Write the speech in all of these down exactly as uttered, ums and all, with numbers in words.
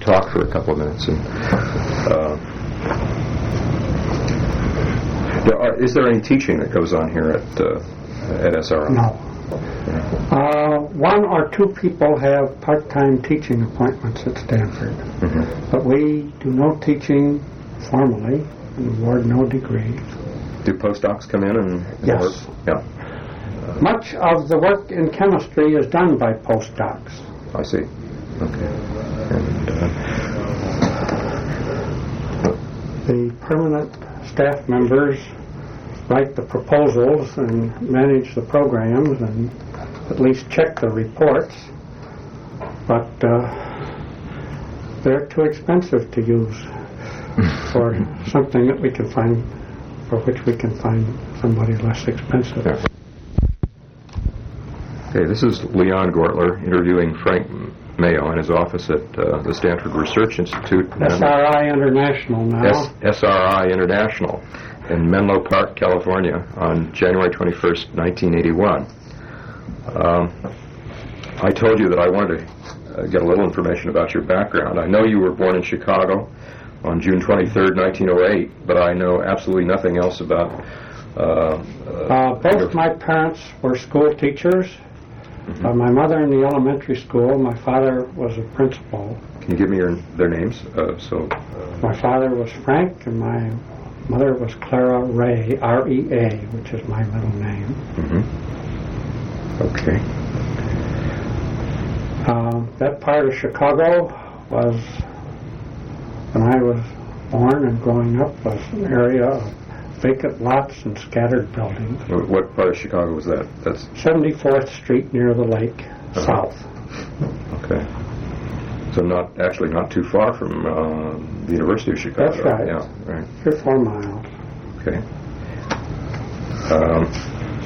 talk for a couple of minutes. And, uh, there are, is there any teaching that goes on here at uh, at S R I? No. Uh, one or two people have part-time teaching appointments at Stanford, mm-hmm. but we do no teaching formally and award no degrees. Do postdocs come in and, and yes. work? Yeah. Uh, Much of the work in chemistry is done by postdocs. I see. Okay. And, uh, the permanent staff members write the proposals and manage the programs and at least check the reports, but uh, they're too expensive to use for something that we can find, for which we can find somebody less expensive. Yeah. Okay, this is Leon Gortler interviewing Frank Mayo in his office at uh, the Stanford Research Institute. S R I International now. S- SRI International in Menlo Park, California on January twenty-first, nineteen eighty-one. Um, I told you that I wanted to uh, get a little information about your background. I know you were born in Chicago on June twenty-third, nineteen oh eight, but I know absolutely nothing else about... Uh, uh, both my parents were school teachers. Mm-hmm. Uh, my mother in the elementary school, my father was a principal. Can you give me your, their names? Uh, so, uh, my father was Frank, and my mother was Clara Ray, R E A, which is my middle name. Mm-hmm. Okay. Uh, that part of Chicago was, when I was born and growing up, was an area of vacant lots and scattered buildings. What part of Chicago was that? That's seventy-fourth Street near the lake, uh-huh. South. Okay. So not actually not too far from uh, the University of Chicago. That's right. Yeah, right. Three or four miles. Okay. Um,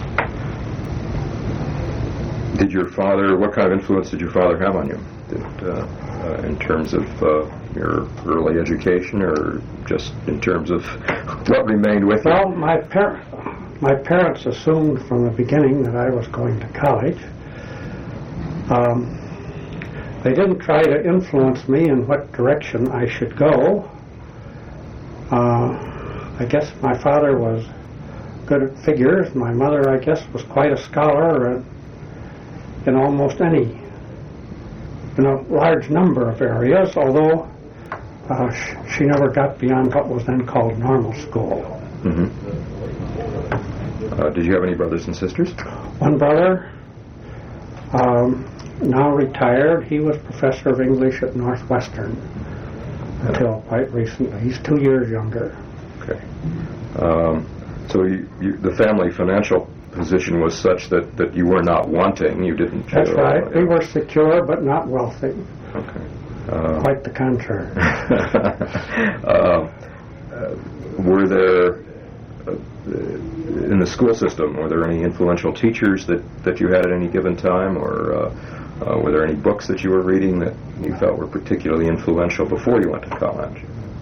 did your father? What kind of influence did your father have on you? Did, uh, uh, in terms of uh, your early education, or just in terms of what remained with you? Well, my par- my parents assumed from the beginning that I was going to college. Um, they didn't try to influence me in what direction I should go. Uh, I guess my father was good at figures. My mother, I guess, was quite a scholar in, in almost any, in a large number of areas, although uh, sh- she never got beyond what was then called normal school. Mm-hmm. Uh, did you have any brothers and sisters? One brother, um, now retired. He was professor of English at Northwestern until quite recently. He's two years younger. Okay. Um, so you, you, the family financial position was such that, that you were not wanting. You didn't. That's uh, right. Uh, we were secure but not wealthy. Okay. Uh, Quite the contrary. uh, uh, were there, uh, in the school system, were there any influential teachers that, that you had at any given time, or uh, uh, were there any books that you were reading that you felt were particularly influential before you went to college?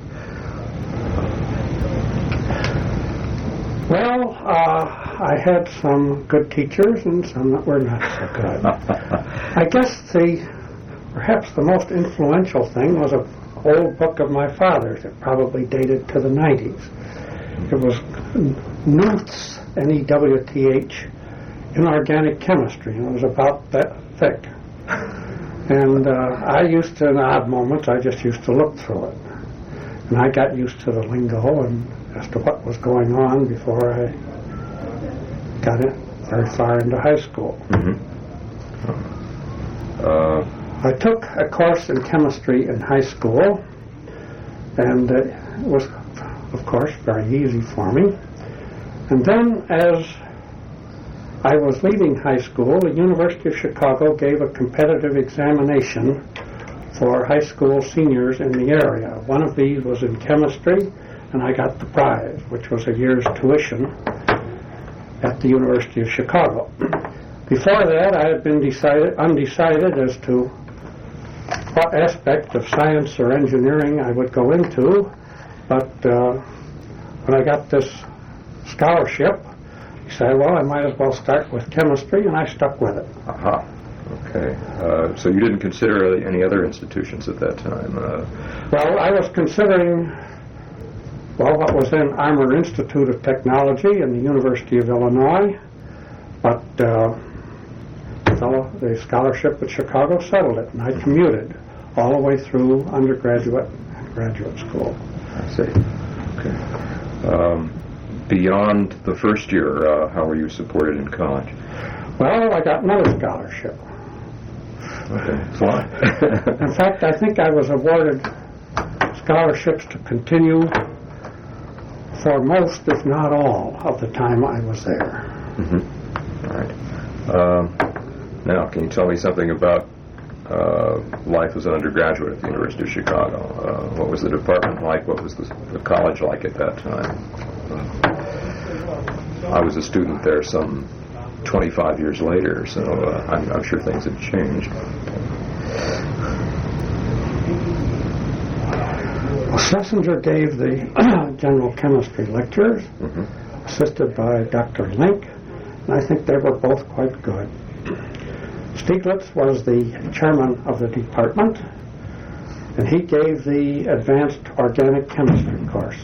Well, uh, I had some good teachers and some that were not so good. I guess the perhaps the most influential thing was an old book of my father's. It probably dated to the nineties. It was Newth's, N E W T H, Inorganic Chemistry, and it was about that thick. And uh, I used to, in odd moments, I just used to look through it. And I got used to the lingo and as to what was going on before I got it very far into high school. Mm-hmm. Uh, I took a course in chemistry in high school, and it was, of course, very easy for me. And then, as I was leaving high school, the University of Chicago gave a competitive examination for high school seniors in the area. One of these was in chemistry, and I got the prize, which was a year's tuition at the University of Chicago. Before that, I had been decided, undecided as to what aspect of science or engineering I would go into, but uh, when I got this scholarship, I said, well, I might as well start with chemistry, and I stuck with it. uh-huh. Okay. Uh, so you didn't consider any other institutions at that time? Uh, Well, I was considering, well, what was then Armour Institute of Technology in the University of Illinois, but uh, the fellow- the scholarship at Chicago settled it, and I commuted all the way through undergraduate and graduate school. I see. Okay. Um, beyond the first year, uh, how were you supported in college? Well, I got another scholarship. Okay. Fly. In fact, I think I was awarded scholarships to continue for most, if not all, of the time I was there. Mm-hmm. All right. Um, now, can you tell me something about uh, life as an undergraduate at the University of Chicago? Uh, what was the department like? What was the, the college like at that time? Uh, I was a student there some twenty-five years later, so uh, I'm, I'm sure things have changed. Well, Schlesinger gave the general chemistry lectures, Mm-hmm. assisted by Doctor Link, and I think they were both quite good. Stieglitz was the chairman of the department, and he gave the advanced organic chemistry course.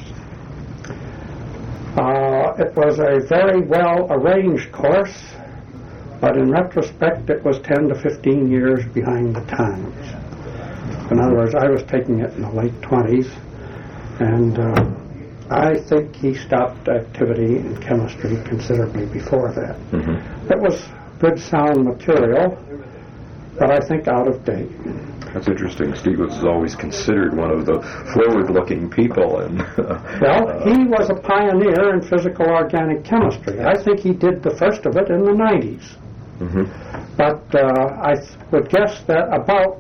Uh, it was a very well arranged course, but in retrospect it was ten to fifteen years behind the times. In other words, I was taking it in the late twenties, and uh, I think he stopped activity in chemistry considerably before that. Mm-hmm. It was good sound material, but I think out of date. That's interesting. Stieglitz is always considered one of the forward-looking people. And Well, he was a pioneer in physical organic chemistry. I think he did the first of it in the nineties. Mm-hmm. But uh, I th- would guess that about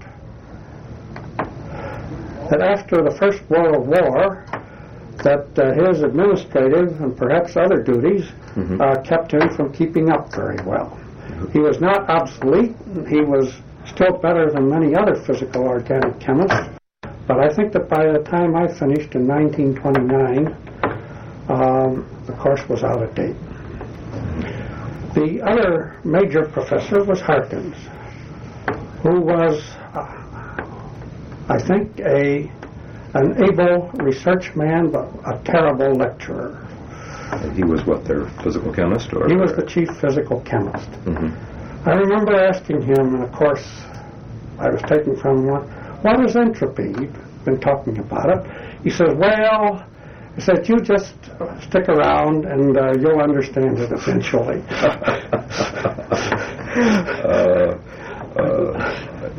that after the First World War, that uh, his administrative and perhaps other duties Mhm. uh, kept him from keeping up very well. He was not obsolete. He was still better than many other physical organic chemists. But I think that by the time I finished in nineteen twenty-nine, um, the course was out of date. The other major professor was Harkins, who was, uh, I think, a an able research man, but a terrible lecturer. He was what, their physical chemist? Or He was the chief physical chemist. Mm-hmm. I remember asking him in a course I was taking from him, what is entropy? He'd been talking about it. He says, well, he said, you just stick around and uh, you'll understand it eventually. uh, uh,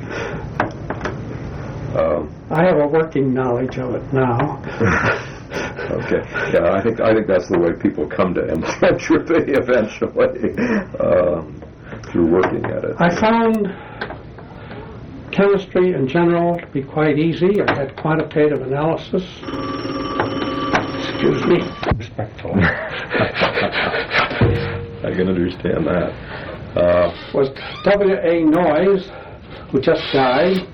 um, I have a working knowledge of it now. Okay. Yeah, I think I think that's the way people come to entropy eventually, uh, through working at it. I found chemistry in general to be quite easy. I had quantitative analysis. Excuse me, respectfully. I can understand that. Uh, Was W A Noyes, who just died.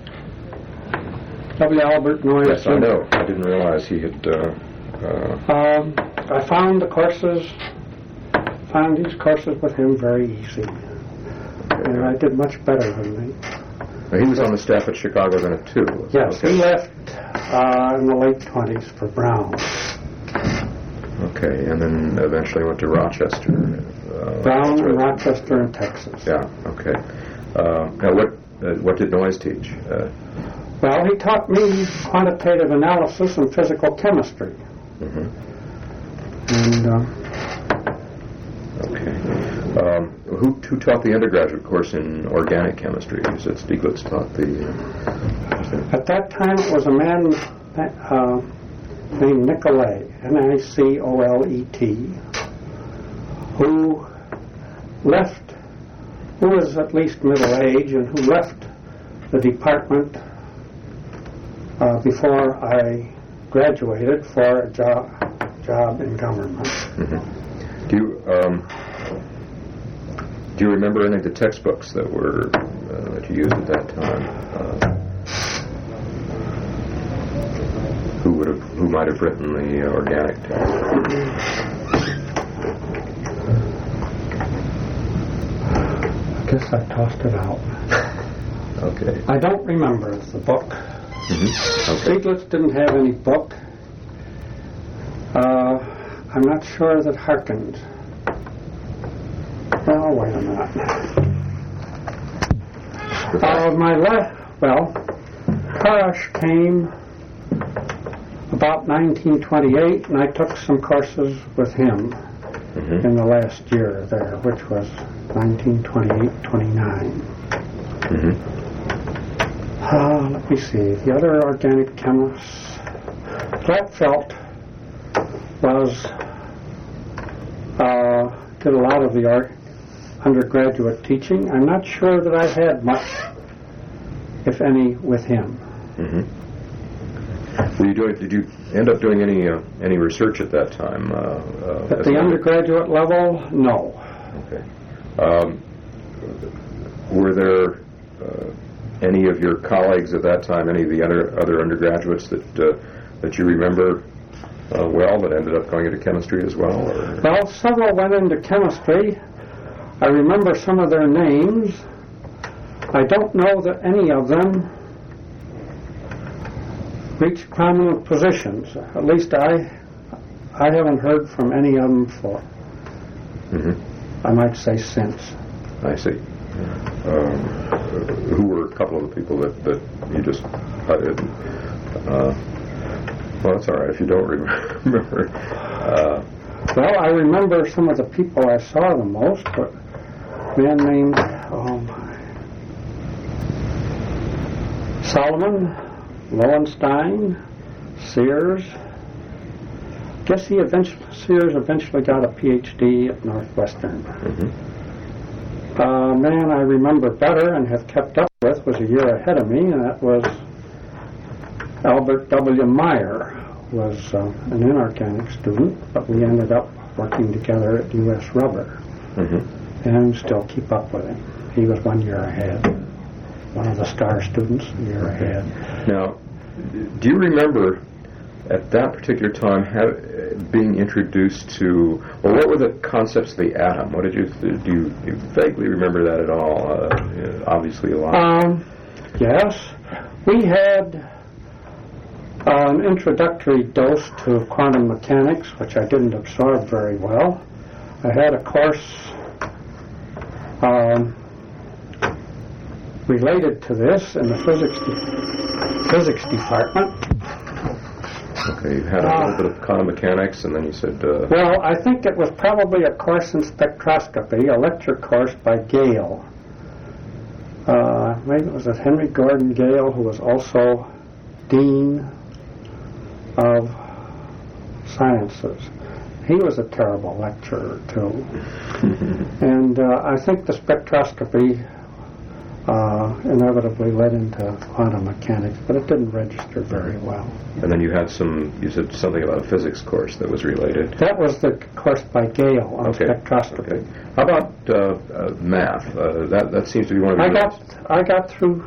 W. Albert Noyes. yes, I know. I didn't realize he had. Uh, uh, Um, I found the courses, found these courses with him very easy. And I did much better than me. he was on the staff at Chicago then too. Yes, Okay. he left uh, in the late twenties for Brown. Okay, and then eventually went to Rochester. Uh, Brown in right. Rochester in Texas. Yeah. Okay. Uh, now, what uh, what did Noyes teach? Uh, Well, he taught me quantitative analysis and physical chemistry. mhm. And uh, Okay. Um, who who taught the undergraduate course in organic chemistry? You said Stieglitz taught the. Uh, at that time it was a man uh, named Nicolet, N I C O L E T, who left, who was at least middle age and who left the department uh, before I graduated for a job, job in government. mhm. Do you um, do you remember any of the textbooks that were uh, that you used at that time? Uh, who would have who might have written the uh, organic text? guess I tossed it out. Okay. I don't remember the book. Mm-hmm. Okay. Stieglitz didn't have any book. Uh, I'm not sure that Harkins. Oh, wait a minute. Uh, my la- well, Karash came about nineteen twenty-eight, and I took some courses with him Mm-hmm. in the last year there, which was nineteen twenty-eight twenty-nine. Mm-hmm. Uh, let me see. The other organic chemists, Glatfeldt was uh, did a lot of the art undergraduate teaching. I'm not sure that I had much, if any, with him. Mm-hmm. Were you doing? Did you end up doing any uh, any research at that time? Uh, uh, At as the an- undergraduate level, no. Okay. Um, were there uh, any of your colleagues at that time, any of the other other undergraduates that uh, that you remember uh, well that ended up going into chemistry as well? Or? Well, several went into chemistry. I remember some of their names. I don't know that any of them reached prominent positions. At least I I haven't heard from any of them for, Mm-hmm. I might say, since. I see. Um, who were a couple of the people that, that you just uh, uh, well, that's all right if you don't remember. Uh, Well, I remember some of the people I saw the most, but a man named oh my, Solomon, Lowenstein, Sears. Guess he eventually Sears eventually got a P H D at Northwestern. mm-hmm. A man I remember better and have kept up with was a year ahead of me, and that was Albert W. Meyer. Was uh, an inorganic student, but we ended up working together at U S Rubber, Mm-hmm. and still keep up with him. He was one year ahead, one of the star students, a year ahead. Now, do you remember at that particular time have, being introduced to, well, what were the concepts of the atom? What did you, do you, you vaguely remember that at all? Uh, yeah, obviously a lot. Um, yes, we had an introductory dose to quantum mechanics, which I didn't absorb very well. I had a course um, related to this in the physics de- physics department. Okay, you had a little bit of quantum mechanics, and then you said, uh, Well, I think it was probably a course in spectroscopy, a lecture course by Gale. Uh, maybe it was at Henry Gordon Gale, who was also dean of sciences. He was a terrible lecturer, too. And uh, I think the spectroscopy uh, inevitably led into quantum mechanics, but it didn't register very well. and then you had some, you said something about a physics course that was related. That was the course by Gale on Okay. spectroscopy. Okay. How about uh, uh, math? Uh, that that seems to be one of the. I got I got through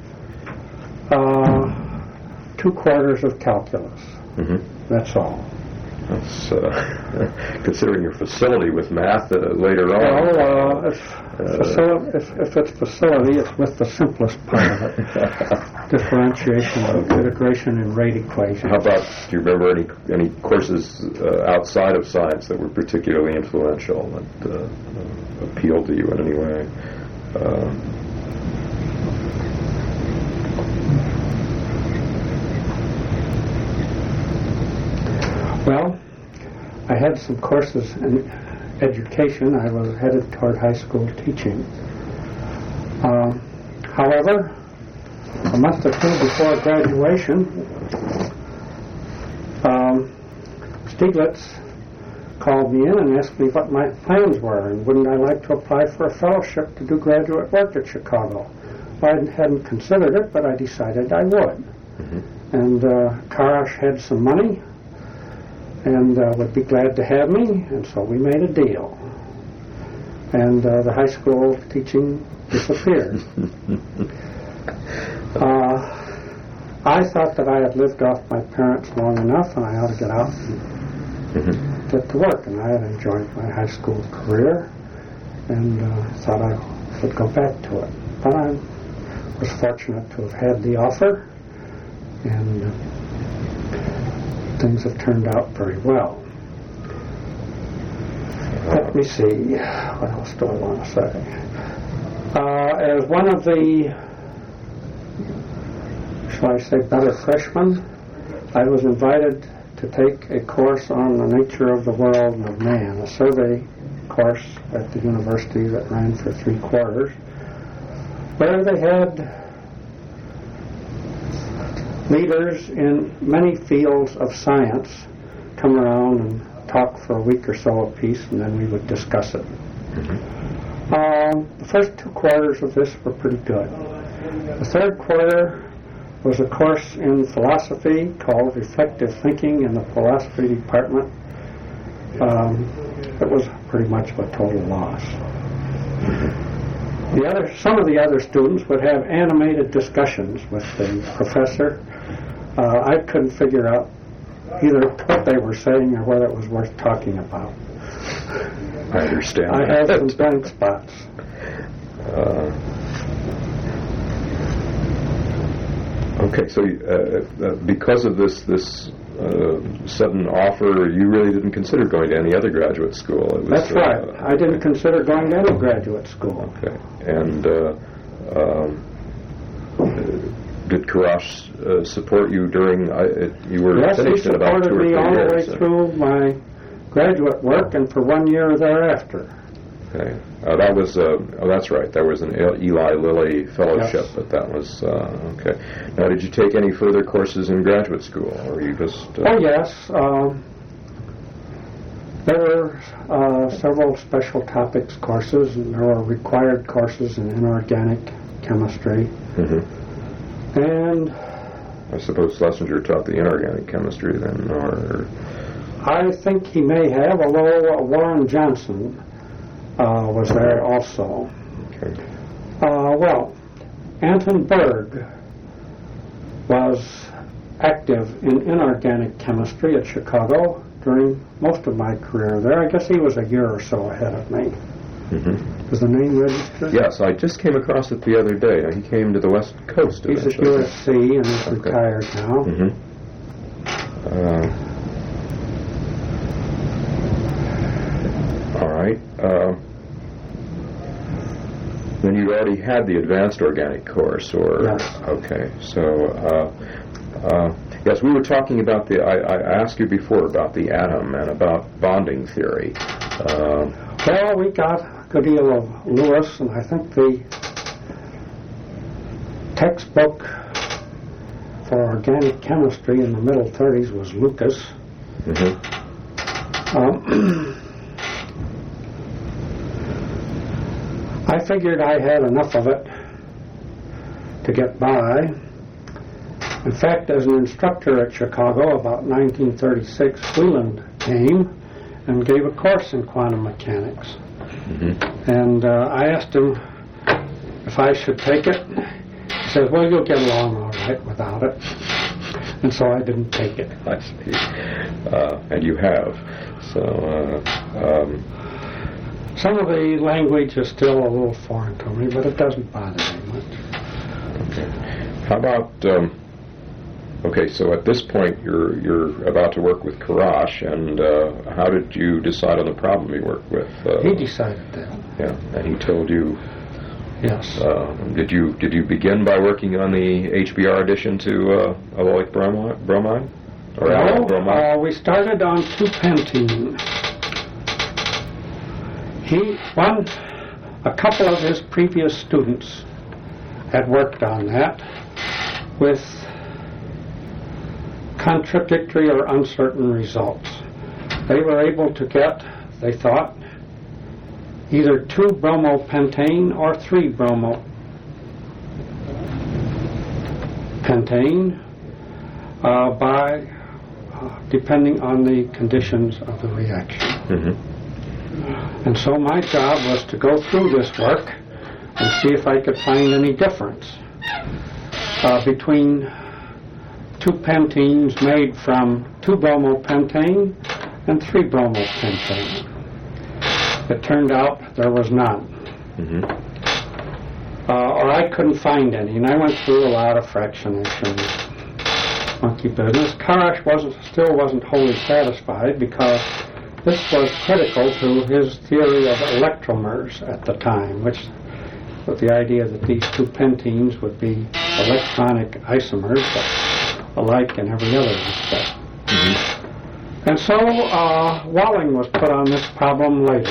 uh, two quarters of calculus. Mm-hmm. That's all. That's uh, considering your facility with math uh, later on. Well, uh, if, Uh, facility, if, if it's facility, it's with the simplest part of it. Differentiation, integration, and rate equation. How about, do you remember any any courses uh, outside of science that were particularly influential, that uh, uh, appealed to you in any way? Uh, Well, I had some courses in education. I was headed toward high school teaching. Um, however, a month or two before graduation, um, Stieglitz called me in and asked me what my plans were and wouldn't I like to apply for a fellowship to do graduate work at Chicago. Well, I hadn't considered it, but I decided I would. mm-hmm. And uh, Karash had some money and uh, would be glad to have me, and so we made a deal. And uh, the high school teaching disappeared. uh, I thought that I had lived off my parents long enough and I ought to get out and Mm-hmm. get to work. And I had enjoyed my high school career and uh, thought I would go back to it. But I was fortunate to have had the offer, and uh, things have turned out very well. Let me see, what else do I want to say? Uh, as one of the, shall I say, better freshmen, I was invited to take a course on the nature of the world and of man, a survey course at the university that ran for three quarters, where they had leaders in many fields of science come around and talk for a week or so apiece, and then we would discuss it. Mm-hmm. Um, the first two quarters of this were pretty good. The third quarter was a course in philosophy called Reflective Thinking in the Philosophy Department. Um, it was pretty much a total loss. Mm-hmm. The other, some of the other students would have animated discussions with the professor. Uh, I couldn't figure out either what they were saying or whether it was worth talking about. I understand. I had some blank spots. Uh, okay, so uh, uh, because of this this uh, sudden offer, you really didn't consider going to any other graduate school. It was, That's right. Uh, I didn't consider going to any graduate school. Okay, and uh, um, did Karash uh, support you during? Uh, it, you were yes, finished he in about two or supported three me all the way years. through my graduate work and for one year thereafter. Okay, uh, that was. Uh, oh, that's right. There was an Eli Lilly fellowship, Yes. but that was uh, okay. Now, did you take any further courses in graduate school, or were you just? Uh, Oh yes, um, there were uh, several special topics courses, and there were required courses in inorganic chemistry. Mm-hmm. And I suppose Schlesinger taught the inorganic chemistry then, or I think he may have, although uh, Warren Johnson uh, was there also. okay. Uh, well, Anton Berg was active in inorganic chemistry at Chicago during most of my career there. I guess he was a year or so ahead of me. Mm-hmm. Does the name register? Yes, I just came across it the other day. He came to the West Coast He's at eventually. U S C and he's Okay. retired now. Mm-hmm. Uh, all right. Uh, then you already had the advanced organic course, or Yes. okay. So uh, uh, yes, we were talking about the. I, I asked you before about the atom and about bonding theory. Uh, Well, we got a good deal of Lewis, and I think the textbook for organic chemistry in the middle thirties was Lucas. mm-hmm. Um, I figured I had enough of it to get by. In fact, as an instructor at Chicago, about nineteen thirty-six, Wheeland came and gave a course in quantum mechanics. Mm-hmm. And uh, I asked him if I should take it. He said, well, you'll get along all right without it. And so I didn't take it. I see. Uh, and you have. So, uh, um, Some of the language is still a little foreign to me, but it doesn't bother me much. okay. How about, um, okay, so at this point you're you're about to work with Karash, and uh, how did you decide on the problem you worked with? Uh, He decided that. Yeah, and he told you. Yes. Uh, did you did you begin by working on the H B R addition to uh, alloylic bromide, bromide? Or allyl No, bromide? uh, we started on two pentene. He, one, a couple of his previous students had worked on that with contradictory or uncertain results. They were able to get, they thought, either two bromopentane or three bromopentane uh, by uh, depending on the conditions of the reaction. Mm-hmm. And so my job was to go through this work and see if I could find any difference uh, between two pentenes made from two bromopentane and three bromopentane. It turned out there was none. Mm-hmm. uh, or I couldn't find any, and I went through a lot of fractionation monkey business. Karash wasn't, still wasn't wholly satisfied because this was critical to his theory of electromers at the time, which with the idea that these two pentenes would be electronic isomers, but alike in every other respect. Mm-hmm. And so uh, Walling was put on this problem later.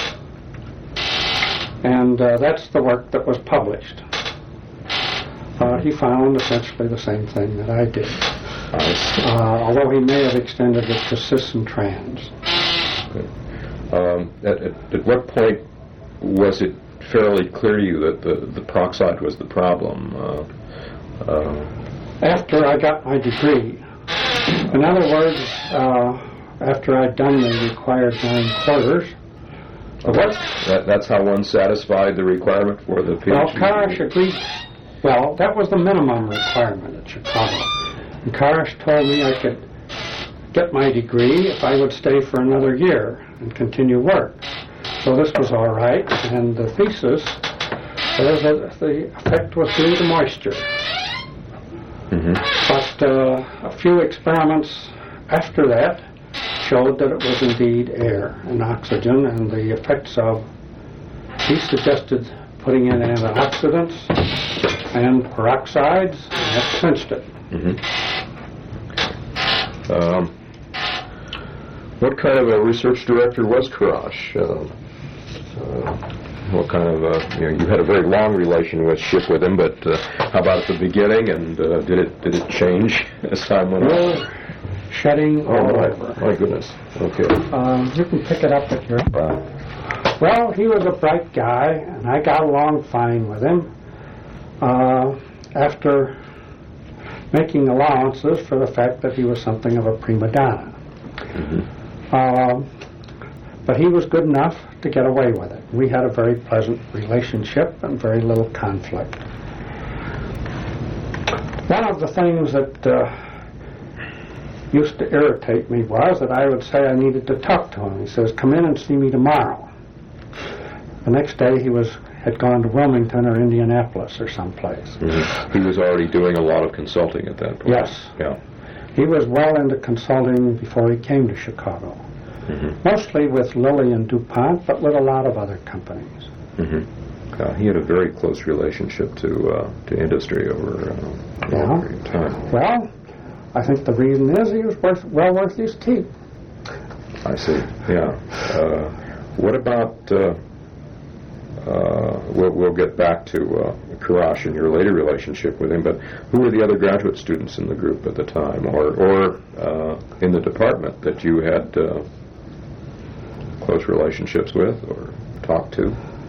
And uh, that's the work that was published. Uh, he found essentially the same thing that I did, uh, although he may have extended it to cis and trans. Okay. Um, at, at, at what point was it fairly clear to you that the, the peroxide was the problem? Uh, uh, After I got my degree. In other words, uh, after I'd done the required nine quarters. Okay. That, that's how one satisfied the requirement for the PhD? Well, Karash agreed. Well, that was the minimum requirement at Chicago. And Karash told me I could get my degree if I would stay for another year and continue work. So this was all right, and the thesis says that the effect was due to moisture. Mm-hmm. But uh, a few experiments after that showed that it was indeed air and oxygen, and the effects of, he suggested putting in antioxidants and peroxides, and that cinched it. Mm-hmm. Um, what kind of a research director was Karash? Uh, uh, what kind of a, you know, you had a very long relationship with him, but uh, how about at the beginning, and uh, did it did it change as time went on? Shedding all Oh, over. my goodness. Okay. Um, you can pick it up at your... Wow. Well, he was a bright guy, and I got along fine with him. Uh, after making allowances for the fact that he was something of a prima donna. Mm-hmm. Um, but he was good enough to get away with it. We had a very pleasant relationship and very little conflict. One of the things that uh, used to irritate me was that I would say I needed to talk to him. He says, "Come in and see me tomorrow." The next day he was had gone to Wilmington or Indianapolis or someplace. Mm-hmm. He was already doing a lot of consulting at that point. Yes. Yeah. He was well into consulting before he came to Chicago. Mm-hmm. Mostly with Lilly and DuPont, but with a lot of other companies. Mm-hmm. Uh, he had a very close relationship to uh, to industry over uh, a yeah. long period of time. Well, I think the reason is he was worth, well worth his keep. I see. Yeah. Uh, what about? Uh, uh, we'll, we'll get back to uh, Karash and your later relationship with him. But who were the other graduate students in the group at the time, or or uh, in the department that you had uh, close relationships with or talked to?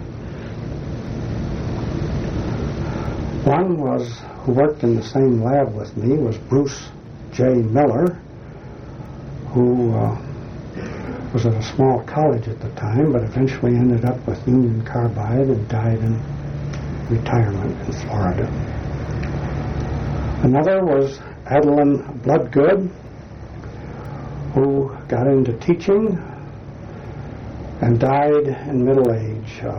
One was who worked in the same lab with me was Bruce J. Miller, who uh, was at a small college at the time, but eventually ended up with Union Carbide and died in retirement in Florida. Another was Adeline Bloodgood, who got into teaching and died in middle age of.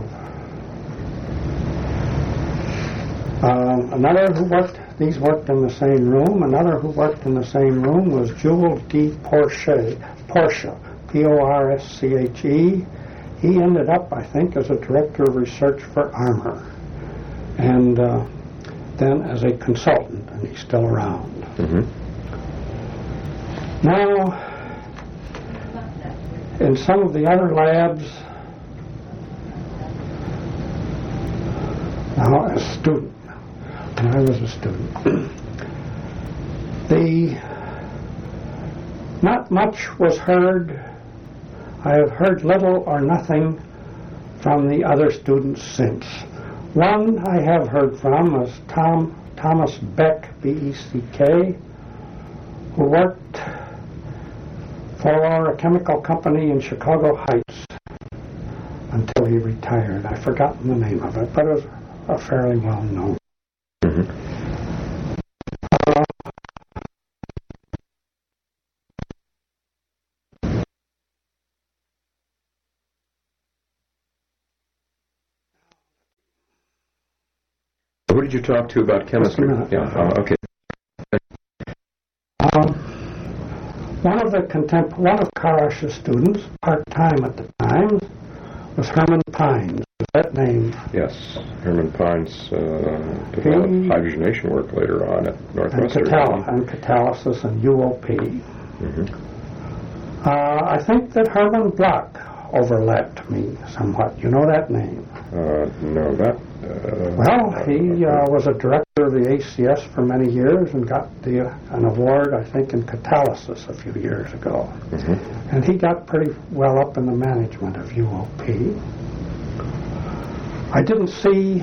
Uh, another who worked, these worked in the same room. Another who worked in the same room was Jules D. Porsche, Porsche, P O R S C H E. He ended up, I think, as a director of research for Armour, and uh, then as a consultant, and he's still around. Mm-hmm. Now, in some of the other labs, now as a student, when I was a student, the not much was heard. I have heard little or nothing from the other students since. One I have heard from was Tom Thomas Beck, B E C K, who worked for a chemical company in Chicago Heights until he retired. I've forgotten the name of it, but it was a fairly well-known. Mm-hmm. Who did you talk to about chemistry? minute. Yeah, uh, okay. Um, one of the contemp- one of Karash's students, part-time at the time, was Herman Pines. Is that name? Yes, Herman Pines uh, developed He- hydrogenation work later on at And, Northwestern. catal- and catalysis and U O P. Mhm. Uh, I think that Herman Bloch overlapped me somewhat. You know that name? Uh, no, that... Uh, Well, he uh, was a director of the A C S for many years and got the, uh, an award, I think, in catalysis a few years ago. mhm. And he got pretty well up in the management of U O P. I didn't see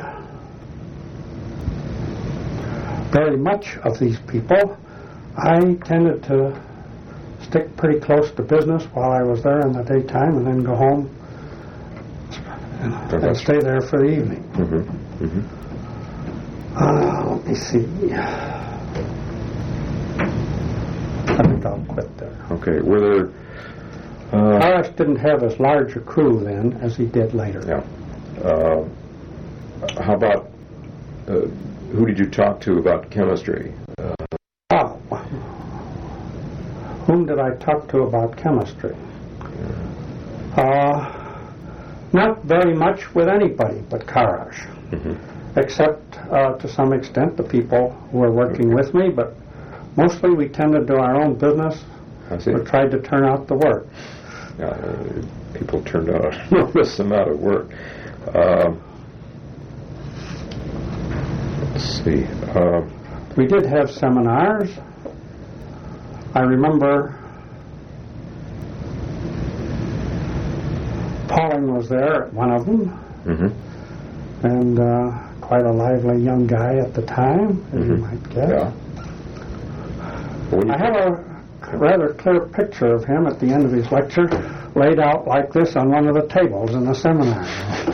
very much of these people. I tended to stick pretty close to business while I was there in the daytime and then go home and, and that's- stay there for the evening. Mhm, mhm. Uh, let me see. I think I'll quit there. Okay, were there... Uh, Harris didn't have as large a crew then as he did later. yeah. Uh, how about... Uh, who did you talk to about chemistry? Uh, Oh. Whom did I talk to about chemistry? Uh, not very much with anybody but Karash, mhm. except uh, to some extent the people who were working with me, but mostly we tended to our own business. I see. We tried to turn out the work. Yeah, uh, people turned out an enormous amount of work. Um, let's see. Uh, We did have seminars. I remember Pauling was there at one of them, mhm. and uh, quite a lively young guy at the time, as you Mhm. might guess. Yeah. When you I have a rather clear picture of him at the end of his lecture, laid out like this on one of the tables in the seminar.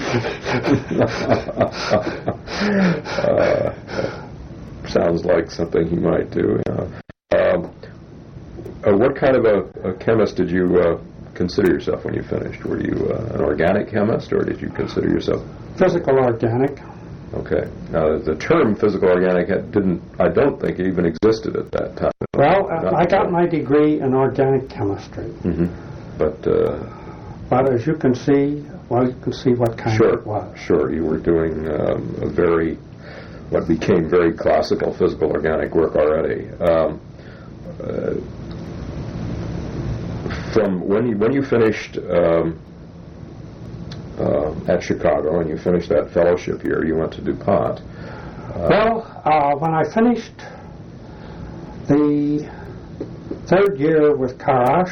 uh, sounds like something he might do. Yeah. Um, uh, what kind of a, a chemist did you uh, consider yourself when you finished? Were you uh, an organic chemist, or did you consider yourself... Physical organic. Okay. Now, the term physical organic had- didn't, I don't think, even existed at that time. Well, Not uh, I got until- my degree in organic chemistry, Mhm. But, uh, but as you can see, well, you can see what kind sure, it was. sure, you were doing um, a very, what became very classical physical organic work already. Um, uh, from when you when you finished um, uh, at Chicago and you finished that fellowship year, you went to DuPont. Uh, Well, uh, when I finished the third year with Karash,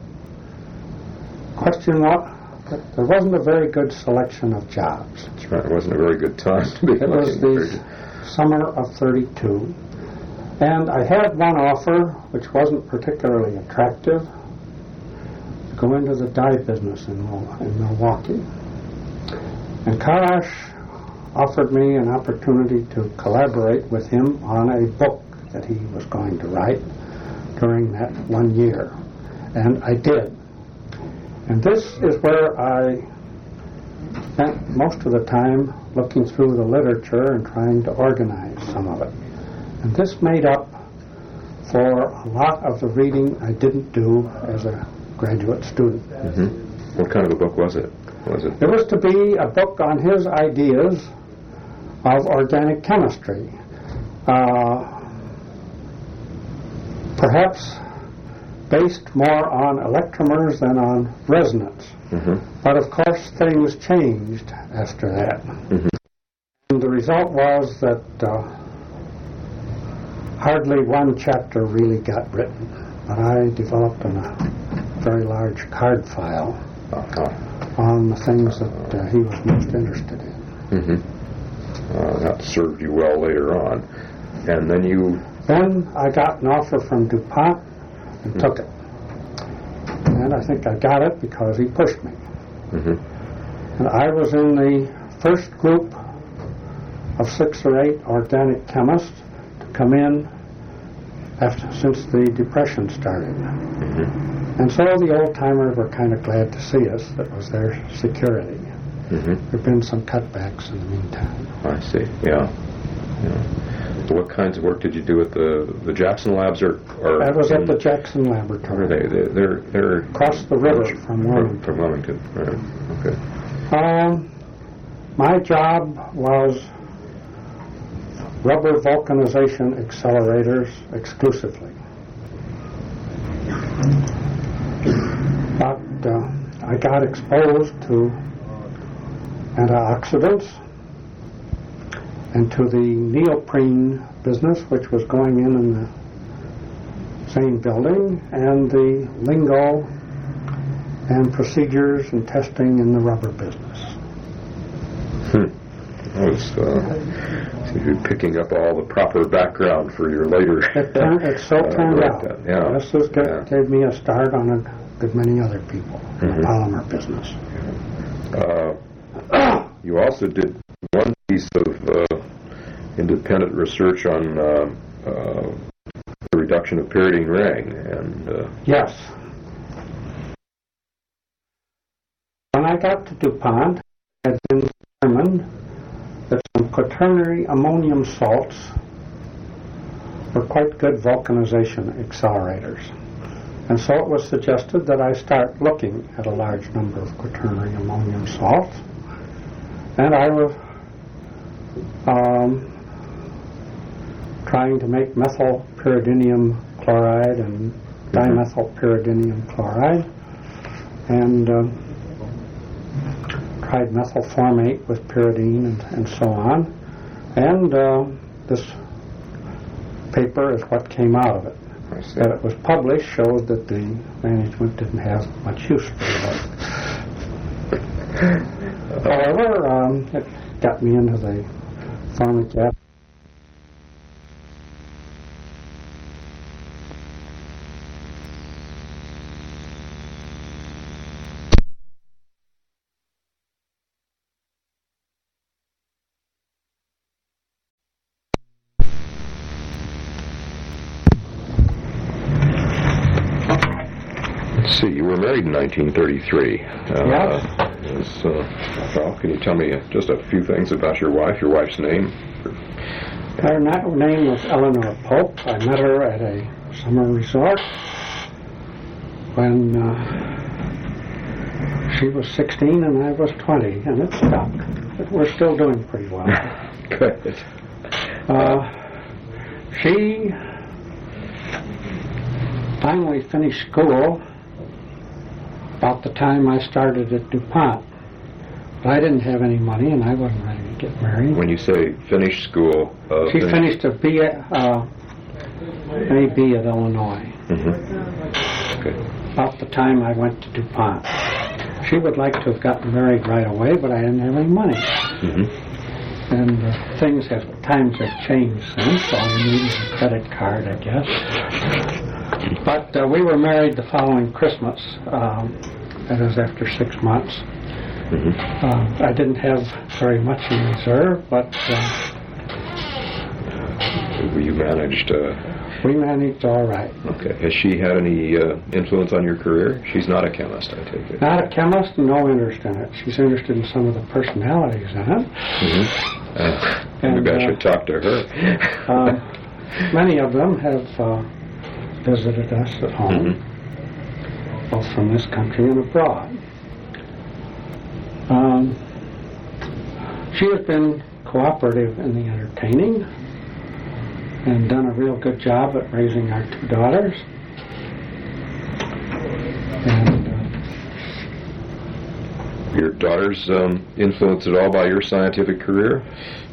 question what? There wasn't a very good selection of jobs. That's right. It wasn't a very good time to be It was looking the for- summer of thirty-two, and I had one offer which wasn't particularly attractive, to go into the dye business in, Mil- in Milwaukee. And Karash offered me an opportunity to collaborate with him on a book that he was going to write during that one year. And I did. And this is where I spent most of the time looking through the literature and trying to organize some of it. And this made up for a lot of the reading I didn't do as a graduate student. Mhm. What kind of a book was it? Was it? It was to be a book on his ideas of organic chemistry. Uh, perhaps based more on electromers than on resonance. Mhm. But of course things changed after that. Mhm. And the result was that uh, hardly one chapter really got written. But I developed a very large card file Uh-huh. on the things that uh, he was most interested in. Mhm. Uh, that served you well later on. And then you... Then I got an offer from DuPont and took it. And I think I got it because he pushed me. Mhm. And I was in the first group of six or eight organic chemists to come in after since the Depression started. Mhm. And so the old-timers were kind of glad to see us. That was their security. Mhm. There have been some cutbacks in the meantime. I see, yeah. yeah. So what kinds of work did you do at the the Jackson Labs? Or, or I was in, at the Jackson Where are Laboratory. they? They're they're, they're Across the river from Wilmington. From Wilmington. Right. Okay. Um, my job was rubber vulcanization accelerators exclusively. But uh, I got exposed to antioxidants and to the neoprene business, which was going in in the same building, and the lingo and procedures and testing in the rubber business. Hmm. I was uh, so you're picking up all the proper background for your later. It, turned, it so uh, turned like out. that, yeah. This is good, Yeah. gave me a start on a good many other people in Mhm. the polymer business. Uh, you also did one piece of uh, independent research on uh, uh, the reduction of pyridine ring, and uh, Yes. When I got to DuPont, I had been determined that some quaternary ammonium salts were quite good vulcanization accelerators. And so it was suggested that I start looking at a large number of quaternary ammonium salts. And I was um, trying to make methylpyridinium chloride and dimethylpyridinium chloride, and um, tried methylformate with pyridine and, and so on. And uh, this paper is what came out of it. I see. That it was published showed that the management didn't have much use for it. However, um, it got me into the formic acid. let's see. You were married in nineteen thirty-three. Uh, Yeah. is, uh, well, can you tell me just a few things about your wife? Your wife's name? Her na- name was Eleanor Pope. I met her at a summer resort when uh, she was sixteen and I was twenty, and it stuck. But we're still doing pretty well. Good. Uh, she finally finished school about the time I started at DuPont. But I didn't have any money, and I wasn't ready to get married. When you say finish school, uh, She finish- finished a B A, uh, A B at Illinois Mhm. Okay. about the time I went to DuPont. She would like to have gotten married right away, but I didn't have any money. Mhm. And uh, things have, times have changed since. All you need is a credit card, I guess. But uh, we were married the following Christmas. Um, that is after six months. Mhm. Uh, I didn't have very much in reserve, but uh, You managed. Uh, we managed all right. okay. Has she had any uh, influence on your career? She's not a chemist, I take it. Not a chemist, no interest in it. She's interested in some of the personalities in it. Mhm. Uh, And, maybe I uh, should talk to her. Uh, many of them have uh, visited us at home, Mhm. both from this country and abroad. Um, she has been cooperative in the entertaining and done a real good job at raising our two daughters. And uh, Your daughter's um, influenced at all by your scientific career?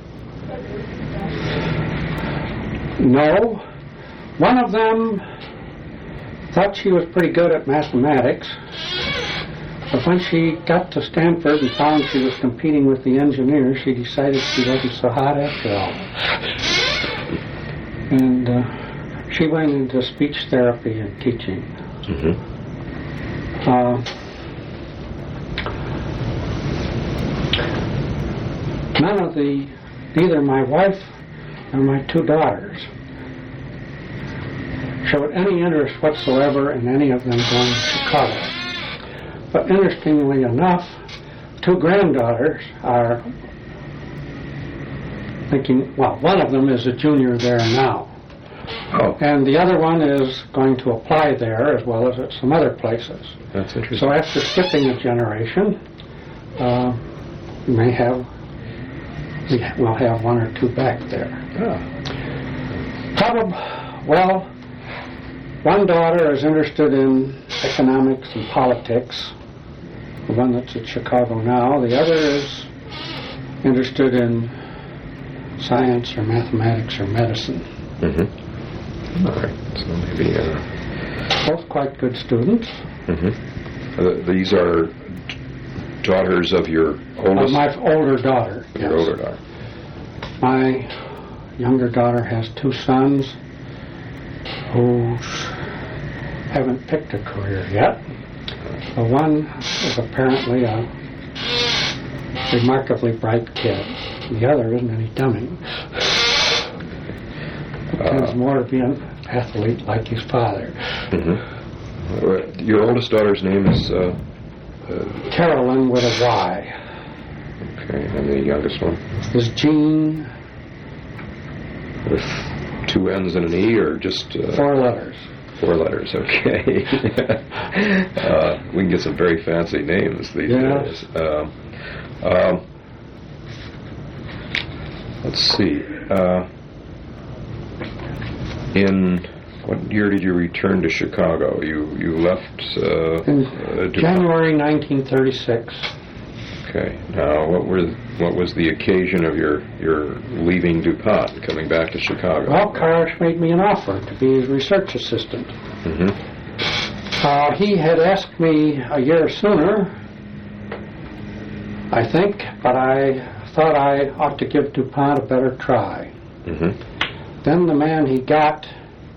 no, one of them thought she was pretty good at mathematics. But when she got to Stanford and found she was competing with the engineers, she decided she wasn't so hot after all. And uh, she went into speech therapy and teaching. Mm-hmm. Uh, none of the, neither my wife nor my two daughters showed any interest whatsoever in any of them going to Chicago. But interestingly enough, two granddaughters are thinking, well, one of them is a junior there now. Oh, And the other one is going to apply there as well as at some other places. that's interesting. So after skipping a generation, uh, we may have, we will have one or two back there. Ah, Probably, well, one daughter is interested in economics and politics, the one that's at Chicago now. The other is interested in science or mathematics or medicine. mm-hmm. All right, so maybe, uh, Both quite good students. mm-hmm. uh, these are d- daughters of your Uh, oldest? my older daughter. Your yes. older daughter. My younger daughter has two sons who haven't picked a career yet. The one is apparently a remarkably bright kid. The other isn't any dummy. Tends more to be an athlete like his father. Mm-hmm. Your oldest daughter's name is, uh, uh, Carolyn with a Y okay, and the youngest one is Jean, with two N's and an E, or just uh, four letters. four letters? Okay. uh, we can get some very fancy names these Yes. days. Um, um, let's see. Uh, in what year did you return to Chicago? You you left uh, In uh, DuPont. January nineteen thirty-six. Okay. Now, what were what was the occasion of your your leaving DuPont and coming back to Chicago? Well, Karsh made me an offer to be his research assistant. Mm-hmm. Uh, he had asked me a year sooner, I think, but I thought I ought to give DuPont a better try. Mm-hmm. Then the man he got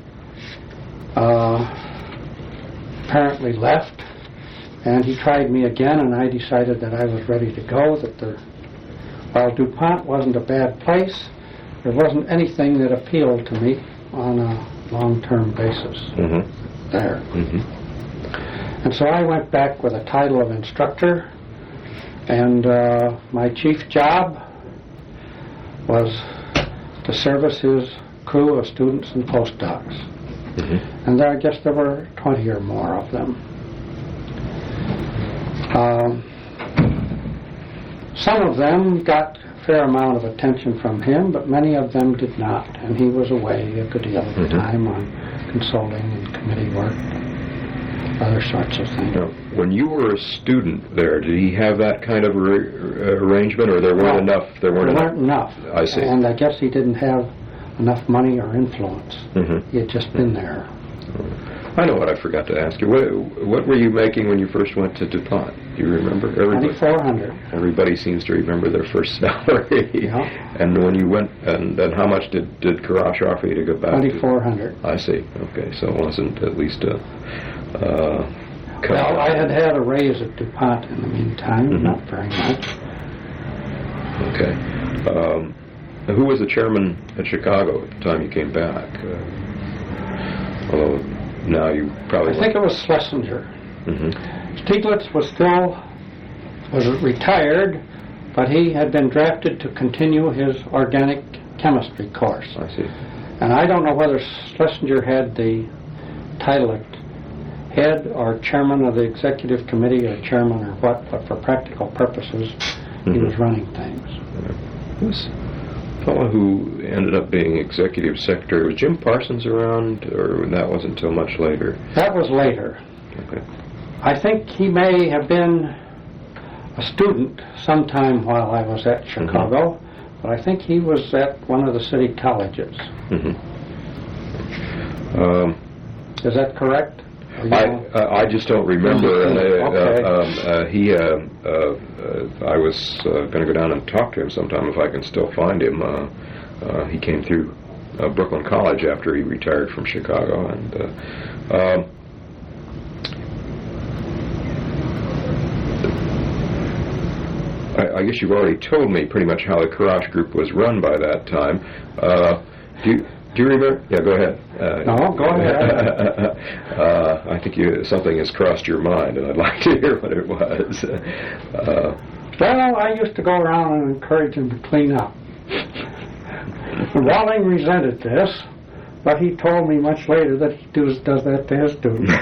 uh, apparently left, and he tried me again, and I decided that I was ready to go, that the, while DuPont wasn't a bad place, there wasn't anything that appealed to me on a long-term basis Mm-hmm. there. Mm-hmm. And so I went back with a title of instructor, and uh, my chief job was to service his crew of students and postdocs. Mm-hmm. And there, I guess there were twenty or more of them. Um, some of them got a fair amount of attention from him, but many of them did not. And he was away a good deal of the Mhm. time on consulting and committee work, other sorts of things. Now, when you were a student there, did he have that kind of ar- arrangement, or there weren't No, enough? There weren't There weren't enough. enough. I see. And I guess he didn't have enough money or influence. Mhm. He had just been there. I know what I forgot to ask you. What, what were you making when you first went to DuPont? Do you remember? Everybody, twenty-four hundred. everybody seems to remember their first salary. Yeah. And when you went, and, and how much did, did Karash offer you to go back? to- twenty-four hundred. I see. Okay, so it wasn't at least a... Uh, cut. Well, I had had a raise at DuPont in the meantime, Mhm. not very much. Okay. Um, who was the chairman at Chicago at the time you came back? Uh, although now you probably... I think it was Schlesinger. hmm Stieglitz was still was retired, but he had been drafted to continue his organic chemistry course. I see. And I don't know whether Schlesinger had the title of head or chairman of the executive committee or chairman or what, but for practical purposes, he Mhm. was running things. This fellow who ended up being executive secretary, was Jim Parsons around, or that wasn't until much later? That was later. Okay. I think he may have been a student sometime while I was at Chicago, but I think he was at one of the city colleges. hmm Um, Is that correct? Or you I know? uh, I just don't remember. And, uh, Okay. uh, um, uh, he, uh, uh, uh, I was uh, going to go down and talk to him sometime if I can still find him. Uh, uh, he came through uh, Brooklyn College after he retired from Chicago, and uh, um, I, I guess you've already told me pretty much how the Karash group was run by that time. Uh, do you, do you remember? Yeah, go ahead. Uh, No, go ahead. uh, I think you, something has crossed your mind, and I'd like to hear what it was. Uh, Well, I used to go around and encourage him to clean up. Walling resented this, but he told me much later that he does, does that to his students.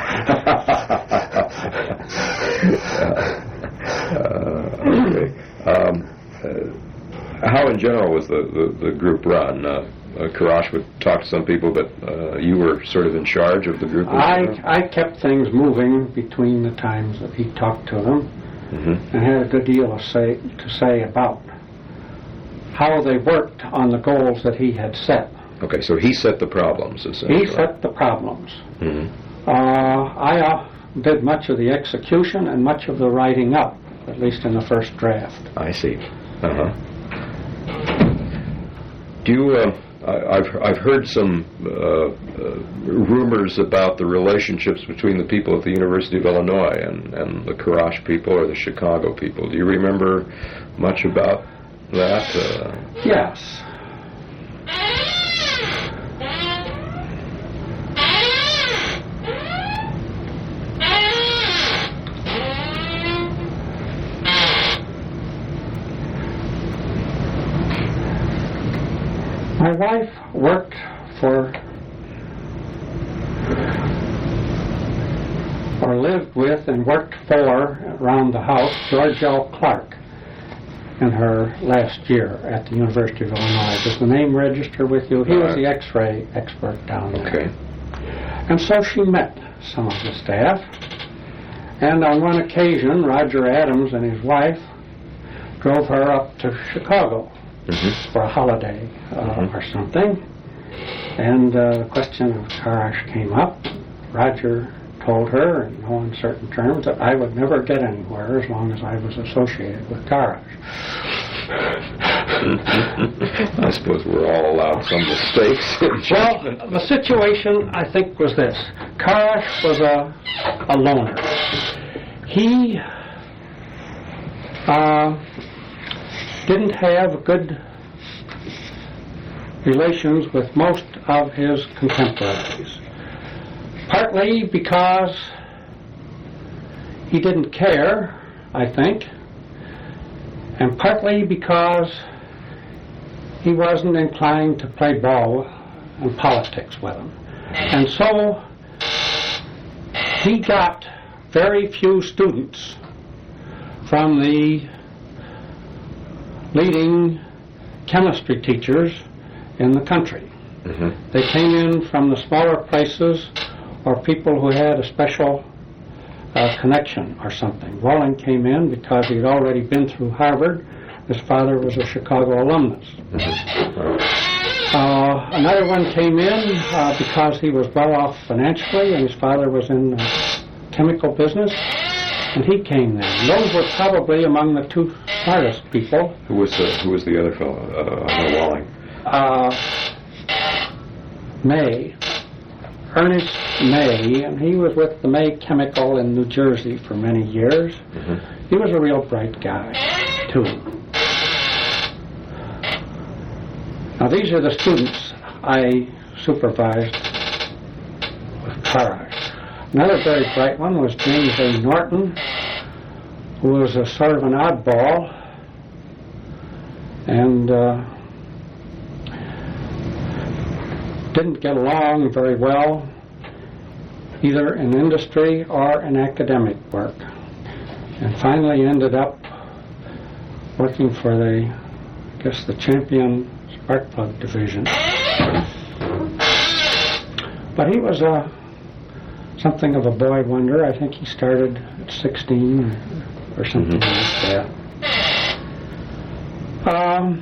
uh, okay. Um, uh, how in general was the, the, the group run? Uh, uh, Karash would talk to some people, but uh, you were sort of in charge of the group? I, I kept things moving between the times that he talked to them, mm-hmm. and had a good deal of say, to say about how they worked on the goals that he had set. Okay, so he set the problems, essentially. He set the problems. Mm-hmm. Uh, I uh, did much of the execution and much of the writing up, at least in the first draft. I see. Uh-huh. Do you, uh, I, I've, I've heard some uh, uh, rumors about the relationships between the people at the University of Illinois and, and the Karash people or the Chicago people. Do you remember much about that? Uh, yes. My wife worked for, or lived with and worked for, around the house, George L. Clark in her last year at the University of Illinois. Does the name register with you? He was the X-ray expert down there. Okay. And so she met some of the staff, and on one occasion, Roger Adams and his wife drove her up to Chicago. Mm-hmm. For a holiday uh, mm-hmm. or something. And uh, the question of Karash came up. Roger told her in no uncertain terms that I would never get anywhere as long as I was associated with Karash. I suppose we're all allowed some mistakes. Well, the situation, I think, was this. Karash was a, a loner. He uh, didn't have good relations with most of his contemporaries. Partly because he didn't care, I think, and partly because he wasn't inclined to play ball and politics with them. And so he got very few students from the leading chemistry teachers in the country. Mm-hmm. They came in from the smaller places or people who had a special uh, connection or something. Walling came in because he'd already been through Harvard. His father was a Chicago alumnus. Mm-hmm. Uh, another one came in uh, because he was well off financially and his father was in the chemical business. And he came then. Those were probably among the two smartest people. Who was the, who was the other fellow? Uh, no, Walling. Uh, May. Ernest May, and he was with the May Chemical in New Jersey for many years. Mm-hmm. He was a real bright guy, too. Now, these are the students I supervised with Karash. Another very bright one was James A. Norton, who was a sort of an oddball, and uh, didn't get along very well, either in industry or in academic work, and finally ended up working for the, I guess, the Champion Spark Plug Division. But he was a something of a boy wonder. I think he started at sixteen or, or something mm-hmm. like that. Um,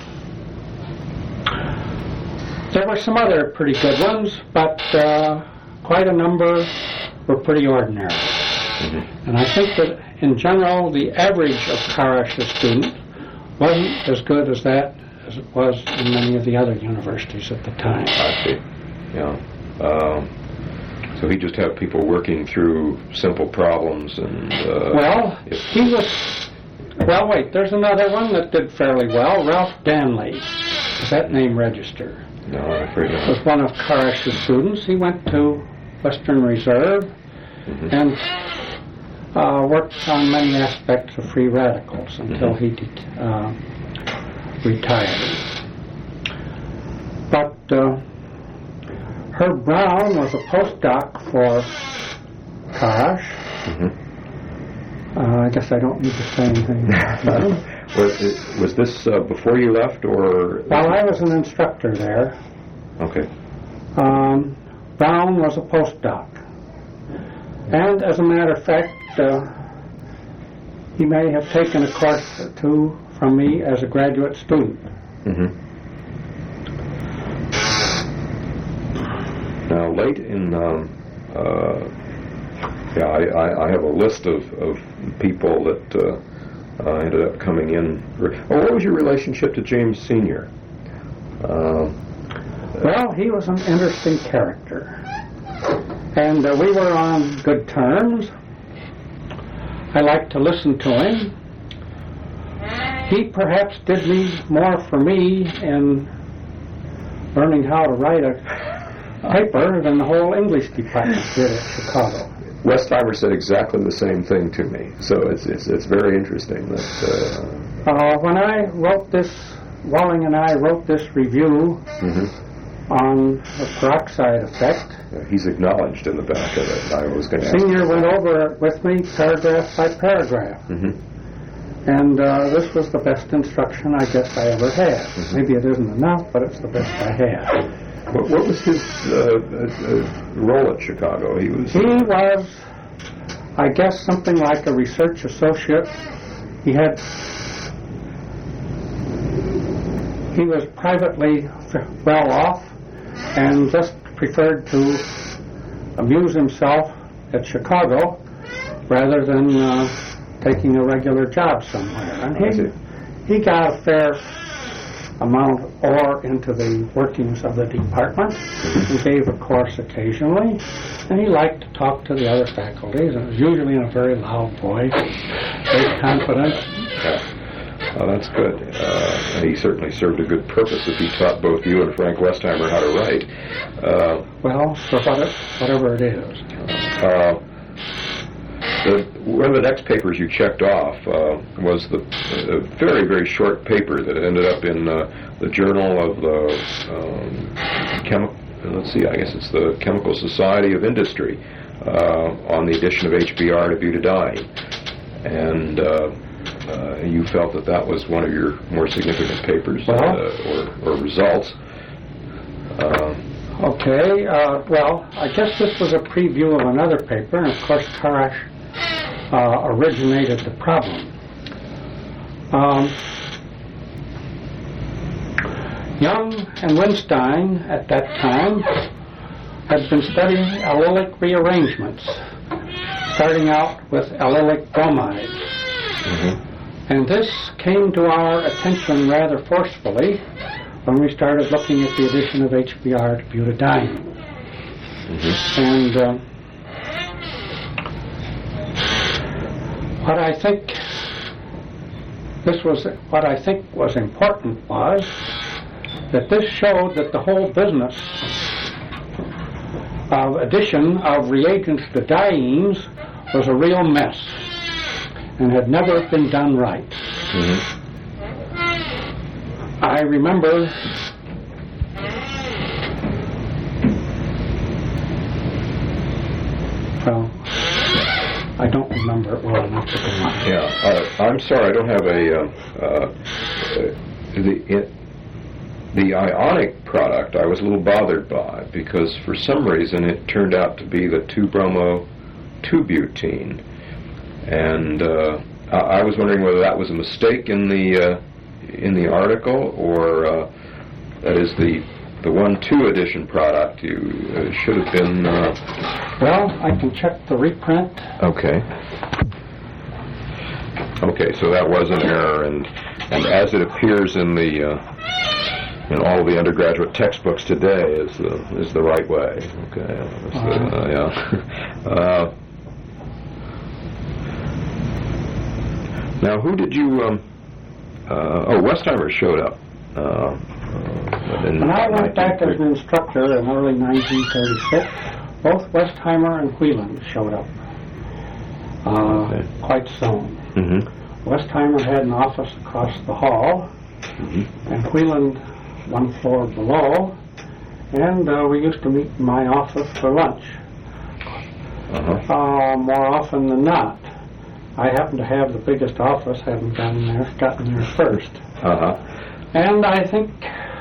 there were some other pretty good ones, but uh, quite a number were pretty ordinary. Mm-hmm. And I think that in general, the average of Karash's student wasn't as good as that as it was in many of the other universities at the time. I see. Yeah. Um, So he just had people working through simple problems and... Uh, well, if he was... Well, wait, there's another one that did fairly well. Ralph Danley. Does that name register? No, I'm afraid not. Was one of Karash's students. He went to Western Reserve mm-hmm. and uh, worked on many aspects of free radicals until mm-hmm. he uh, retired. uh, Herb Brown was a postdoc for Karash. Mm-hmm. Uh, I guess I don't need to say anything about him. was, it, was this uh, before you left, or? Well, I was an instructor there. Okay. Um, Brown was a postdoc. And as a matter of fact, uh, he may have taken a course or two from me as a graduate student. Mm-hmm. Now, late in, um, uh, yeah, I, I, I have a list of, of people that uh, uh, ended up coming in. Oh, what was your relationship to James Senior? Uh, Well, he was an interesting character. And uh, we were on good terms. I liked to listen to him. He perhaps did me more for me in learning how to write a paper than the whole English department did at Chicago. Westheimer said exactly the same thing to me, so it's it's, it's very interesting that. Uh, Uh, when I wrote this, Walling and I wrote this review mm-hmm. on the peroxide effect. Yeah, he's acknowledged in the back of it. I was going to ask. Senior went over it with me, paragraph by paragraph. Mm-hmm. And uh, this was the best instruction I guess I ever had. Mm-hmm. Maybe it isn't enough, but it's the best I had. What, what was his uh, uh, role at Chicago? He was. He was, I guess, something like a research associate. He had, he was privately well off and just preferred to amuse himself at Chicago rather than uh, taking a regular job somewhere. And he, he got a fair amount of ore into the workings of the department. He gave a course occasionally, and he liked to talk to the other faculties, and it was usually in a very loud voice, very confident. Yeah. Well, that's good. Uh, and he certainly served a good purpose if he taught both you and Frank Westheimer how to write. Uh, Well, for what it, whatever it is. uh, The, one of the next papers you checked off uh, was the a very, very short paper that ended up in uh, the Journal of the um, Chemi- let's see, I guess it's the Chemical Society of Industry uh, on the addition of H B r to butadiene. And uh, uh, you felt that that was one of your more significant papers Well, uh, or, or results. Uh, Okay, uh, well, I guess this was a preview of another paper, and of course Karash uh, originated the problem. Um, Young and Winstein, at that time, had been studying allylic rearrangements, starting out with allylic bromide. mm-hmm. And this came to our attention rather forcefully when we started looking at the addition of H B r to butadiene. Mm-hmm. And uh, what I think this was, what I think was important was that this showed that the whole business of addition of reagents to dienes was a real mess and had never been done right. Mm-hmm. I remember well, I don't remember it well enough to go on. Yeah, uh, I'm sorry, I don't have a uh, uh, the it, the ionic product. I was a little bothered by because for some reason it turned out to be the two bromo two butene, and uh, I, I was wondering whether that was a mistake in the uh, in the article, or uh, that is the the one two addition product. You uh, should have been. Uh, Well, I can check the reprint. Okay. Okay, so that was an error, and and as it appears in the uh, in all the undergraduate textbooks today, is the is the right way. Okay. That's the, uh, yeah. uh, now, who did you? Um, uh, oh, Westheimer showed up. Uh, uh, in When I went back as nineteen thirty. an instructor in early nineteen thirty-six, both Westheimer and Whelan showed up uh, Okay. quite soon. Mm-hmm. Westheimer had an office across the hall, Mm-hmm. and Whelan one floor below, and uh, we used to meet in my office for lunch. Uh-huh. Uh, more often than not. I happen to have the biggest office, haven't gotten there, gotten there first. Uh-huh. And I think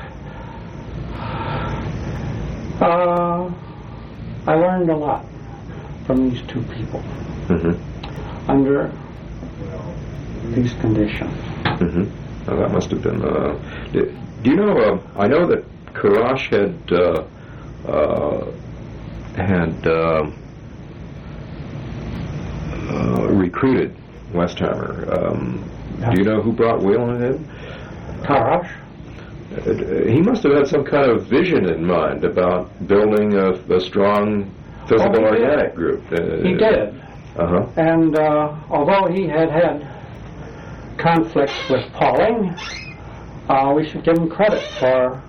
uh, I learned a lot from these two people Mm-hmm. under these conditions. Mm-hmm. Well, that must have been... Uh, do, do you know, uh, I know that Karash had uh, uh, had uh, uh, recruited Westheimer. Um, Yeah. Do you know who brought Whelan in? Karash? Uh, he must have had some kind of vision in mind about building a, a strong physical Oh, he did. organic group. Uh, He did. Uh-huh. And uh, although he had had conflicts with Pauling, uh, we should give him credit for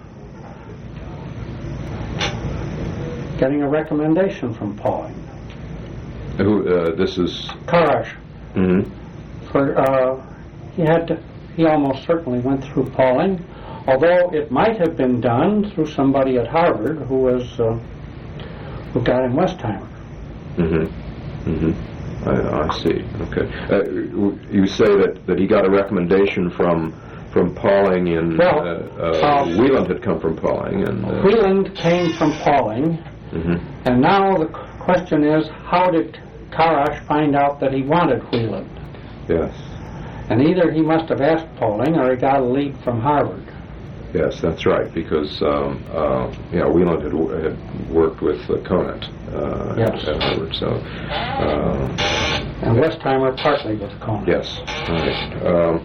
getting a recommendation from Pauling. Who, uh, this is... Karash. Mm-hmm. For, uh, he had to, he almost certainly went through Pauling, although it might have been done through somebody at Harvard who was uh, who got him Westheimer. Mm-hmm. Mm-hmm. I, I see. Okay. Uh, w- you say that, that he got a recommendation from from Pauling, and Well, uh, uh, uh, Whelan had come from Pauling, and uh, Whelan came from Pauling, mhm. and now the c- question is, how did Karash find out that he wanted Whelan? Yes, And either he must have asked Pauling or he got a lead from Harvard. yes, that's right. Because um, uh, yeah, Whelan had, w- had worked with uh, Conant uh, Yes. at, at Harvard, so uh, And Westheimer partly with Conant. yes, right. Um,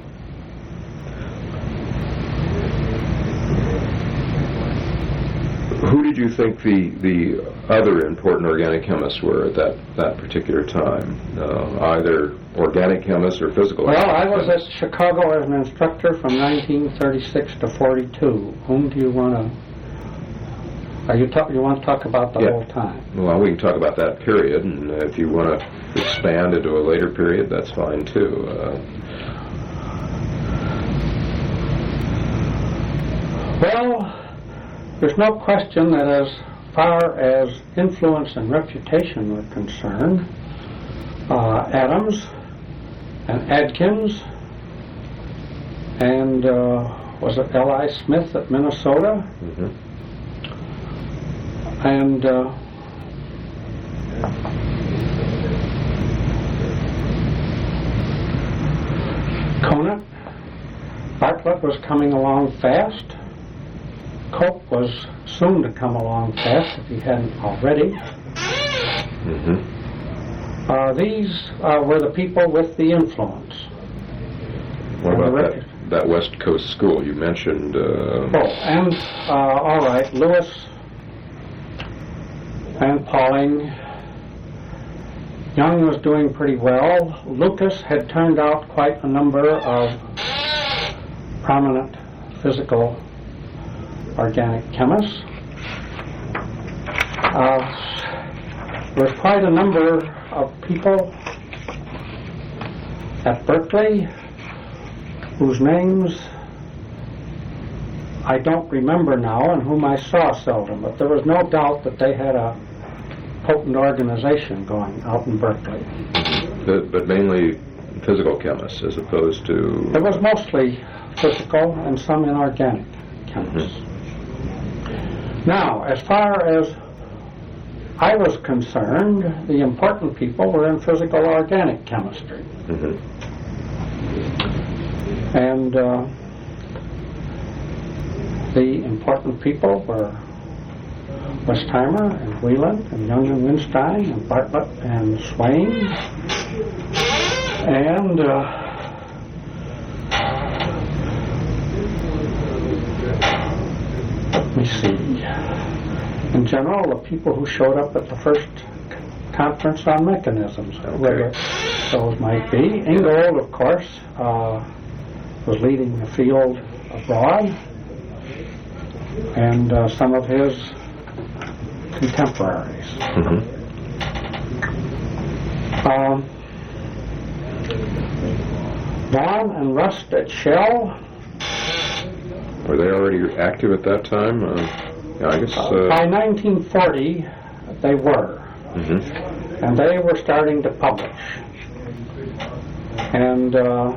Who did you think the the other important organic chemists were at that, that particular time? Uh, either organic chemists or physical Well, organic I was chemists? at Chicago as an instructor from nineteen thirty-six to forty-two. Whom do you want to... Are you, talk, you want to talk about the Yeah. whole time? Well, we can talk about that period, and uh, if you want to expand into a later period, that's fine too. Uh, Well, there's no question that as far as influence and reputation were concerned, uh, Adams and Adkins and uh, was it L I Smith at Minnesota, mhm. and uh, Conant, Bartlett was coming along fast. Cope was soon to come along fast if he hadn't already. Mhm. Uh, these uh, were the people with the influence. What And about the that, rep- that West Coast school you mentioned? Uh, Oh, and uh, all right, Lewis and Pauling. Young was doing pretty well. Lucas had turned out quite a number of prominent physical organic chemists. Uh, there was quite a number of people at Berkeley whose names I don't remember now and whom I saw seldom, but there was no doubt that they had a potent organization going out in Berkeley. but, but mainly physical chemists as opposed to... It was mostly physical and some inorganic chemists. Now, as far as I was concerned, the important people were in physical organic chemistry. Mhm. And uh, the important people were Westheimer and Whelan and Young and Winstein and Bartlett and Swain and uh, let me see. In general, the people who showed up at the first conference on mechanisms, whether those might be. Ingold, of course, uh, was leading the field abroad, and uh, some of his contemporaries. Mhm. Um, Vaughn and Rust at Shell. Were they already active at that time? Uh, Yeah, I guess. Uh, Uh, by nineteen forty, they were. mhm. And they were starting to publish. And uh,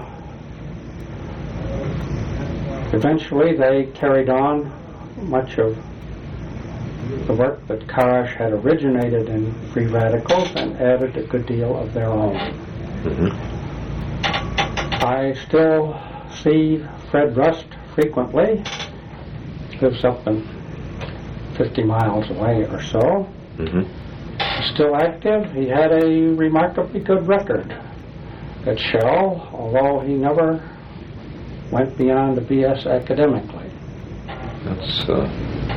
eventually they carried on much of the work that Karash had originated in Free Radicals and added a good deal of their own. Mhm. I still see Fred Rust frequently. He lives up in fifty miles away or so. Mhm. He's still active. He had a remarkably good record at Shell, although he never went beyond the B S academically. That's. Uh,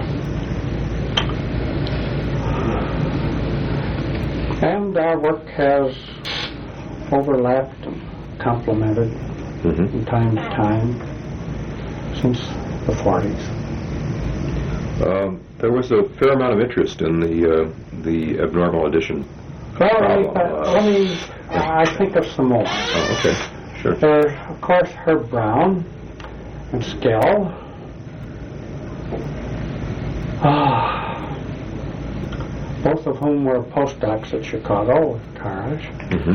And our work has overlapped and complemented mhm. from time to time since the forties. Um, there was a fair amount of interest in the uh, the abnormal addition. Well, let me, Problem, uh, let me I think of some more. Oh, okay, sure. There's, of course, Herb Brown and Skell. Ah, both of whom were postdocs at Chicago with Karash. Mhm.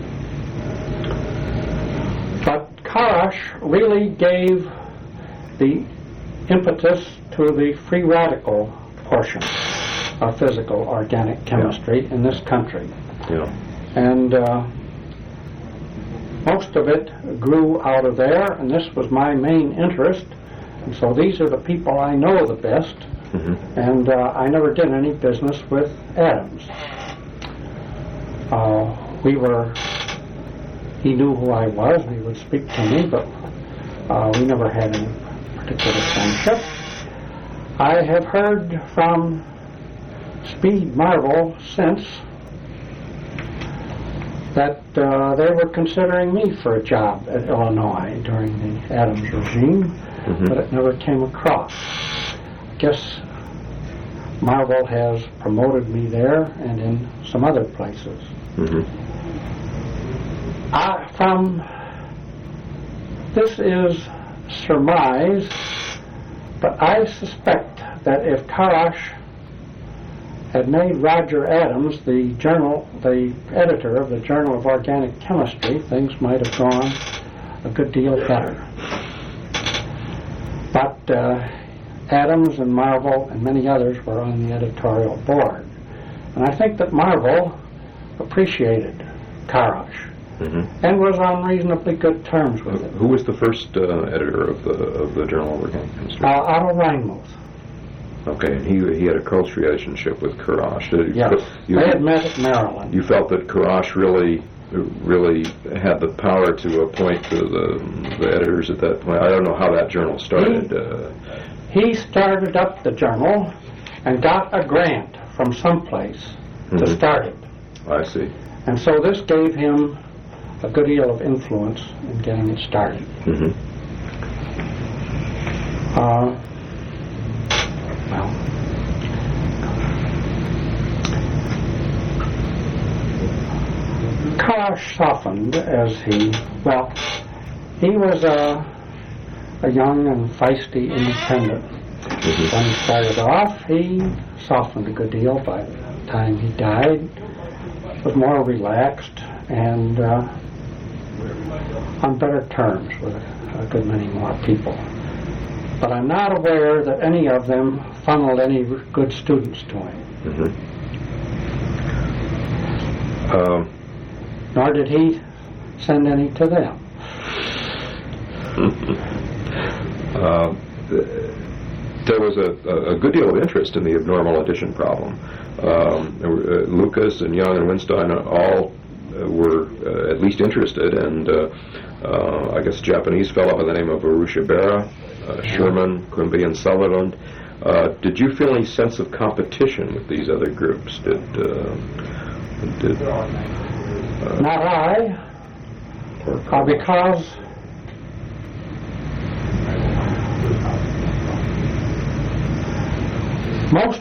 But Karash really gave the impetus to the free radical portion of physical organic chemistry in this country. Yeah. And uh, most of it grew out of there, and this was my main interest. And so these are the people I know the best, Mhm. and uh, I never did any business with atoms. Uh, we were, he knew who I was, and he would speak to me, but uh, we never had any particular friendship. I have heard from Speed Marvel since that uh, they were considering me for a job at Illinois during the Adams regime, Mhm. but it never came across. I guess Marvel has promoted me there and in some other places. Mhm. I, from this is surmise, but I suspect that if Karash had made Roger Adams the journal, the editor of the Journal of Organic Chemistry, things might have gone a good deal better. But uh, Adams and Marvel and many others were on the editorial board. And I think that Marvel appreciated Karash Mhm. and was on reasonably good terms with him. Who was the first uh, editor of the of the Journal of Organic Chemistry? Uh, Otto Reinmuth. Okay, and he he had a close relationship with Karash. Uh, Yes. You, They had met at Maryland. you felt that Karash really really had the power to appoint the, the, the editors at that point. I don't know how that journal started. He- Uh, He started up the journal and got a grant from someplace to Mhm. start it. I see. And so this gave him a good deal of influence in getting it started. Mhm. Uh, well, Karash softened as he, well, he was a, a young and feisty independent. Mhm. When he started off, he softened a good deal. By the time he died, was more relaxed and uh, on better terms with a good many more people. But I'm not aware that any of them funneled any good students to him. Mhm. Um, Nor did he send any to them. uh, there was a, a good deal of interest in the abnormal addition problem. Um, there were, uh, Lucas and Young and Winstein all uh, were uh, at least interested, and uh, uh, I guess a Japanese fellow by the name of Urushabara, uh, Sherman, Quimby, and Sutherland. Uh, did you feel any sense of competition with these other groups? Did uh, did uh, Not I, uh, because most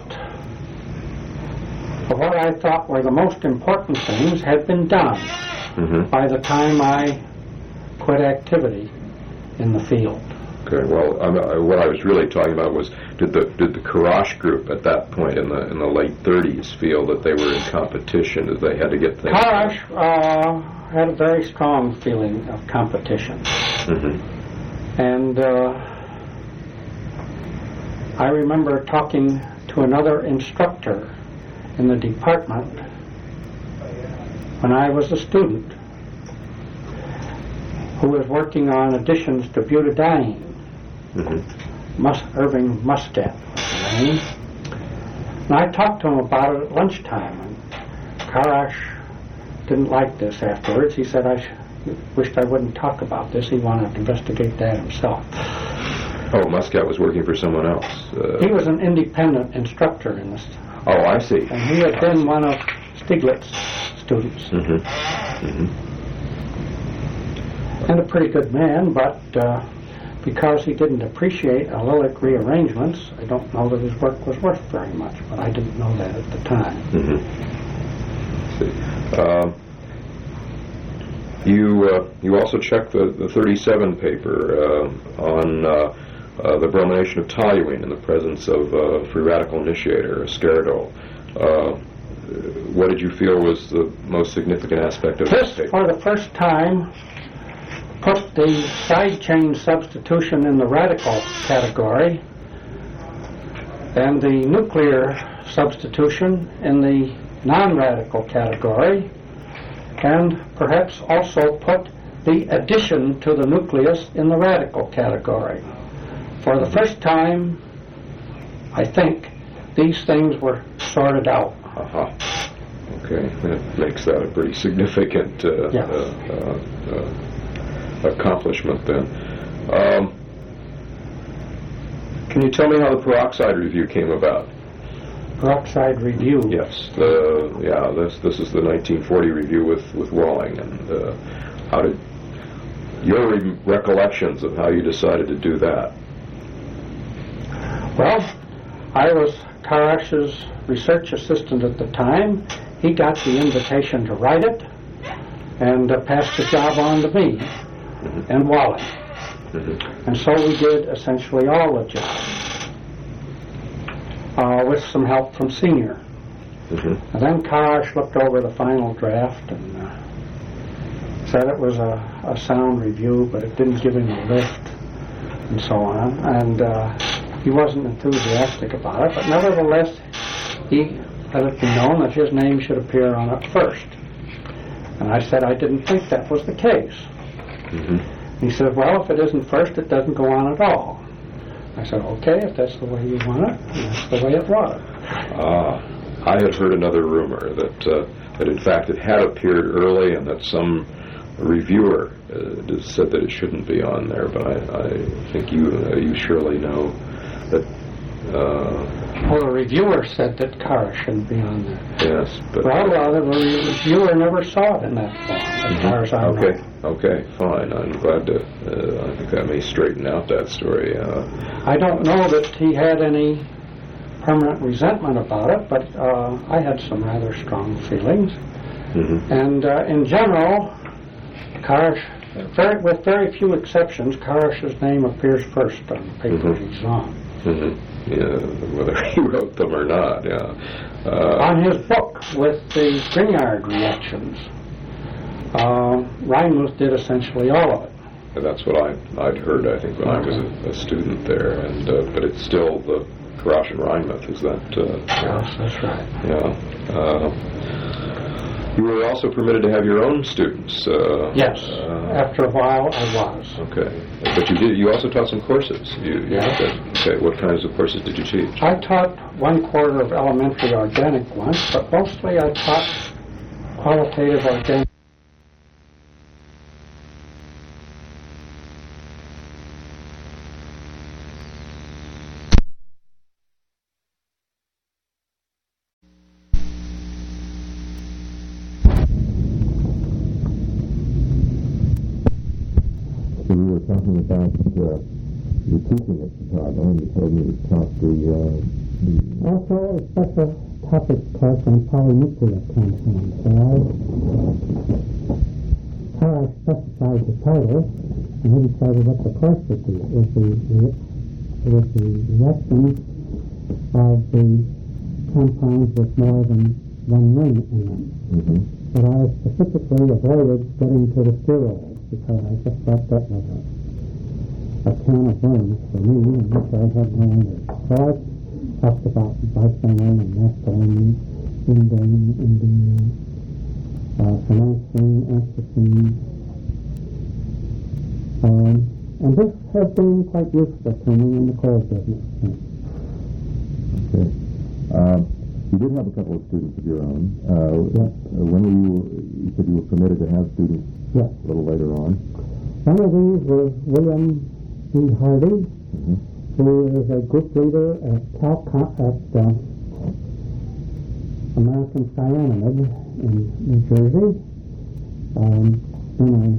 of what I thought were the most important things had been done mhm. by the time I quit activity in the field. Okay. Well, I'm, uh, what I was really talking about was did the did the Karash group at that point in the in the late thirties feel that they were in competition, that they had to get things? Karash uh, had a very strong feeling of competition, Mm-hmm. and uh, I remember talking to another instructor in the department when I was a student, who was working on additions to butadiene. Mm-hmm. Mus- Irving Muscat was the name. And I talked to him about it at lunchtime, and Karash didn't like this afterwards. He said I sh- wished I wouldn't talk about this. He wanted to investigate that himself. Oh, Muscat was working for someone else. Uh, He was an independent instructor in this, oh, I see. and he had been one of Stiglitz's students, Mm-hmm. Mm-hmm. and a pretty good man, but uh, because he didn't appreciate allylic rearrangements, I don't know that his work was worth very much, but I didn't know that at the time. Mm-hmm. See. Um, you uh, you also checked the, the thirty-seven paper uh, on uh, uh, the bromination of toluene in the presence of uh, free radical initiator, Scaridol. Uh, what did you feel was the most significant aspect of This, this paper? for the first time, put the side chain substitution in the radical category and the nuclear substitution in the non-radical category, and perhaps also put the addition to the nucleus in the radical category. For the first time, I think, these things were sorted out. Uh-huh. Okay, that makes that a pretty significant uh, Yes. uh, uh, uh, accomplishment then. Um, can you tell me how the peroxide review came about? Peroxide review. Yes, the yeah. This this is the nineteen forty review with with Walling, and uh, how did your re- recollections of how you decided to do that? Well, I was Karash's research assistant at the time. He got the invitation to write it and uh, passed the job on to me and Walling. Mm-hmm. And so we did essentially all the job, uh, with some help from Senior. Mm-hmm. And then Karash looked over the final draft and uh, said it was a, a sound review, but it didn't give him a lift and so on. And uh, he wasn't enthusiastic about it, but nevertheless, he let it be known that his name should appear on it first. And I said I didn't think that was the case. Mm-hmm. He said, well, if it isn't first, it doesn't go on at all. I said, okay, if that's the way you want it, that's the way it was. Ah, I had heard another rumor that uh, that in fact it had appeared early, and that some reviewer uh, said that it shouldn't be on there. But I, I think you uh, you surely know that. Uh, Well, the reviewer said that Karash shouldn't be on there. yes, but Well, uh, the reviewer never saw it in that form, as far as I know. okay, okay, fine. I'm glad to. Uh, I think that may straighten out that story. Uh, I don't know that he had any permanent resentment about it, but uh, I had some rather strong feelings. mhm. And uh, in general, Karash, very, with very few exceptions, Karash's name appears first on the papers Mhm. he's on. Mm-hmm. Yeah, whether he wrote them or not. Yeah. Uh, On his book with the Grignard reactions, uh, Reinmuth did essentially all of it. And that's what I, I'd heard, I think, when I was a, a student there. And uh, but it's still the Karash and Reinmuth, is that? Uh, Yes, that's right. yeah. Uh, you were also permitted to have your own students. Uh, Yes, Uh, after a while I was. okay. But you did. You also taught some courses. You, you Yeah. said, okay. What kinds of courses did you teach? I taught one quarter of elementary organic once, but mostly I taught qualitative organic. So you were talking about uh, your teaching at Chicago, and you told me you taught the, uh, the Also, a special topic class on polynuclear compounds. So I, how I specified the title, and he decided what the course would be. It was the, the, it was the reaction of the compounds with more than one ring in them. Mm-hmm. But I specifically avoided getting to the steroids because I just thought that was a, a can of worms for me, and which I had no interest. So I talked about bisphenol and naphthalene, indane, indene, uh, phenylephrine, anthracene. Um, and this has been quite useful to me in the coal business. Okay. Um, you did have a couple of students of your own. Uh, Yes. uh, when were you, you said you were permitted to have students Yes. a little later on. One of these was William E. Hardy, Mm-hmm. who is a group leader at Calcon at uh, American Cyanamid in New Jersey. Um, then I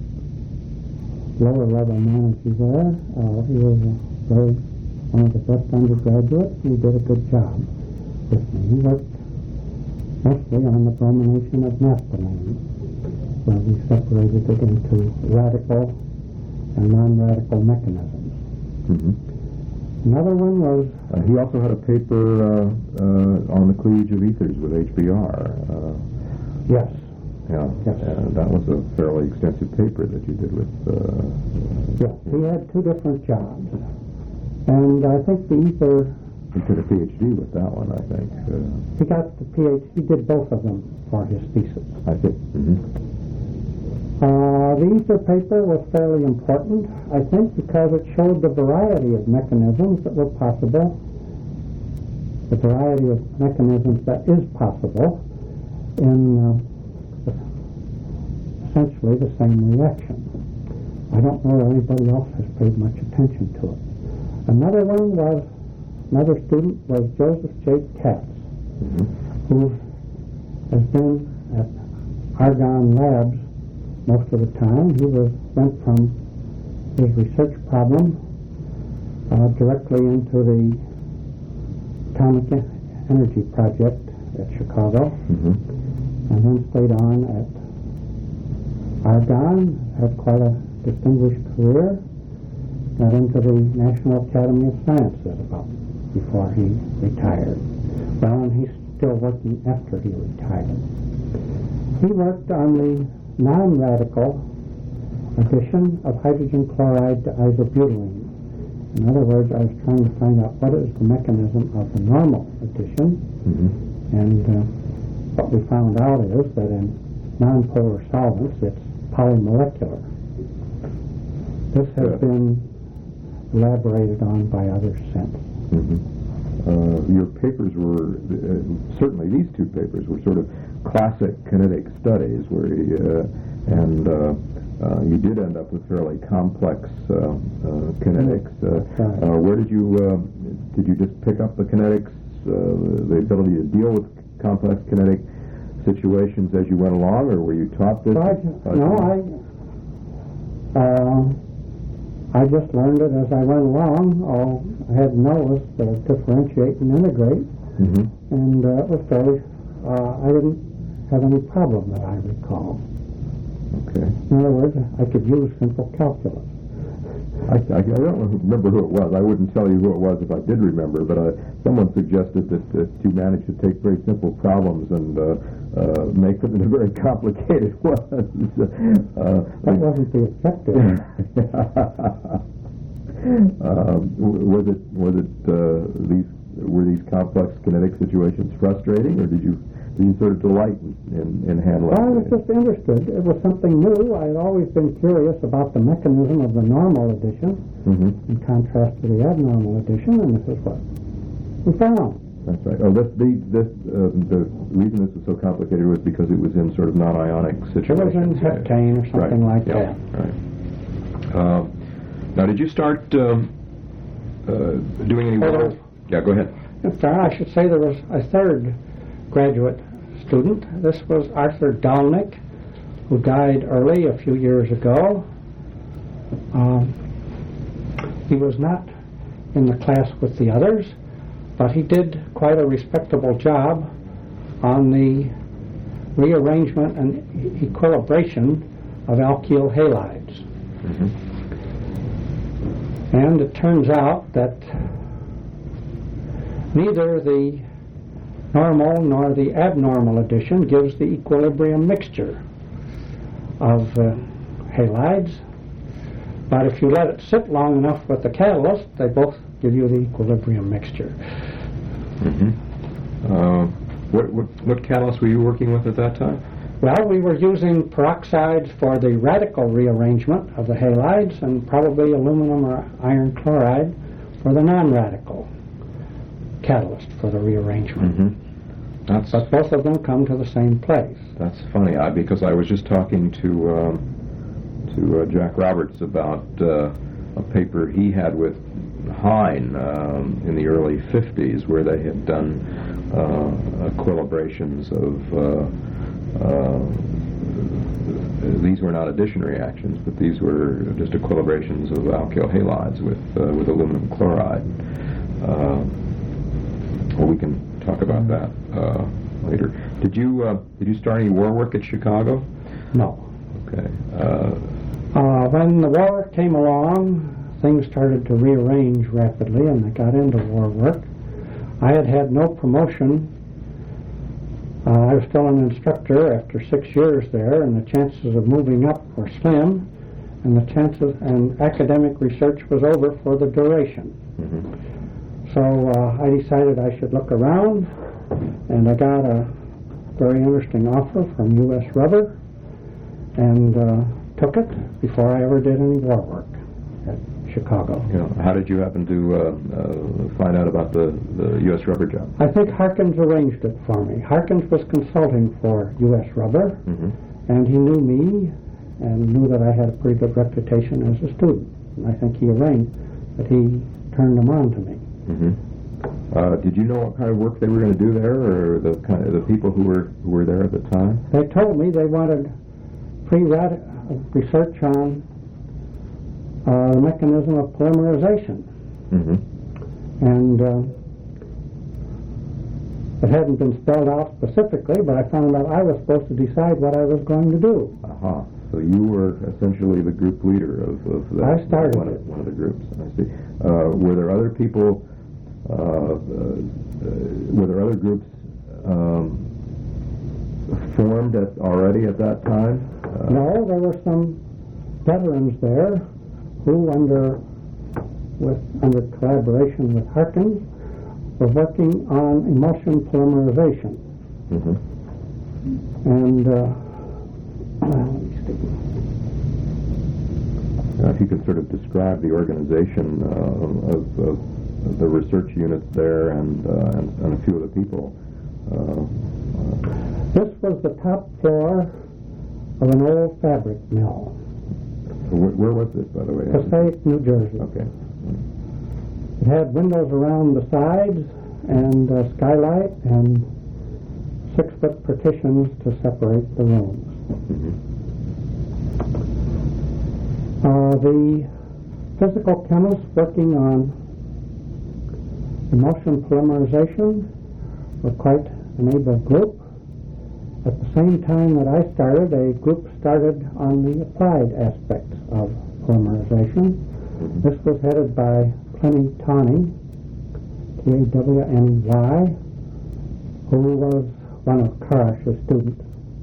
lower level manager there. Uh, he was a very, one of the best undergraduates. He did a good job with me. He worked mostly on the bromination of naphthalene, where we separated it into radical and non-radical mechanisms. Mm-hmm. Another one was Uh, he also had a paper uh, uh, on the cleavage of ethers with H B R. Uh, yes, yeah, Yes. uh, that was a fairly extensive paper that you did with. Uh, yes. He had two different jobs, and I think the ether. he did a PhD with that one, I think. Uh, He got the PhD. He did both of them for his thesis. I think. Mm-hmm. Uh, the ether paper was fairly important, I think, because it showed the variety of mechanisms that were possible, the variety of mechanisms that is possible in uh, essentially the same reaction. I don't know that anybody else has paid much attention to it. Another one was, another student was Joseph J. Katz, Mm-hmm. who has been at Argonne Labs most of the time. He was went from his research problem uh, directly into the Atomic Energy Project at Chicago, Mm-hmm. and then stayed on at Argonne, had quite a distinguished career, got into the National Academy of Sciences about before he retired. Well, and he's still working after he retired. He worked on the non-radical addition of hydrogen chloride to isobutylene. In other words, I was trying to find out what is the mechanism of the normal addition, Mm-hmm. and uh, what we found out is that in nonpolar solvents, it's polymolecular. This has Yeah. been elaborated on by others since. Mm-hmm. Uh, your papers were, uh, certainly these two papers were sort of classic kinetic studies where you, uh, and uh, uh, you did end up with fairly complex uh, uh, kinetics. Uh, Right. uh, where did you, uh, did you just pick up the kinetics, uh, the ability to deal with complex kinetic situations as you went along, or were you taught this? So I, Uh, no, I, uh, I just learned it as I went along. All I had to know was to differentiate and integrate, Mhm. and uh, it was fairly, uh, I didn't have any problem that I recall. Okay. In other words, I could use simple calculus. I, I, I don't remember who it was. I wouldn't tell you who it was if I did remember, but uh, someone suggested that, that you managed to take very simple problems and uh, uh, make them into very complicated ones. uh, That wasn't the objective. um, w- was it was it uh, these were these complex kinetic situations frustrating, or did you did you sort of delight in, in, in handling? Well, I was it? just interested. It was something new. I had always been curious about the mechanism of the normal addition Mhm. in contrast to the abnormal addition, and this is what we found. That's right. Oh, this, the, this, uh, the reason this was so complicated was because it was in sort of non-ionic It situations. was in heptane or something Right. like Yeah. that. Right. Um, now, did you start um, uh, doing any Hello. work? Yeah, go ahead. In fact, I should say there was a third graduate student. This was Arthur Dalnick, who died early a few years ago. Um, he was not in the class with the others, but he did quite a respectable job on the rearrangement and equilibration of alkyl halides. Mm-hmm. And it turns out that neither the normal nor the abnormal addition gives the equilibrium mixture of uh, halides. But if you let it sit long enough with the catalyst, they both give you the equilibrium mixture. Mm-hmm. Uh, what, what, what catalyst were you working with at that time? Well, we were using peroxides for the radical rearrangement of the halides and probably aluminum or iron chloride for the non-radical catalyst for the rearrangement. Mm-hmm. That's, But both of them come to the same place. that's funny, I, because I was just talking to um, to uh, Jack Roberts about uh, a paper he had with Hine um, in the early fifties where they had done uh, equilibrations of uh, uh, these were not addition reactions, but these were just equilibrations of alkyl halides with uh, with aluminum chloride. Uh, well, we can talk about that uh, later. Did you uh, did you start any war work at Chicago? No. Okay. Uh, Uh, when the war came along, things started to rearrange rapidly and I got into war work. I had had no promotion. Uh, I was still an instructor after six years there, and the chances of moving up were slim, and the chances and academic research was over for the duration. mm-hmm. So uh, I decided I should look around, and I got a very interesting offer from U S Rubber, and uh, took it before I ever did any war work at Chicago. Yeah. How did you happen to uh, uh, find out about the, the U S Rubber job? I think Harkins arranged it for me. Harkins was consulting for U S Rubber, Mm-hmm. and he knew me and knew that I had a pretty good reputation as a student. And I think he arranged that he turned them on to me. Mm-hmm. Uh, did you know what kind of work they were going to do there, or the kind of the people who were who were there at the time? They told me they wanted pre-rad research on uh, the mechanism of polymerization. Mm-hmm. And uh, it hadn't been spelled out specifically, but I found out I was supposed to decide what I was going to do. Aha. So you were essentially the group leader of, of the, I started one, it. of, one of the groups. I see. Uh, were there other people? Uh, uh, were there other groups um, formed at, already at that time? Uh, No, there were some veterans there who, under with under collaboration with Harkins, were working on emulsion polymerization. Mm-hmm. And uh, let me see. Uh, if you could sort of describe the organization uh, of, of the research units there and, uh, and and a few of the people. Uh, This was the top floor of an old fabric mill, where, where was this, by the way? Passaic, New Jersey. Okay. It had windows around the sides and a skylight and six-foot partitions to separate the rooms. Mm-hmm. Uh, the physical chemists working on emulsion polymerization were quite an able group. At the same time that I started, a group started on the applied aspects of polymerization. Mm-hmm. This was headed by Pliny Tawney, T A W N E Y, who was one of Karash's students.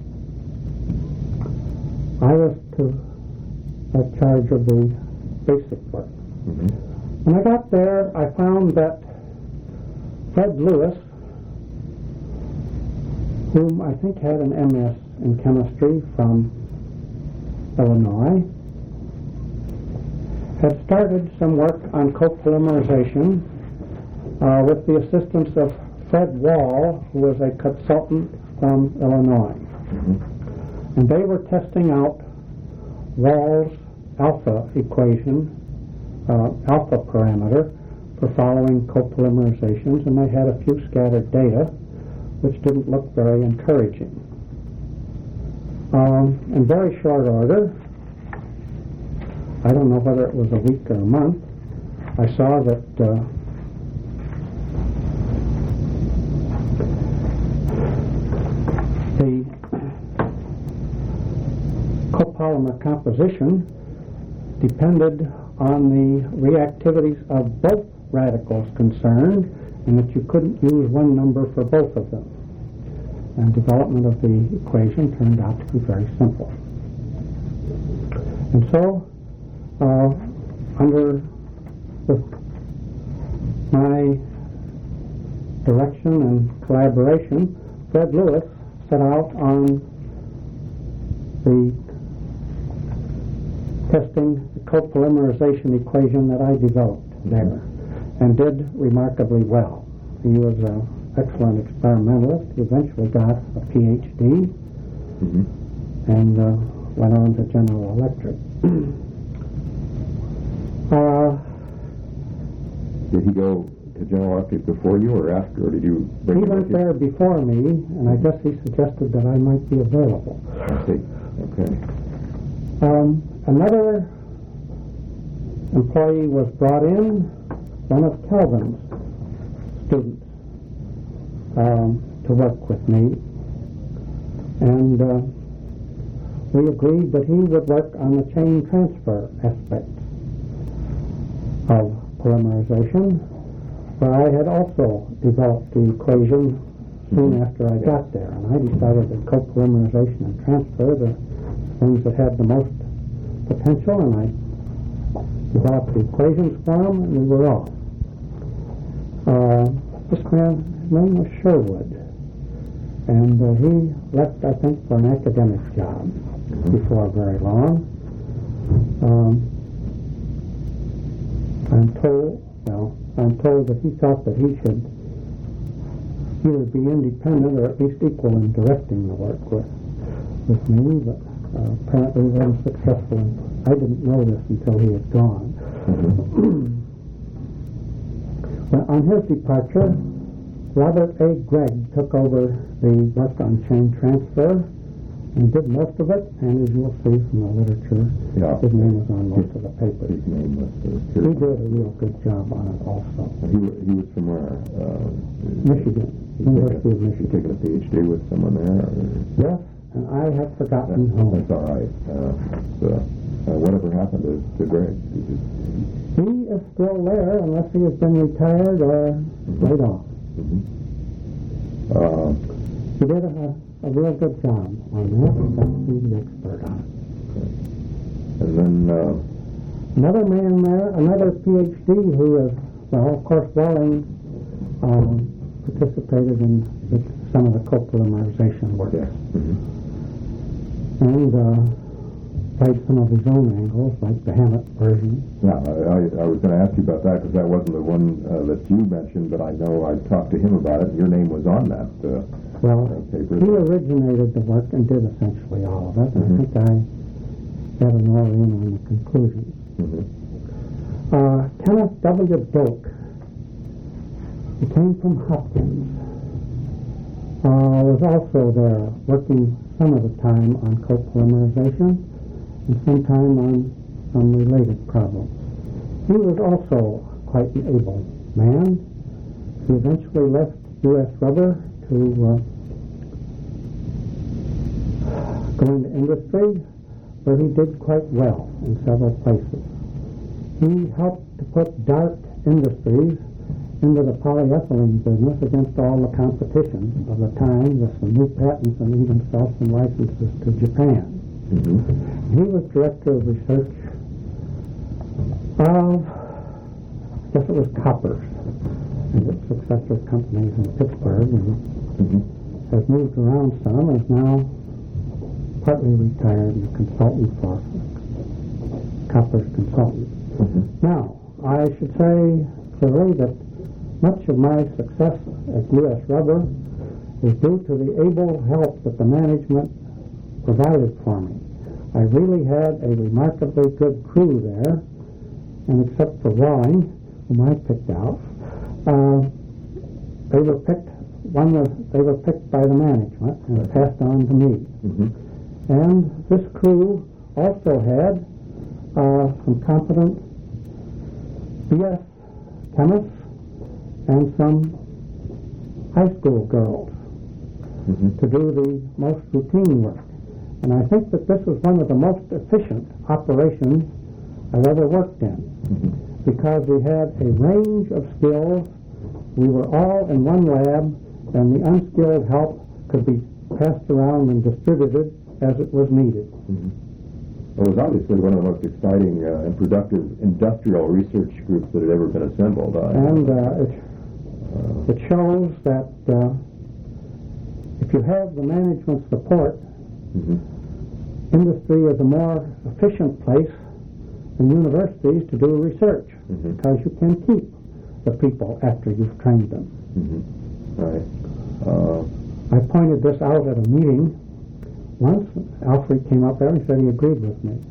I was to have charge of the basic work. Mm-hmm. When I got there, I found that Fred Lewis, whom I think had an M S in chemistry from Illinois, had started some work on copolymerization uh, with the assistance of Fred Wall, who was a consultant from Illinois. Mm-hmm. And they were testing out Wall's alpha equation, uh, alpha parameter, for following copolymerizations, and they had a few scattered data which didn't look very encouraging. Um, in very short order, I don't know whether it was a week or a month, I saw that uh, the copolymer composition depended on the reactivities of both radicals concerned, and that you couldn't use one number for both of them. And development of the equation turned out to be very simple. And so, uh, under with my direction and collaboration, Fred Lewis set out on the testing the copolymerization equation that I developed there, and did remarkably well. He was an excellent experimentalist. He eventually got a P H D Mm-hmm. and uh, went on to General Electric. uh, Did he go to General Electric before you or after, or did you bring he him went with you? there before me, and I guess he suggested that I might be available. I see. Okay. Um, another employee was brought in, one of Kelvin's students, um, to work with me, and uh, we agreed that he would work on the chain transfer aspect of polymerization, where I had also developed the equation soon after I got there, and I decided that copolymerization and transfer, the things that had the most potential, and I developed the equations for them, and we were off. Uh, this man, his name was Sherwood, and uh, he left, I think, for an academic job before very long. Um, I'm told, well, I'm told that he thought that he should either be independent or at least equal in directing the work with, with me, but uh, apparently wasn't successful. I didn't know this until he had gone. Mm-hmm. Well, on his departure, Robert A. Gregg took over the work on chain transfer and did most of it, and as you'll see from the literature, Yeah. his name was on most of the papers. His name was uh, He here. did a real good job on it also. He, wa- he was from where? Uh, Michigan, he'd University taken a- of Michigan. he'd taken a P H D with someone there? Or? Yes, and I have forgotten That, whom. that's all right. Uh, so, uh, whatever happened to, to Greg? He just, He is still there unless he has been retired or laid off. mhm. Uh, He did a, a real good job on that. He got to be the expert on it. and then, uh, Another man there, another P H D who is, well, of course, Welling um, participated in the, some of the copolymerization work. yes. Mhm. And uh, played some of his own angles, like the Hammett version. Yeah, I, I, I was going to ask you about that because that wasn't the one uh, that you mentioned, but I know I talked to him about it, and your name was on that uh, Well, uh, paper. he originated the work and did essentially all of it. And Mhm. I think I had an all in on the conclusions. Mhm. Uh, Kenneth W. Doak, he came from Hopkins, uh, was also there working some of the time on copolymerization and some time on some related problems. He was also quite an able man. He eventually left U S Rubber to uh, go into industry, where he did quite well in several places. He helped to put Dart Industries into the polyethylene business against all the competition of the time with some new patents and even sell some licenses to Japan. Mhm. He was director of research of, I guess it was Koppers, and its successor companies in Pittsburgh, and Mhm. has moved around some and is now partly retired and a consultant for Koppers Consultant. Mhm. Now, I should say clearly that much of my success at U S Rubber is due to the able help that the management provided for me. I really had a remarkably good crew there, and except for Walling, whom I picked out, uh, they were picked. One was they were picked by the management and passed on to me. Mhm. And this crew also had uh, some competent B S chemists and some high school girls Mhm. to do the most routine work. And I think that this was one of the most efficient operations I've ever worked in, because we had a range of skills. We were all in one lab, and the unskilled help could be passed around and distributed as it was needed. Mm-hmm. Well, it was obviously one of the most exciting uh, and productive industrial research groups that had ever been assembled. Uh, and uh, it, uh, it shows that uh, if you have the management support, mm-hmm. industry is a more efficient place than universities to do research, mm-hmm. because you can keep the people after you've trained them. Mm-hmm. Right. Uh, I pointed this out at a meeting once. Alfred came up there and said he agreed with me.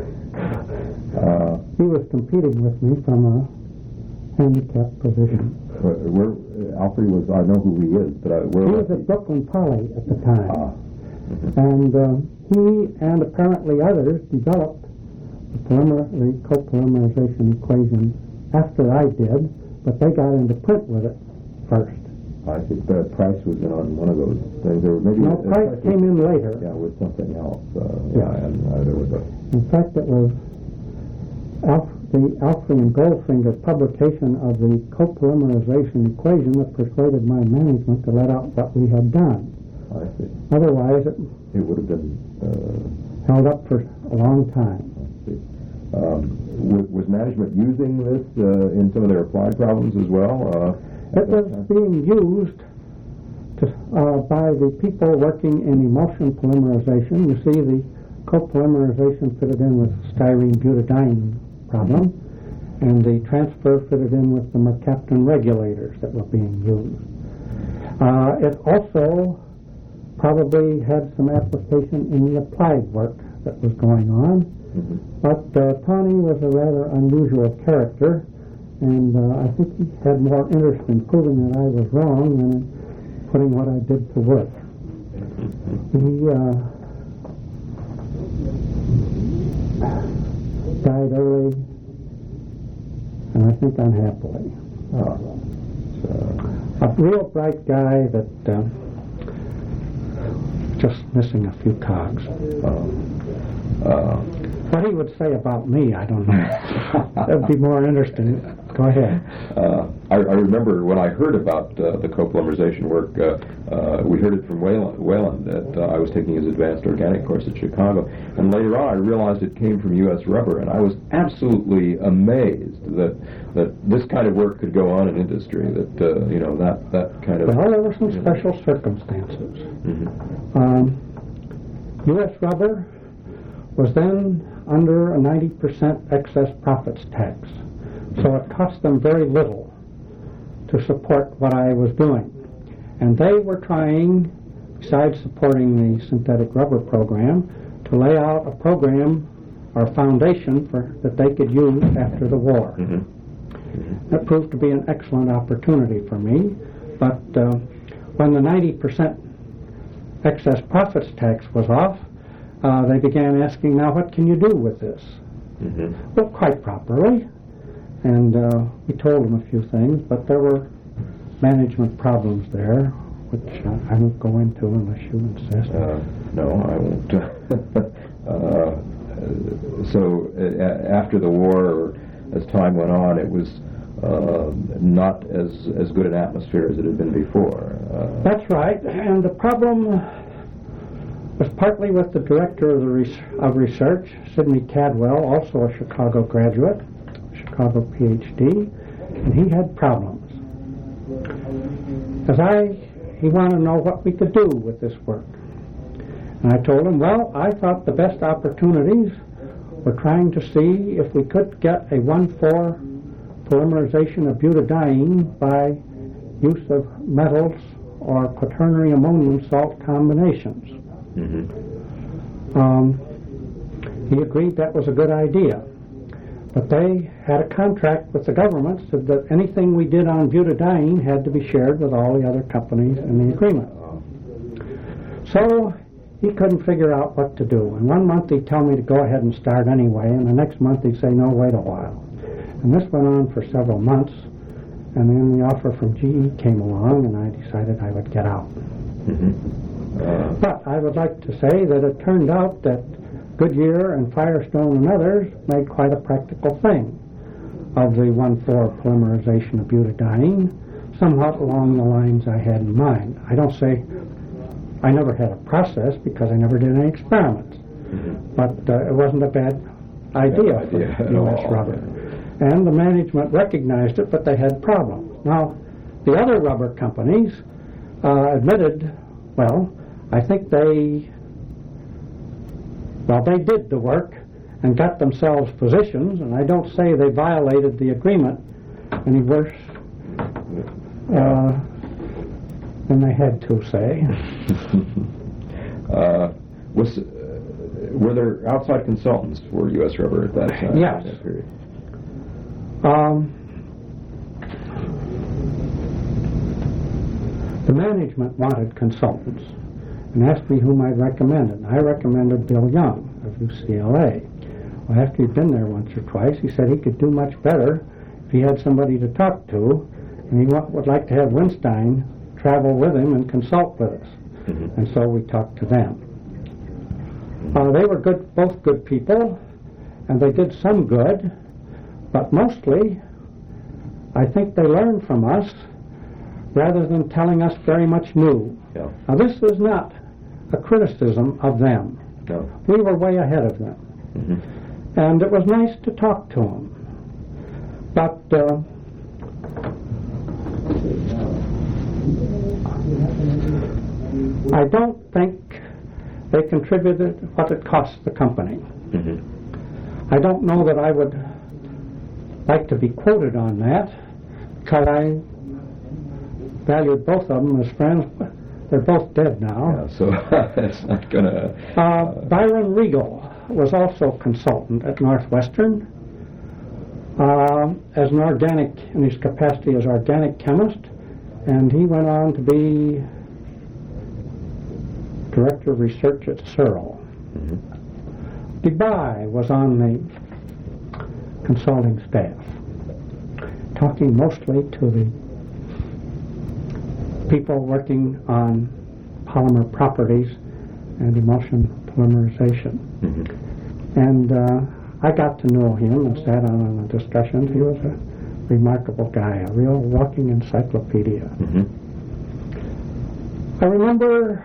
uh, He was competing with me from a handicapped position. where, where uh, Alfred was, I know who he is, but I, where He was was at Brooklyn Poly at the time. Ah. Mm-hmm. And uh, he and apparently others developed the, polymer, the copolymerization equation after I did, but they got into print with it first. I think uh, Price was in on one of those things. There was maybe No, uh, Price came in later. Yeah, with something else. Uh, Yes. Yeah, and uh, there was a. In fact, it was Alf- the Alfrey and Goldfinger publication of the copolymerization equation that persuaded my management to let out what we had done. I see. Otherwise, it It would have been. Uh, held up for a long time. I see. Um, w- was management using this uh, in some of their applied problems as well? Uh, It was being used to, uh, by the people working in emulsion polymerization. You see, the copolymerization fitted in with styrene butadiene problem, and the transfer fitted in with the mercaptan regulators that were being used. Uh, it also probably had some application in the applied work that was going on, Mm-hmm. but uh, Tony was a rather unusual character. And uh, I think he had more interest in proving that I was wrong than in putting what I did to work. He uh, died early, and I think unhappily. Ah. So, A real bright guy that uh, just missing a few cogs. uh, uh, What he would say about me, I don't know. That would be more interesting. Go ahead. Uh, I, I remember when I heard about uh, the copolymerization work, uh, uh, we heard it from Wayland, Wayland that uh, I was taking his advanced organic course at Chicago, and later on I realized it came from U S Rubber, and I was absolutely amazed that that this kind of work could go on in industry, that uh, you know that that kind of. Well, there were some special circumstances. Mm-hmm. Um, U S Rubber was then under a ninety percent excess profits tax. So it cost them very little to support what I was doing. And they were trying, besides supporting the synthetic rubber program, to lay out a program or foundation for that they could use after the war. Mm-hmm. Mm-hmm. That proved to be an excellent opportunity for me. But uh, when the ninety percent excess profits tax was off, Uh, they began asking, now what can you do with this? Mm-hmm. Well, quite properly. And uh, we told them a few things, but there were management problems there, which uh, I won't go into unless you insist. Uh, no, I won't. uh, so uh, after the war, or as time went on, it was uh, not as, as good an atmosphere as it had been before. Uh, That's right. And the problem was partly with the director of, the res- of research, Sidney Cadwell, also a Chicago graduate, Chicago P H D, and he had problems. Because I, he wanted to know what we could do with this work. And I told him, well, I thought the best opportunities were trying to see if we could get a one four polymerization of butadiene by use of metals or quaternary ammonium salt combinations. mm-hmm. Um, he agreed that was a good idea. But they had a contract with the government said that anything we did on butadiene had to be shared with all the other companies in the agreement. So he couldn't figure out what to do. And one month he'd tell me to go ahead and start anyway, and the next month he'd say, no, wait a while. And this went on for several months, and then the offer from G E came along, and I decided I would get out. Mm-hmm. Uh, But I would like to say that it turned out that Goodyear and Firestone and others made quite a practical thing of the one four polymerization of butadiene, somewhat along the lines I had in mind. I don't say I never had a process because I never did any experiments, mm-hmm. but uh, it wasn't a bad idea, bad idea for U S rubber. And the management recognized it, but they had problems. Now, the other rubber companies uh, admitted, well, I think they, well, they did the work and got themselves positions, and I don't say they violated the agreement any worse uh, than they had to say. uh, was, uh, were there outside consultants for U S Rubber at that time? Yes. That period? Um, the management wanted consultants and asked me whom I'd recommend, and I recommended Bill Young of U C L A. Well, after he'd been there once or twice, he said he could do much better if he had somebody to talk to, and he wa- would like to have Winstein travel with him and consult with us. Mm-hmm. And so we talked to them. Uh, they were good, both good people, and they did some good, but mostly I think they learned from us rather than telling us very much new. Yeah. Now, this is not a criticism of them. No. We were way ahead of them. Mm-hmm. And it was nice to talk to them. But uh, I don't think they contributed what it cost the company. Mm-hmm. I don't know that I would like to be quoted on that, because I valued both of them as friends. They're both dead now. Yeah, so it's not going to... Uh, Uh, Byron Regal was also consultant at Northwestern uh, as an organic, in his capacity as organic chemist, and he went on to be director of research at Searle. Mm-hmm. Dubai was on the consulting staff, talking mostly to the people working on polymer properties and emulsion polymerization. Mm-hmm. And uh, I got to know him and sat on on the discussions. He was a remarkable guy, a real walking encyclopedia. Mm-hmm. I remember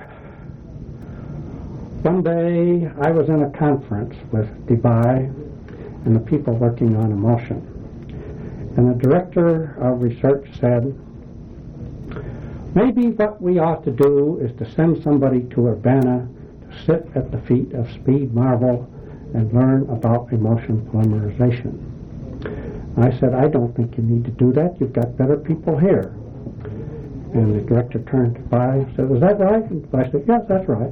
one day I was in a conference with Dubai and the people working on emulsion. And the director of research said, maybe what we ought to do is to send somebody to Urbana to sit at the feet of Speed Marvel and learn about emulsion polymerization. I said, I don't think you need to do that. You've got better people here. And the director turned to Dubai and said, is that right? And I said, yes, that's right.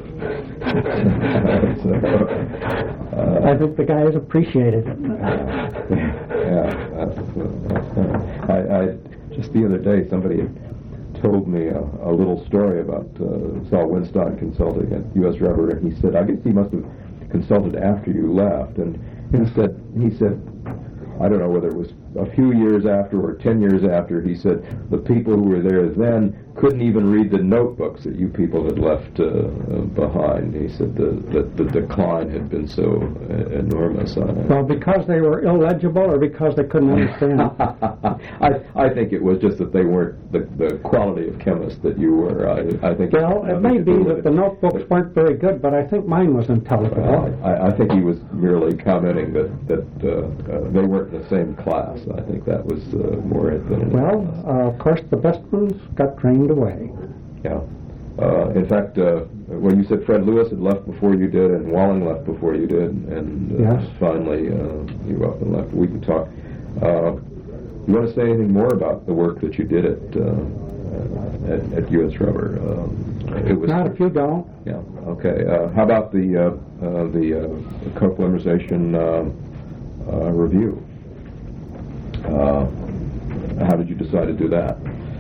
so, uh, I think the guys appreciated it. yeah, that's, that's, I, I, just the other day, somebody had told me a, a little story about uh, Saul Winstein consulting at U S Rubber, and he said, I guess he must have consulted after you left, and he said, he said, I don't know whether it was a few years after or ten years after, he said the people who were there then couldn't even read the notebooks that you people had left uh, behind. He said the, the, the decline had been so uh, enormous on it. Well, because they were illegible or because they couldn't understand? I, I think it was just that they weren't the, the quality of chemist that you were. I, I think Well, it may be that the notebooks weren't very good, but I think mine was intelligible. Well, I, I think he was merely commenting that, that uh, uh, they weren't in the same class. I think that was uh, more it than anything Well, else. uh, of course, the best ones got trained away. Yeah. Uh, in fact, uh, well, you said Fred Lewis had left before you did, and Walling left before you did, and uh, Yes. finally uh, you up and left. We can talk. Uh, you want to say anything more about the work that you did at uh, at, at U S Rubber? Um, it was Not if you don't. Yeah. Okay. Uh, how about the uh, uh, the uh, copolymerization uh, uh, review? Uh, how did you decide to do that?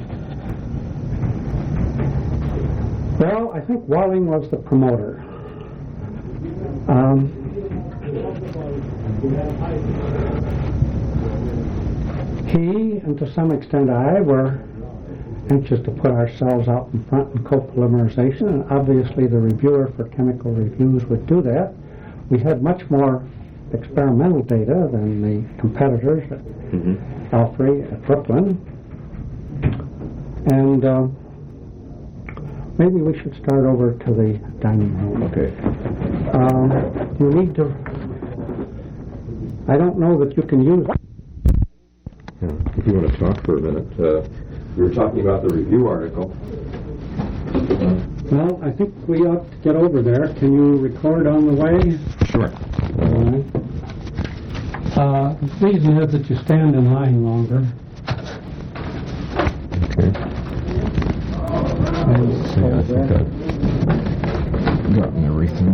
Well, I think Walling was the promoter. Um, he, and to some extent I, were anxious to put ourselves out in front in copolymerization, and obviously the reviewer for chemical reviews would do that. we had much more experimental data than the competitors at Mhm. Alfrey at Brooklyn. And uh, maybe we should start over to the dining room. Okay. Um, you need to... I don't know that you can use... Yeah. If you want to talk for a minute, uh, we were talking about the review article. Well, I think we ought to get over there. Can you record on the way? Sure. All right. Uh, the reason is that you stand in line longer. Okay. And Yeah, I think I've gotten everything.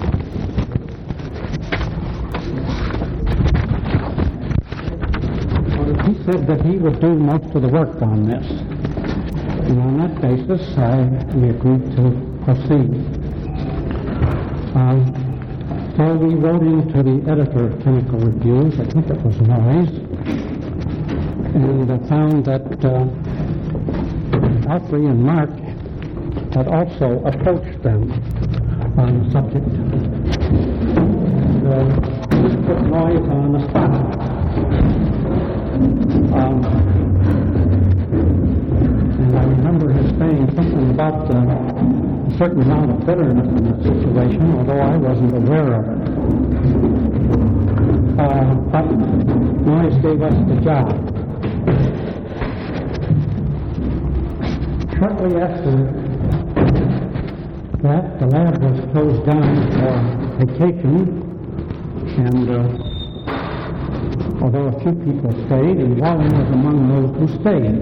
he said that he would do most of the work on this. And on that basis, I, we agreed to proceed. Um, so we wrote into the editor of Chemical Reviews, I think it was Noyes, and uh, found that uh, Alfrey and Mark had also approached them on the subject. And uh, this put Noyes on the spot. Um, and I remember his saying something about uh, a certain amount of bitterness in the situation, although I wasn't aware of it. Uh, but Noyes gave us the job. Shortly after that, the lab was closed down for vacation, and uh, although a few people stayed, and Walling was among those who stayed.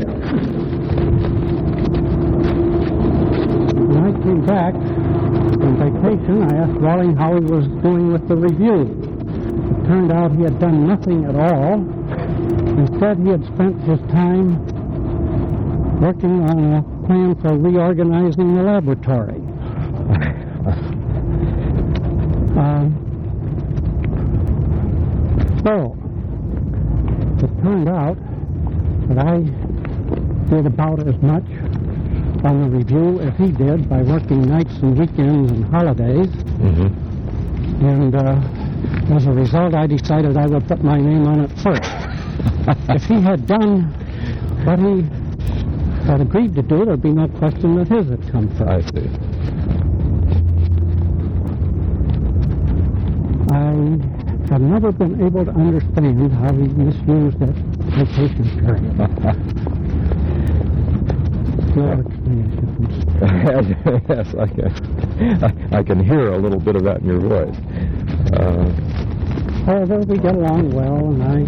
When I came back from vacation, I asked Walling how he was doing with the review. It turned out he had done nothing at all. Instead, he had spent his time working on a plan for reorganizing the laboratory. uh, so, it turned out that I did about as much on the review as he did by working nights and weekends and holidays. Mm-hmm. And uh, as a result, I decided I would put my name on it first. If he had done what he had agreed to do, there'd be no question that his had come first. I see. I have never been able to understand how he misused that vacation period. No explanation. Yes, I can. I, I can hear a little bit of that in your voice. Uh, Although we get along well, and I,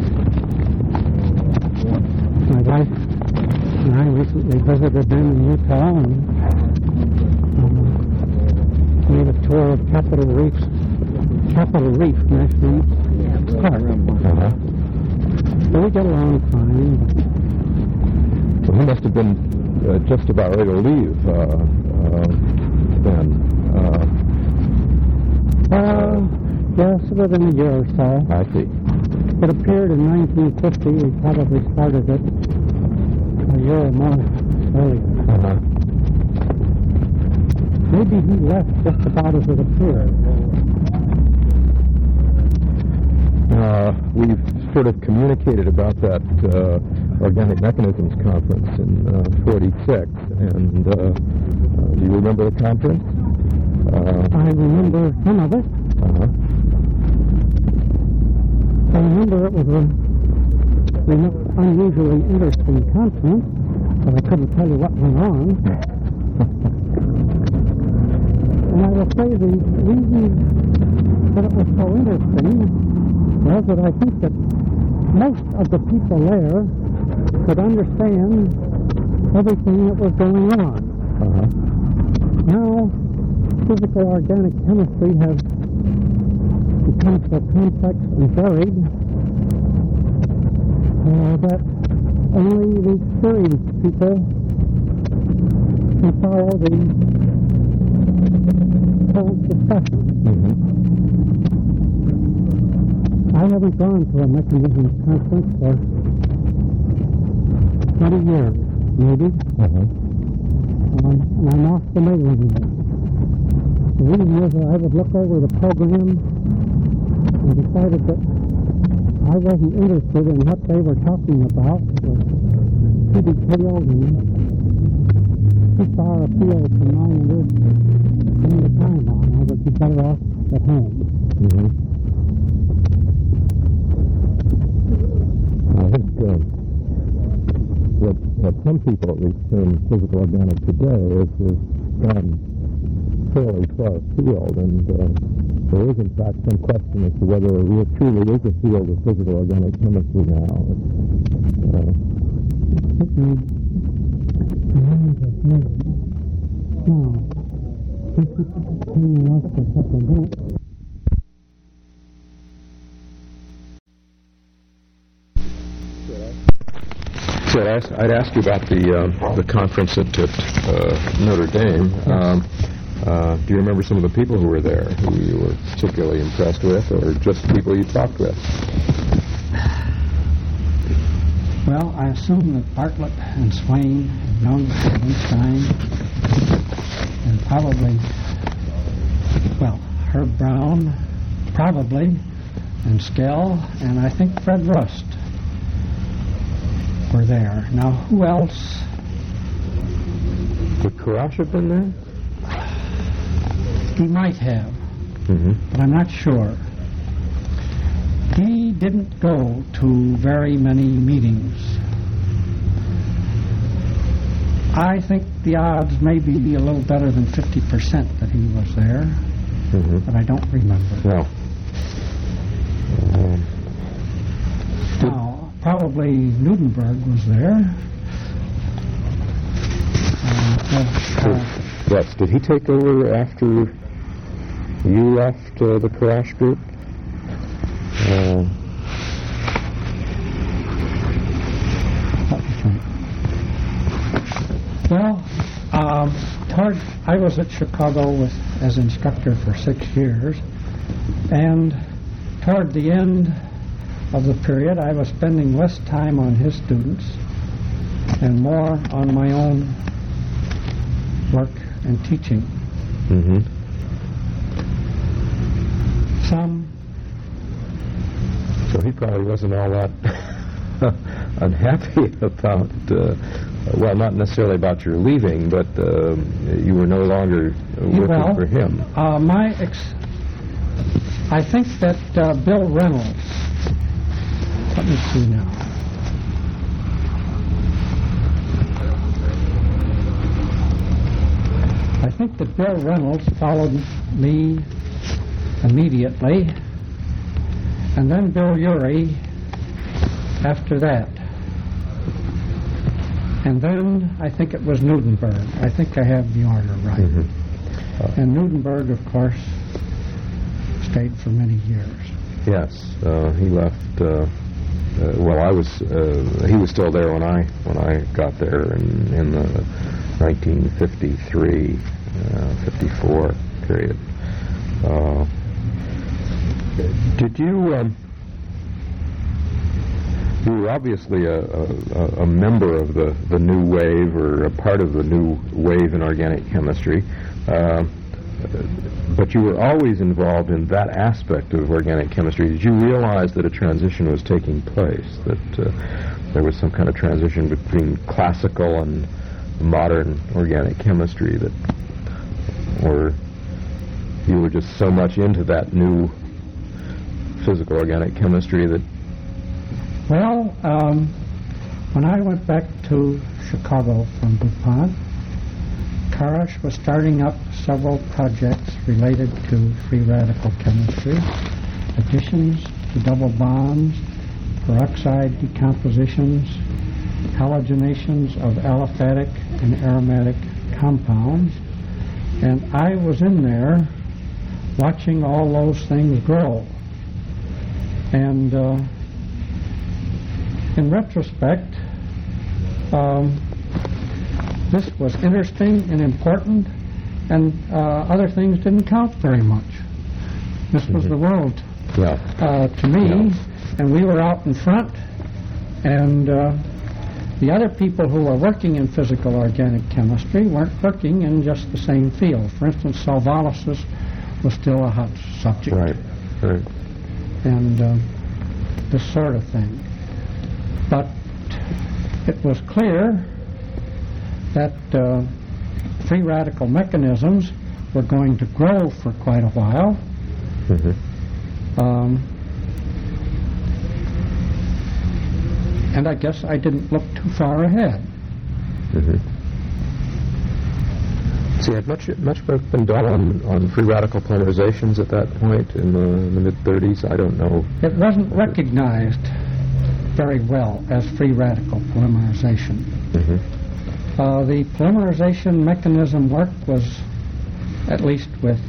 my wife and I recently visited them in Utah and um, made a tour of Capitol Reef's Capitol Reef National Park. uh-huh. So we get along fine. Well, he must have been uh, just about ready to leave uh, uh, then. Uh, Uh, yes, within a year or so. I see. It appeared in nineteen fifty. We probably started it a year or more earlier. Uh-huh. Maybe he left just about as it appeared. Uh, we've sort of communicated about that uh, Organic Mechanisms Conference in uh, forty-six, and uh, uh, do you remember the conference? Uh, I remember some of it. uh-huh. I remember it was a an unusually interesting conference, but I couldn't tell you what went on. And I will say the reason that it was so interesting was that I think that most of the people there could understand everything that was going on. Uh-huh. Now, physical organic chemistry has become so complex and varied uh, that only the experienced people can follow the current discussion. Mm-hmm. I haven't gone to a mechanisms conference for twenty years, maybe. Uh-huh. Um, and I'm off the mailing list. The reason is that I would look over the program and decided that I wasn't interested in what they were talking about. It was too detailed and too far afield from my interest to spend the time on. I would be better off at home. Mm-hmm. I think uh, what, what some people, at least in physical organic today, is, is gone fairly far afield, and uh, there is, in fact, some question as to whether there truly is a field of physical organic chemistry now. Uh, Now, this is hanging off for a couple of minutes. So I'd ask, I'd ask you about the uh, the conference at, at uh, Notre Dame. Um, uh, do you remember some of the people who were there, who you were particularly impressed with, or just people you talked with? Well, I assume that Bartlett and Swain and Young and Einstein and probably, well, Herb Brown, probably, and Skell, and I think Fred Rust were there. Now, who else? Would Karash have been there? He might have, Mm-hmm. but I'm not sure. He didn't go to very many meetings. I think the odds may be a little better than fifty percent that he was there, Mm-hmm. but I don't remember. No. Um, Now, probably Nudenberg was there. Uh, uh, yes. Did he take over after you left uh, the Karash group? Uh, Well, um, toward, I was at Chicago with, as instructor for six years, and toward the end of the period, I was spending less time on his students and more on my own work and teaching. mm-hmm. Some, So he probably wasn't all that unhappy about, uh, well, not necessarily about your leaving, but uh, you were no longer working well, for him. Uh, my ex- I think that uh, Bill Reynolds, let me see now. I think that Bill Reynolds followed me immediately, and then Bill Urey after that. And then I think it was Nudenberg. I think I have the order right. Mm-hmm. And Nudenberg, of course, stayed for many years. Yes, uh, he left. Uh, uh, well, I was. Uh, he was still there when I when I got there in in the nineteen fifty-three, uh, fifty-four period. Uh, did you? Um, you were obviously a, a, a member of the, the new wave, or a part of the new wave in organic chemistry. Uh, But you were always involved in that aspect of organic chemistry. Did you realize that a transition was taking place, that uh, there was some kind of transition between classical and modern organic chemistry, that, or you were just so much into that new physical organic chemistry that... Well, um, when I went back to Chicago from DuPont, Karash was starting up several projects related to free radical chemistry, additions to double bonds, peroxide decompositions, halogenations of aliphatic and aromatic compounds, and I was in there watching all those things grow. And uh, in retrospect, um, this was interesting and important, and uh, other things didn't count very much. This was Mhm. the world Yeah. uh, to me, Yeah. and we were out in front, and uh, the other people who were working in physical organic chemistry weren't working in just the same field. For instance, solvolysis was still a hot subject. Right, right. And uh, this sort of thing. But it was clear that uh, free radical mechanisms were going to grow for quite a while. Mm-hmm. Um, and I guess I didn't look too far ahead. Mm-hmm. See, had much much work been done on, on free radical polymerizations at that point in the, in the mid thirties? I don't know. It wasn't recognized very well as free radical polymerization. Mm-hmm. Uh, the polymerization mechanism work was, at least with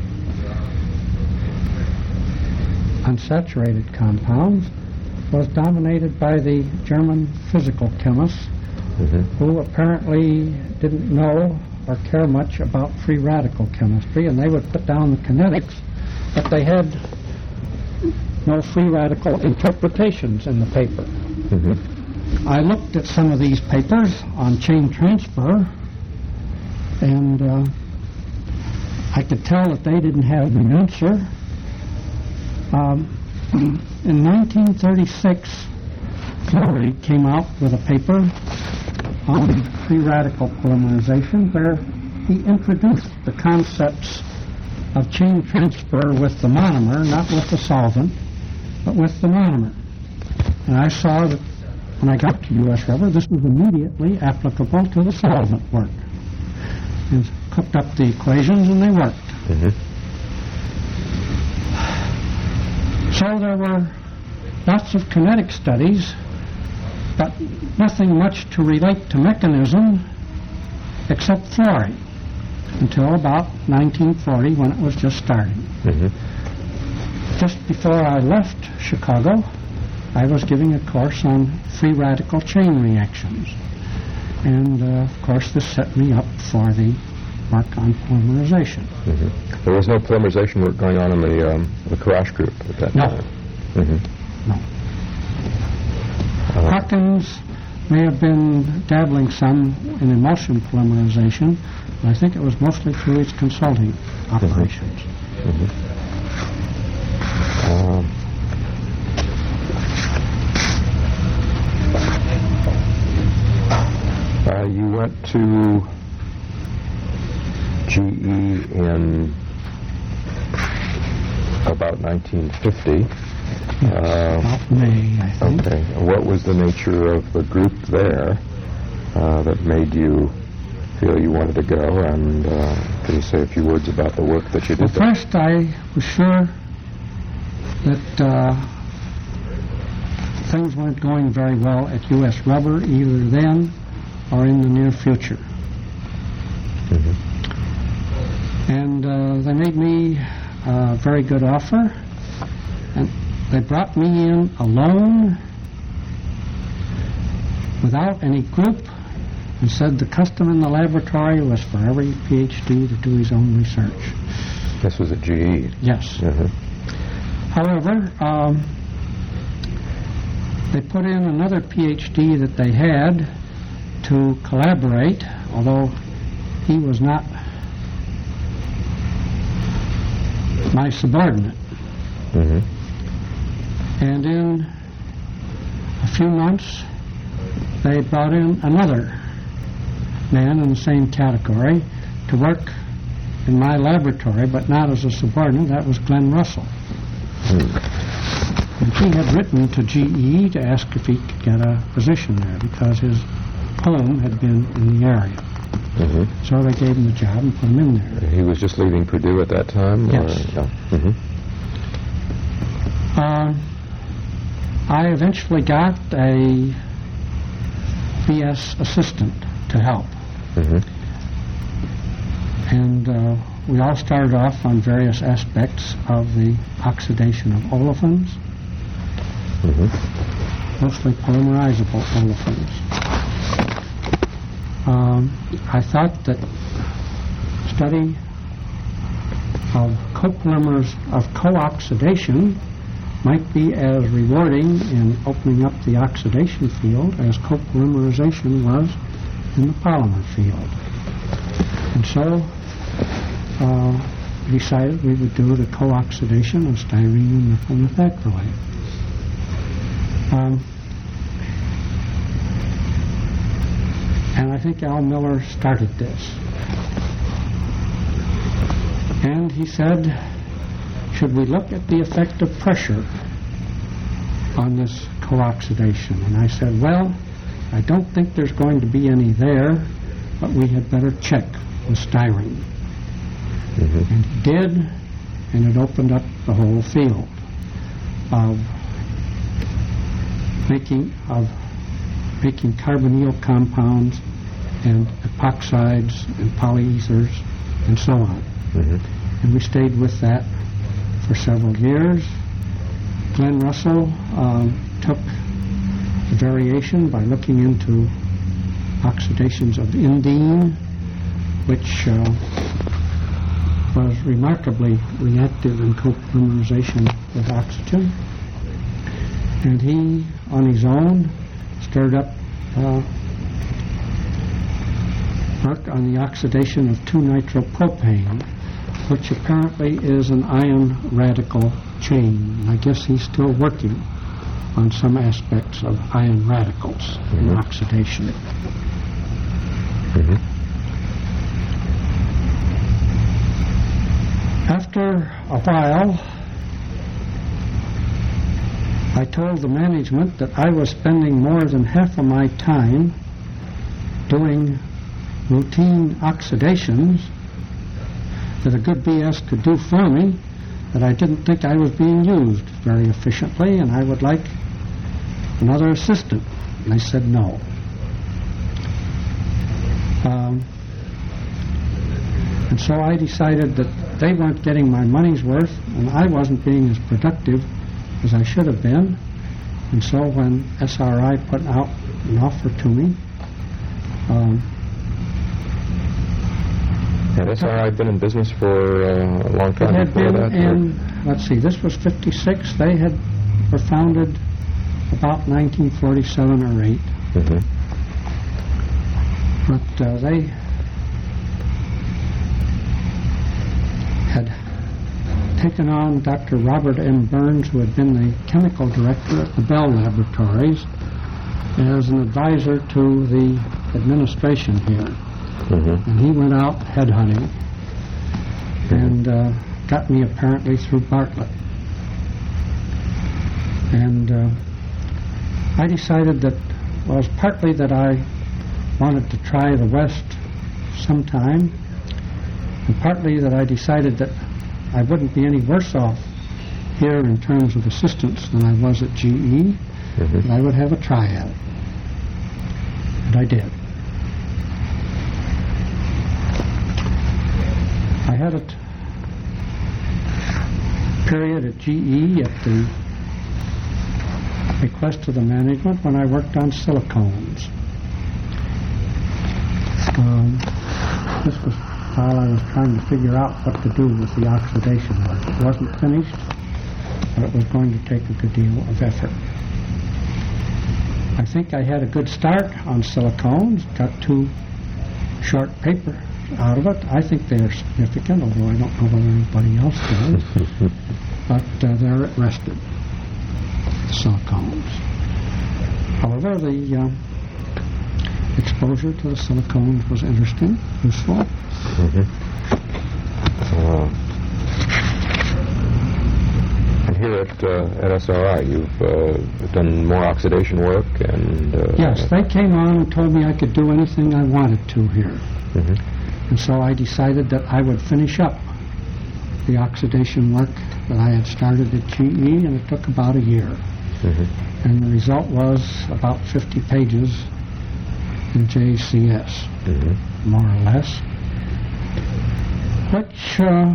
unsaturated compounds, was dominated by the German physical chemists, Mm-hmm. who apparently didn't know or care much about free radical chemistry, and they would put down the kinetics, but they had no free radical interpretations in the paper. Mm-hmm. I looked at some of these papers on chain transfer, and uh, I could tell that they didn't have an answer. Um, in nineteen thirty-six, Florey came out with a paper on free radical polymerization, where he introduced the concepts of chain transfer with the monomer, not with the solvent, but with the monomer. And I saw that when I got to U S rubber, this was immediately applicable to the solvent work. And cooked up the equations, and they worked. Mm-hmm. So there were lots of kinetic studies, but nothing much to relate to mechanism except Florey, until about nineteen forty, when it was just starting. Mm-hmm. Just before I left Chicago, I was giving a course on free radical chain reactions. And, uh, of course, this set me up for the work on polymerization. Mm-hmm. There was no polymerization work going on in the um, the Karash group at that No. time? Mm-hmm. No. Uh, Hawkins may have been dabbling some in emulsion polymerization, but I think it was mostly through his consulting operations. Mm-hmm. Um, uh, you went to G E in about nineteen fifty. Uh, About May, I think. okay. What was the nature of the group there uh, that made you feel you wanted to go? And uh, can you say a few words about the work that you did Well, there? first I was sure that uh, things weren't going very well at U S Rubber, either then or in the near future. Mm-hmm. And uh, they made me a very good offer, and they brought me in alone, without any group, and said the custom in the laboratory was for every PhD to do his own research. This was at G E. Yes. Mm-hmm. However, um, they put in another PhD that they had to collaborate, although he was not my subordinate. Mm-hmm. And in a few months, they brought in another man in the same category to work in my laboratory, but not as a subordinate. That was Glenn Russell. Mm. And he had written to G E to ask if he could get a position there, because his home had been in the area. Mm-hmm. So they gave him the job and put him in there. He was just leaving Purdue at that time? Yes. Or, yeah. Mm-hmm. Uh, I eventually got a B S assistant to help. Mm-hmm. And uh, we all started off on various aspects of the oxidation of olefins, Mm-hmm. mostly polymerizable olefins. Um, I thought that study of copolymers of co-oxidation might be as rewarding in opening up the oxidation field as copolymerization was in the polymer field. And so uh, decided we would do the co-oxidation of styrene and methyl methacrylate. Um, and I think Al Miller started this. And he said, should we look at the effect of pressure on this co-oxidation? And I said, well, I don't think there's going to be any there, but we had better check with styrene. Mm-hmm. And he did, and it opened up the whole field of making of making carbonyl compounds and epoxides and polyethers and so on. Mm-hmm. And we stayed with that for several years. Glenn Russell um, took the variation by looking into oxidations of indene, which uh, was remarkably reactive in copolymerization with oxygen. And he, on his own, stirred up uh, work on the oxidation of two nitropropane, which apparently is an ion radical chain. And I guess he's still working on some aspects of ion radicals mm-hmm. in oxidation. Mm-hmm. After a while, I told the management that I was spending more than half of my time doing routine oxidations that a good B S could do for me, that I didn't think I was being used very efficiently, and I would like another assistant. And they said no. Um, and so I decided that they weren't getting my money's worth, and I wasn't being as productive as I should have been. And so when S R I put out an offer to me, um, had S R I been in business for uh, a long time it had before been that? in, let's see, this was fifty-six. They had were founded about nineteen forty-seven or eight. Mm-hmm. But uh, they had taken on Doctor Robert M. Burns, who had been the chemical director at the Bell Laboratories, as an advisor to the administration here. Mm-hmm. And he went out headhunting and uh, got me apparently through Bartlett. And uh, I decided that, well, it was partly that I wanted to try the West sometime, and partly that I decided that I wouldn't be any worse off here in terms of assistance than I was at G E, mm-hmm. and I would have a try at it. And I did. I had a t- period at G E at the request of the management when I worked on silicones. Um, this was while I was trying to figure out what to do with the oxidation work. It wasn't finished, but it was going to take a good deal of effort. I think I had a good start on silicones, got two short papers out of it. I think they are significant, although I don't know whether anybody else does. But uh, there it rested, silicones. However, the uh, exposure to the silicones was interesting, useful. Mm-hmm. Uh, and here at, uh, at S R I, you've uh, done more oxidation work and... Uh, yes, they came on and told me I could do anything I wanted to here. Mm-hmm. And so I decided that I would finish up the oxidation work that I had started at G E, and it took about a year. Mm-hmm. And the result was about fifty pages in J C S, mm-hmm. more or less, which uh,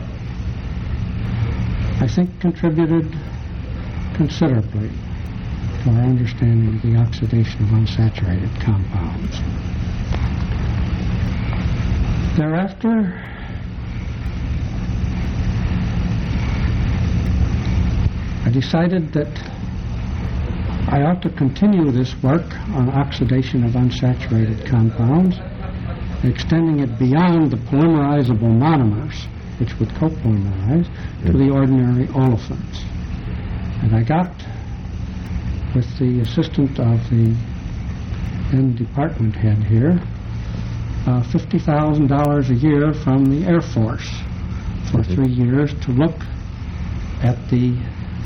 I think contributed considerably to our understanding of the oxidation of unsaturated compounds. Thereafter, I decided that I ought to continue this work on oxidation of unsaturated compounds, extending it beyond the polymerizable monomers, which would copolymerize, to the ordinary olefins. And I got, with the assistant of the then department head here, uh, fifty thousand dollars a year from the Air Force for Mm-hmm. three years to look at the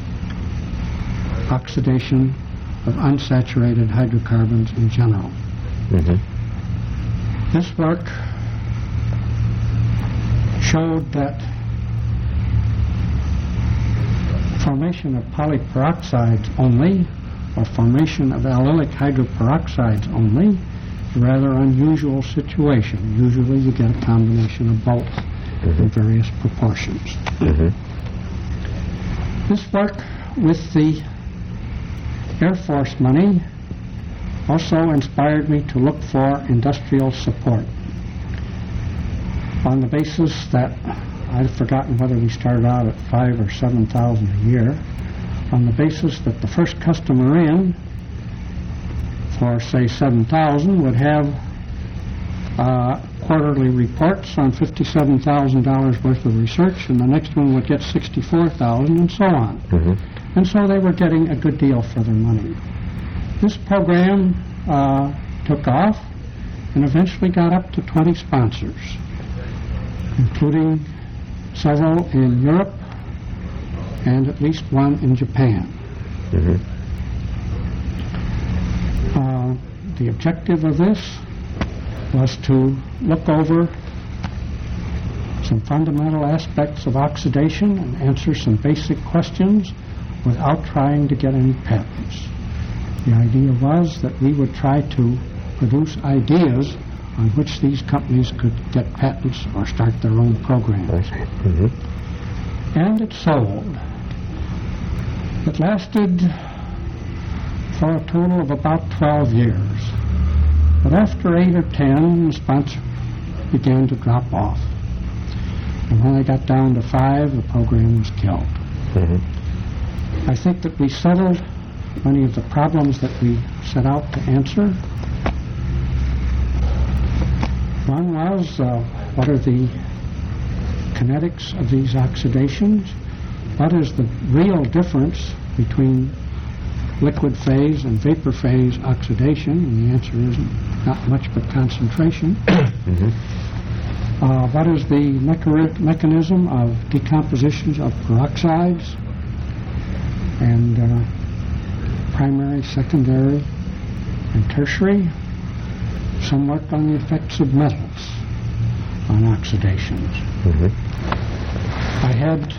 oxidation of unsaturated hydrocarbons in general. Mhm. This work showed that formation of polyperoxides only, or formation of allylic hydroperoxides only, is a rather unusual situation. Usually you get a combination of both in various proportions. Mhm. This work with the Air Force money also inspired me to look for industrial support on the basis that I've forgotten whether we started out at five or seven thousand a year, on the basis that the first customer in for say seven thousand would have uh, quarterly reports on fifty-seven thousand dollars worth of research, and the next one would get sixty-four thousand, and so on. Mhm. And so they were getting a good deal for their money. This program uh, took off and eventually got up to twenty sponsors, including several in Europe and at least one in Japan. Mhm. Uh, the objective of this was to look over some fundamental aspects of oxidation and answer some basic questions without trying to get any patents. The idea was that we would try to produce ideas on which these companies could get patents or start their own programs. I see. Mhm. And it sold. It lasted for a total of about twelve years. But after eight or ten, the sponsor began to drop off. And when I got down to five, the program was killed. Mhm. I think that we settled many of the problems that we set out to answer. One was, uh, what are the kinetics of these oxidations? What is the real difference between liquid phase and vapor phase oxidation? And the answer is not much but concentration. Mhm. Uh, what is the mecha- mechanism of decomposition of peroxides and uh, primary, secondary, and tertiary? Some work on the effects of metals on oxidations. Mhm. I had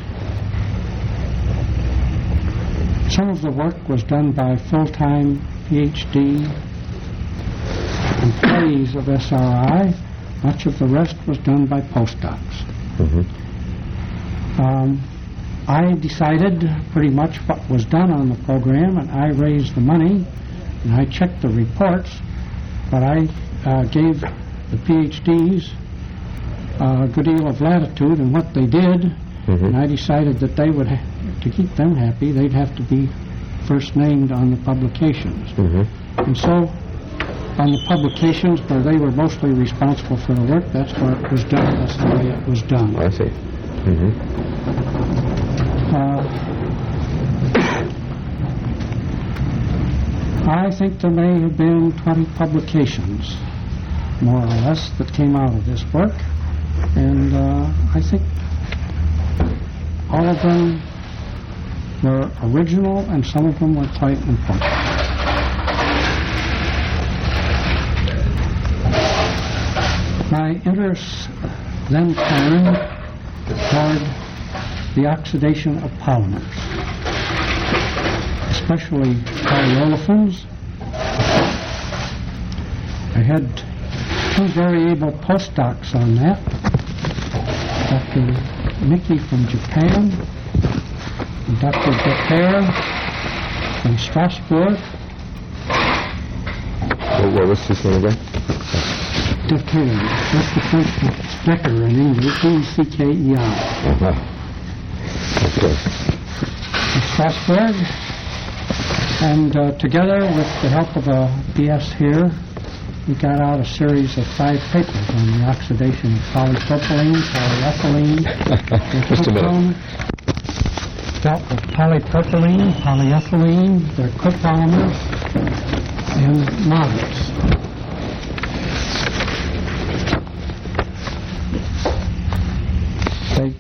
some of the work was done by full-time PhD employees of S R I. Much of the rest was done by postdocs. Mhm. Um, I decided pretty much what was done on the program, and I raised the money, and I checked the reports, but I uh, gave the PhDs a good deal of latitude in what they did, Mhm. and I decided that they would, ha- to keep them happy, they'd have to be first named on the publications. Mhm. And so, on the publications where they were mostly responsible for the work, that's where it was done. That's the way it was done. I see. Mhm. Uh, I think there may have been twenty publications, more or less, that came out of this work, and uh, I think all of them were original, and some of them were quite important. My interests then turned toward the oxidation of polymers, especially polyolefins. I had two very able postdocs on that, Doctor Mickey from Japan and Doctor Decker from Strasbourg. What, what was this one again? Decker, that's the French Decker in English, D E C K E R. Uh-huh. Okay. Strasbourg, and uh, together with the help of a B S here, we got out a series of five papers on the oxidation of polypropylene, polyethylene, and Just a minute. ketone. Dealt with polypropylene, polyethylene, their copolymers, and monols. They,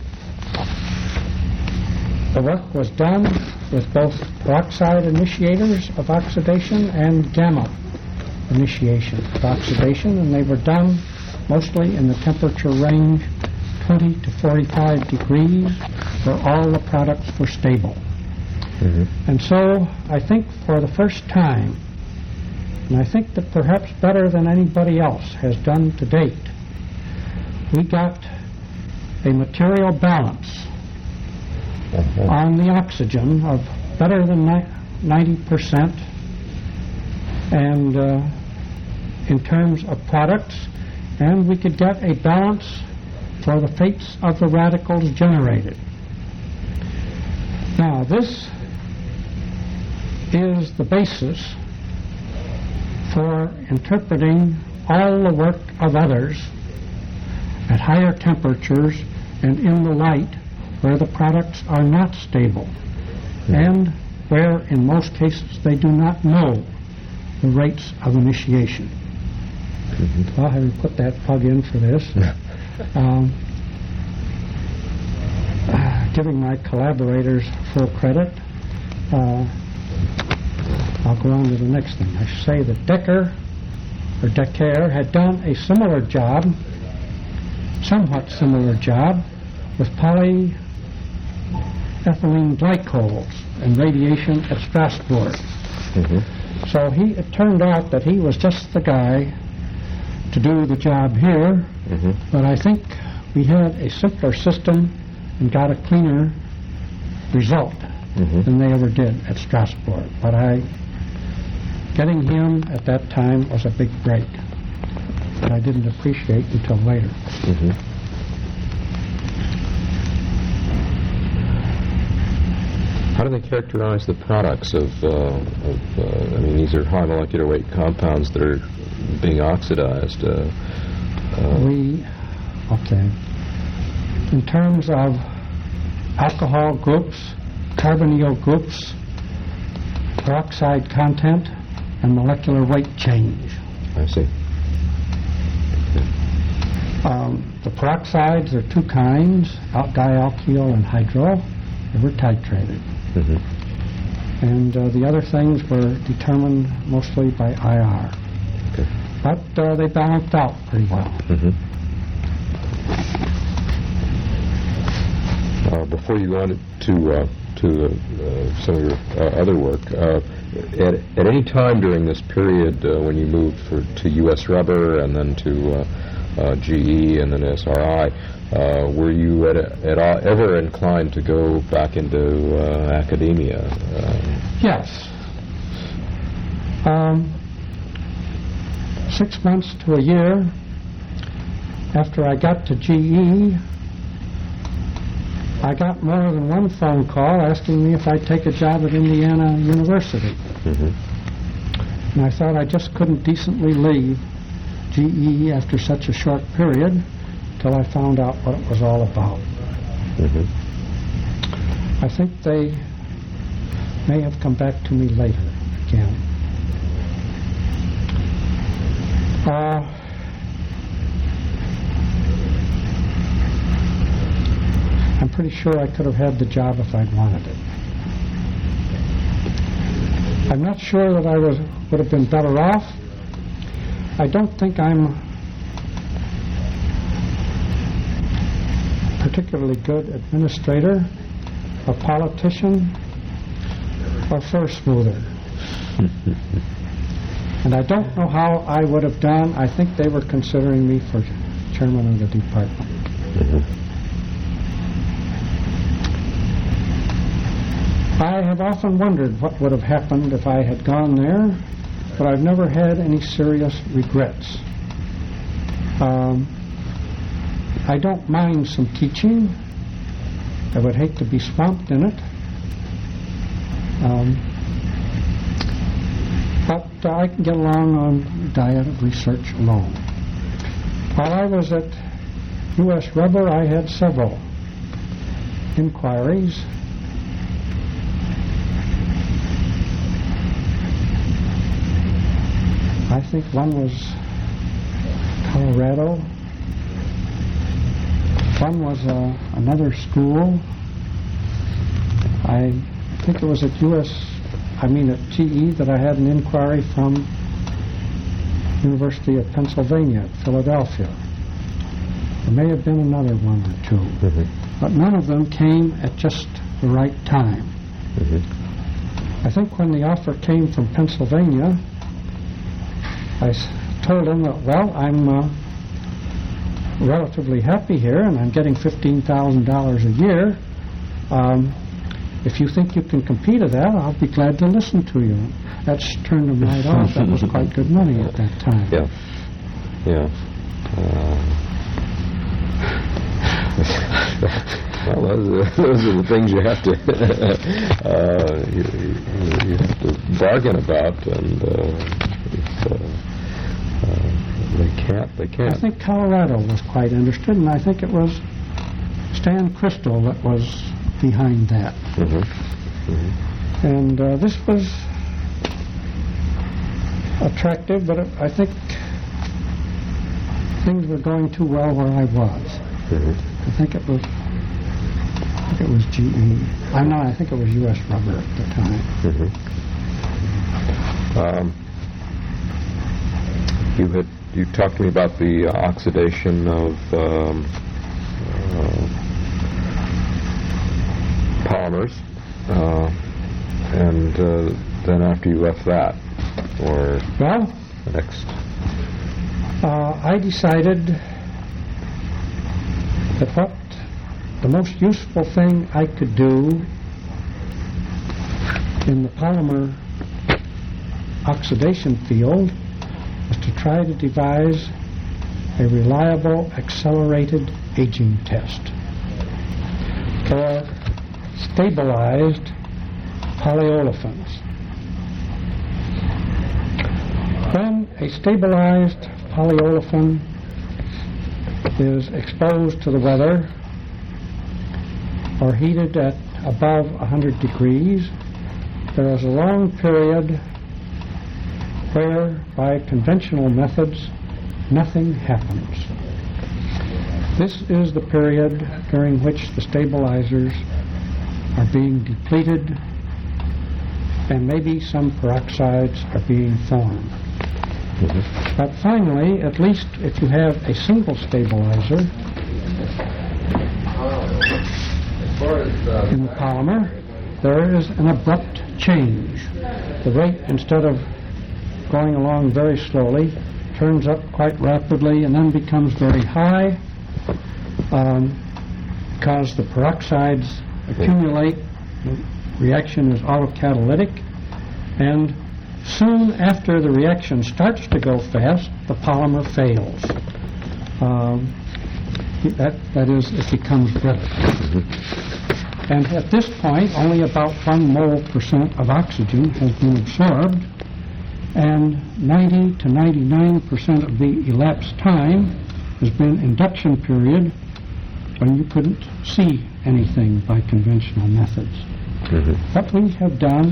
the work was done with both peroxide initiators of oxidation and gamma initiation of oxidation, and they were done mostly in the temperature range twenty to forty-five degrees, where all the products were stable. Mm-hmm. And so I think for the first time, and I think that perhaps better than anybody else has done to date, we got a material balance Uh-huh. on the oxygen of better than ninety percent, and uh, in terms of products, and we could get a balance for the fates of the radicals generated. Now, this is the basis for interpreting all the work of others at higher temperatures and in the light where the products are not stable, and where in most cases they do not know the rates of initiation. Mm-hmm. Well, having put that plug in for this, um, uh, giving my collaborators full credit, uh, I'll go on to the next thing. I should say that Decker, or Decker, had done a similar job, somewhat similar job, with polyethylene glycols and radiation at Strasbourg. Mm-hmm. So he, it turned out that he was just the guy to do the job here, Mm-hmm. but I think we had a simpler system and got a cleaner result Mm-hmm. than they ever did at Strasbourg. But I, getting him at that time was a big break that I didn't appreciate until later. Mm-hmm. How do they characterize the products of, uh, of uh, I mean, these are high molecular weight compounds that are being oxidized. Uh, uh, We, okay. In terms of alcohol groups, carbonyl groups, peroxide content, and molecular weight change. I see. Um, the peroxides are two kinds, al- dialkyl and hydro. They were titrated. Mm-hmm. And uh, the other things were determined mostly by I R. Okay. But uh, they balanced out pretty well. Mm-hmm. Uh, before you go on to uh, to uh, some of your uh, other work, uh, at, at any time during this period uh, when you moved for, to U S Rubber and then to uh, uh, G E and then S R I, uh, were you at, a, at all ever inclined to go back into uh, academia? Uh, Yes. Um, six months to a year after I got to G E, I got more than one phone call asking me if I'd take a job at Indiana University. mm-hmm. And I thought I just couldn't decently leave G E after such a short period till I found out what it was all about. Mm-hmm. I think they may have come back to me later again. Uh, I'm pretty sure I could have had the job if I'd wanted it. I'm not sure that I was would have been better off. I don't think I'm a particularly good administrator, or politician, or fur smoother. And I don't know how I would have done. I think they were considering me for chairman of the department. Mm-hmm. I have often wondered what would have happened if I had gone there, but I've never had any serious regrets. Um, I don't mind some teaching. I would hate to be swamped in it. Um, but I can get along on a diet of research alone. While I was at U S Rubber, I had several inquiries. I think one was Colorado. One was uh, another school. I think it was at U S, I mean at G E, that I had an inquiry from University of Pennsylvania at Philadelphia. There may have been another one or two, mm-hmm. but none of them came at just the right time. Mm-hmm. I think when the offer came from Pennsylvania, I s- told them that, well, I'm uh, relatively happy here and I'm getting fifteen thousand dollars a year. Um, if you think you can compete at that, I'll be glad to listen to you. That's turned them right off. That was quite good money at that time. Yeah. Yeah. Uh, well, those are, those are the things you have to uh, you, you, you have to bargain about, and uh, it's, uh, uh, they can't. They can't. I think Colorado was quite interested, and I think it was Stan Crystal that was behind that. Mm-hmm. Mm-hmm. And uh, this was attractive, but it, I think things were going too well where I was. Mm-hmm. I think it was. I think it was G E. I'm not. I think it was U S Rubber at the time. Mm-hmm. Um, you had you talked to me about the uh, oxidation of um, uh, polymers, uh, and uh, then after you left that, or well, the next. Uh, I decided that what the most useful thing I could do in the polymer oxidation field was to try to devise a reliable accelerated aging test for stabilized polyolefins. When a stabilized polyolefin is exposed to the weather or heated at above one hundred degrees, there is a long period where, by conventional methods, nothing happens. This is the period during which the stabilizers are being depleted and maybe some peroxides are being formed. Mm-hmm. But finally, at least if you have a single stabilizer in the polymer, there is an abrupt change. The rate, instead of going along very slowly, turns up quite rapidly and then becomes very high um, because the peroxides accumulate. The reaction is autocatalytic, and soon after the reaction starts to go fast, the polymer fails. Um, that, that is, it becomes brittle. Mm-hmm. And at this point, only about one mole percent of oxygen has been absorbed, and ninety to ninety-nine percent of the elapsed time has been induction period when you couldn't see anything by conventional methods. Mm-hmm. What we have done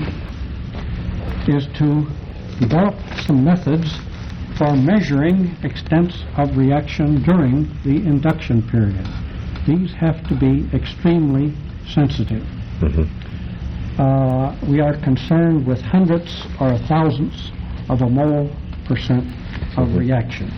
is to develop some methods for measuring extents of reaction during the induction period. These have to be extremely sensitive. Mm-hmm. Uh, we are concerned with hundredths or thousandths of a mole percent of mm-hmm. reaction.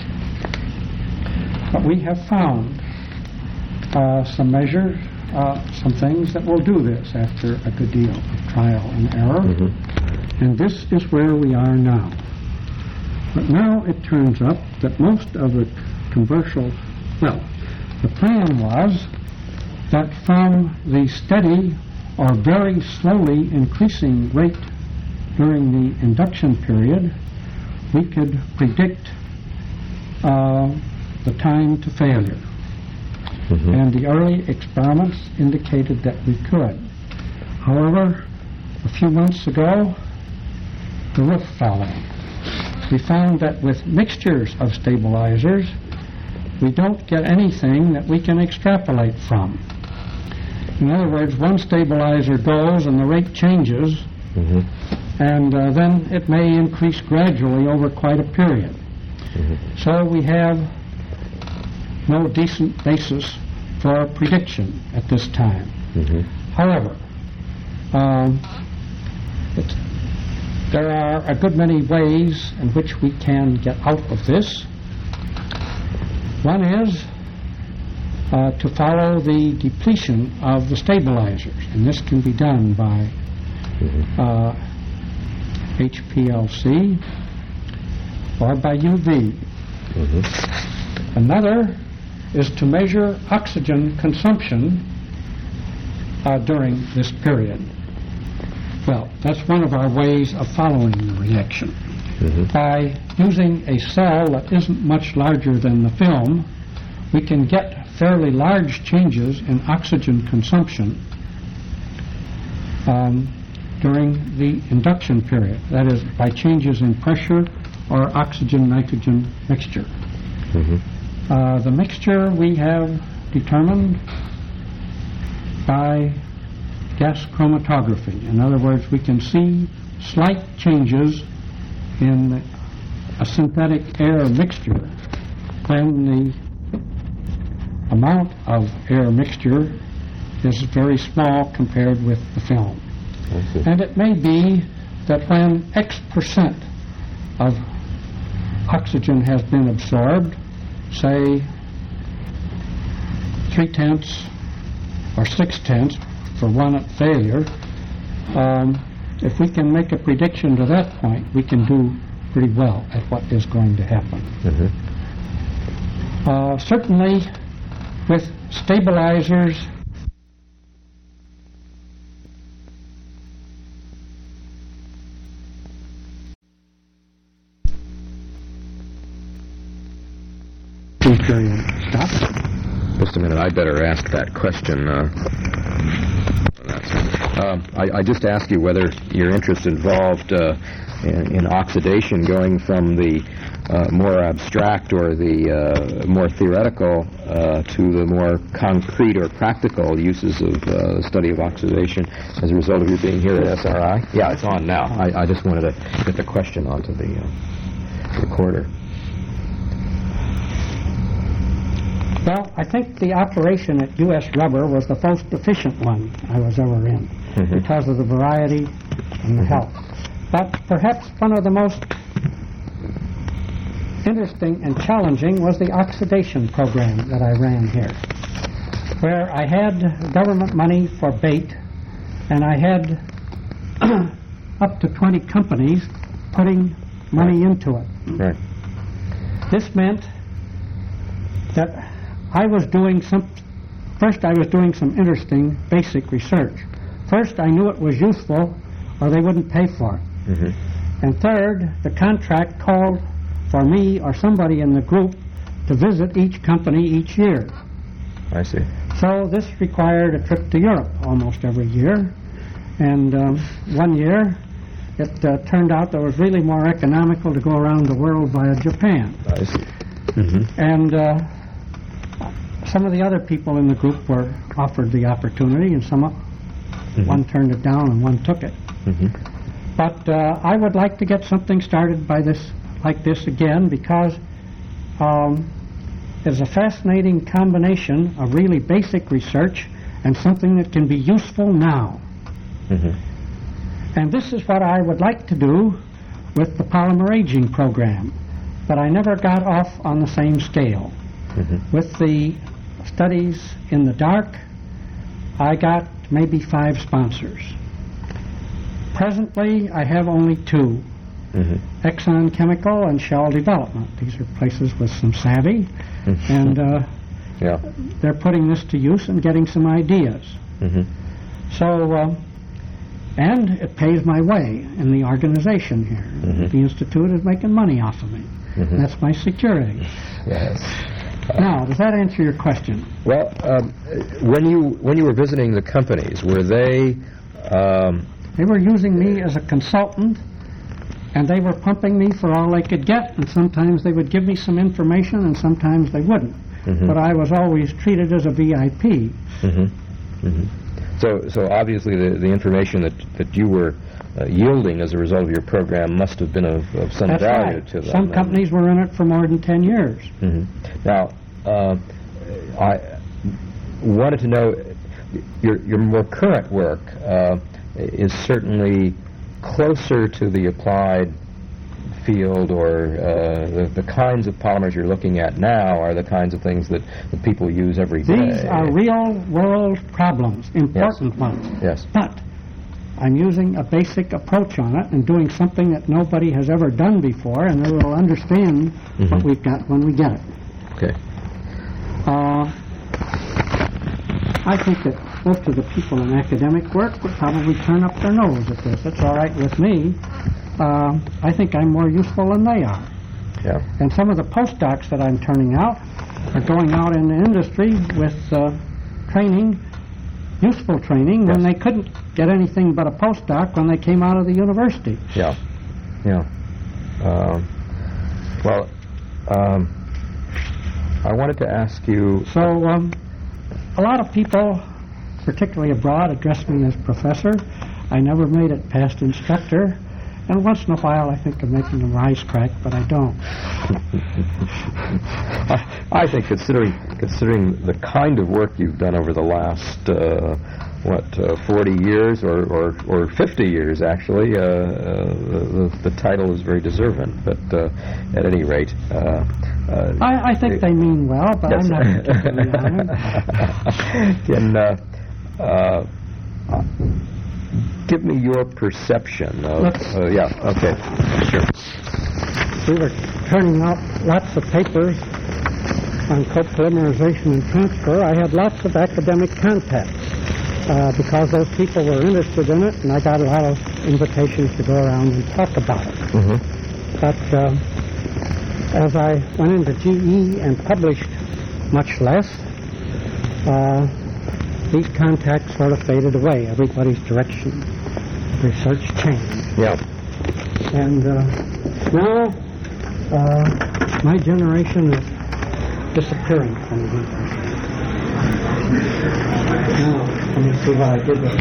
But we have found uh, some measures, uh, some things that will do this after a good deal of trial and error. Mm-hmm. And this is where we are now. But now it turns up that most of the commercial, well, the plan was that from the steady or very slowly increasing rate during the induction period, we could predict uh, the time to failure. Mm-hmm. And the early experiments indicated that we could. However, a few months ago, the roof fell in. We found that with mixtures of stabilizers, we don't get anything that we can extrapolate from. In other words, one stabilizer goes and the rate changes, Mm-hmm. and uh, then it may increase gradually over quite a period. Mm-hmm. So we have no decent basis for prediction at this time. Mm-hmm. However, um, it, there are a good many ways in which we can get out of this. One is uh, to follow the depletion of the stabilizers, and this can be done by uh, H P L C or by U V. Mm-hmm. Another is to measure oxygen consumption uh, during this period. Well, that's one of our ways of following the reaction. Mm-hmm. By using a cell that isn't much larger than the film, we can get fairly large changes in oxygen consumption um, during the induction period. That is, by changes in pressure or oxygen-nitrogen mixture. Mm-hmm. Uh, the mixture we have determined by gas chromatography. In other words, we can see slight changes in a synthetic air mixture when the amount of air mixture is very small compared with the film. And it may be that when X percent of oxygen has been absorbed, say three-tenths or six-tenths for one at failure, um, if we can make a prediction to that point, we can do pretty well at what is going to happen. Mm-hmm. Uh, certainly, with stabilizers, stop. Just a minute, I better ask that question. Uh, that's, um, I, I just asked you whether your interest involved uh, in, in oxidation going from the uh, more abstract or the uh, more theoretical uh, to the more concrete or practical uses of uh, the study of oxidation as a result of your being here at S R I. Yeah, it's on now. I, I just wanted to get the question onto the uh, recorder. Well, I think the operation at U S Rubber was the most efficient one I was ever in, Mm-hmm. because of the variety and the help. But perhaps one of the most interesting and challenging was the oxidation program that I ran here, where I had government money for bait, and I had up to twenty companies putting money into it. Right. This meant that I was doing some, first I was doing some interesting basic research. First, I knew it was useful or they wouldn't pay for it. Mm-hmm. And third, the contract called for me or somebody in the group to visit each company each year. I see. So this required a trip to Europe almost every year. And um, one year, it uh, turned out that it was really more economical to go around the world via Japan. I see. Mm-hmm. And uh, some of the other people in the group were offered the opportunity, and some, mm-hmm. one turned it down and one took it. Mm-hmm. But uh, I would like to get something started by this, like this again, because um, it's a fascinating combination of really basic research and something that can be useful now. Mm-hmm. And this is what I would like to do with the polymer aging program, but I never got off on the same scale. Mm-hmm. With the studies in the dark, I got maybe five sponsors. Presently, I have only two, mm-hmm. Exxon Chemical and Shell Development. These are places with some savvy, Mm-hmm. and uh, Yeah. they're putting this to use and getting some ideas. Mm-hmm. So, uh, and it pays my way in the organization here. Mm-hmm. The Institute is making money off of me. Mm-hmm. That's my security. Yes. Now, does that answer your question? Well, um, when you when you were visiting the companies, were they um, They were using me as a consultant, and they were pumping me for all they could get, and sometimes they would give me some information, and sometimes they wouldn't. Mhm. But I was always treated as a V I P. Mm-hmm. Mm-hmm. So, so obviously the, the information that, that you were uh, yielding as a result of your program must have been of, of some That's value right. to them. Some And- companies were in it for more than ten years. Mhm. Now, uh, I wanted to know, your, your more current work uh, is certainly closer to the applied field, or uh, the, the kinds of polymers you're looking at now are the kinds of things that, that people use every day. These are real-world problems, important ones. Yes. But I'm using a basic approach on it and doing something that nobody has ever done before, and they will understand Mhm. what we've got when we get it. Okay. Uh, I think that most of the people in academic work would probably turn up their nose at this. It's all right with me. Uh, I think I'm more useful than they are. Yeah. And some of the postdocs that I'm turning out are going out in the industry with uh, training, useful training, when Yes. they couldn't get anything but a postdoc when they came out of the university. Yeah. Yeah. Um, well, um, I wanted to ask you. So um, a lot of people, particularly abroad, address me as professor. I never made it past instructor. And once in a while I think of making them wisecrack, but I don't. I, I think considering considering the kind of work you've done over the last uh, what uh, forty years or, or, or fifty years actually, uh, uh, the, the title is very deserving. But uh, at any rate, uh, uh, I, I think they mean well, but yes. I'm not particularly honored. Can uh, uh, give me your perception of Let's- uh, yeah, okay, sure. We were turning out lots of papers on copolymerization and transfer. I had lots of academic contacts uh, because those people were interested in it, and I got a lot of invitations to go around and talk about it. Mm-hmm. But uh, as I went into G E and published much less, uh, these contacts sort of faded away. Everybody's direction, research changed. Yeah. And uh, now uh, my generation is disappearing from the university. Now, let me see what I did with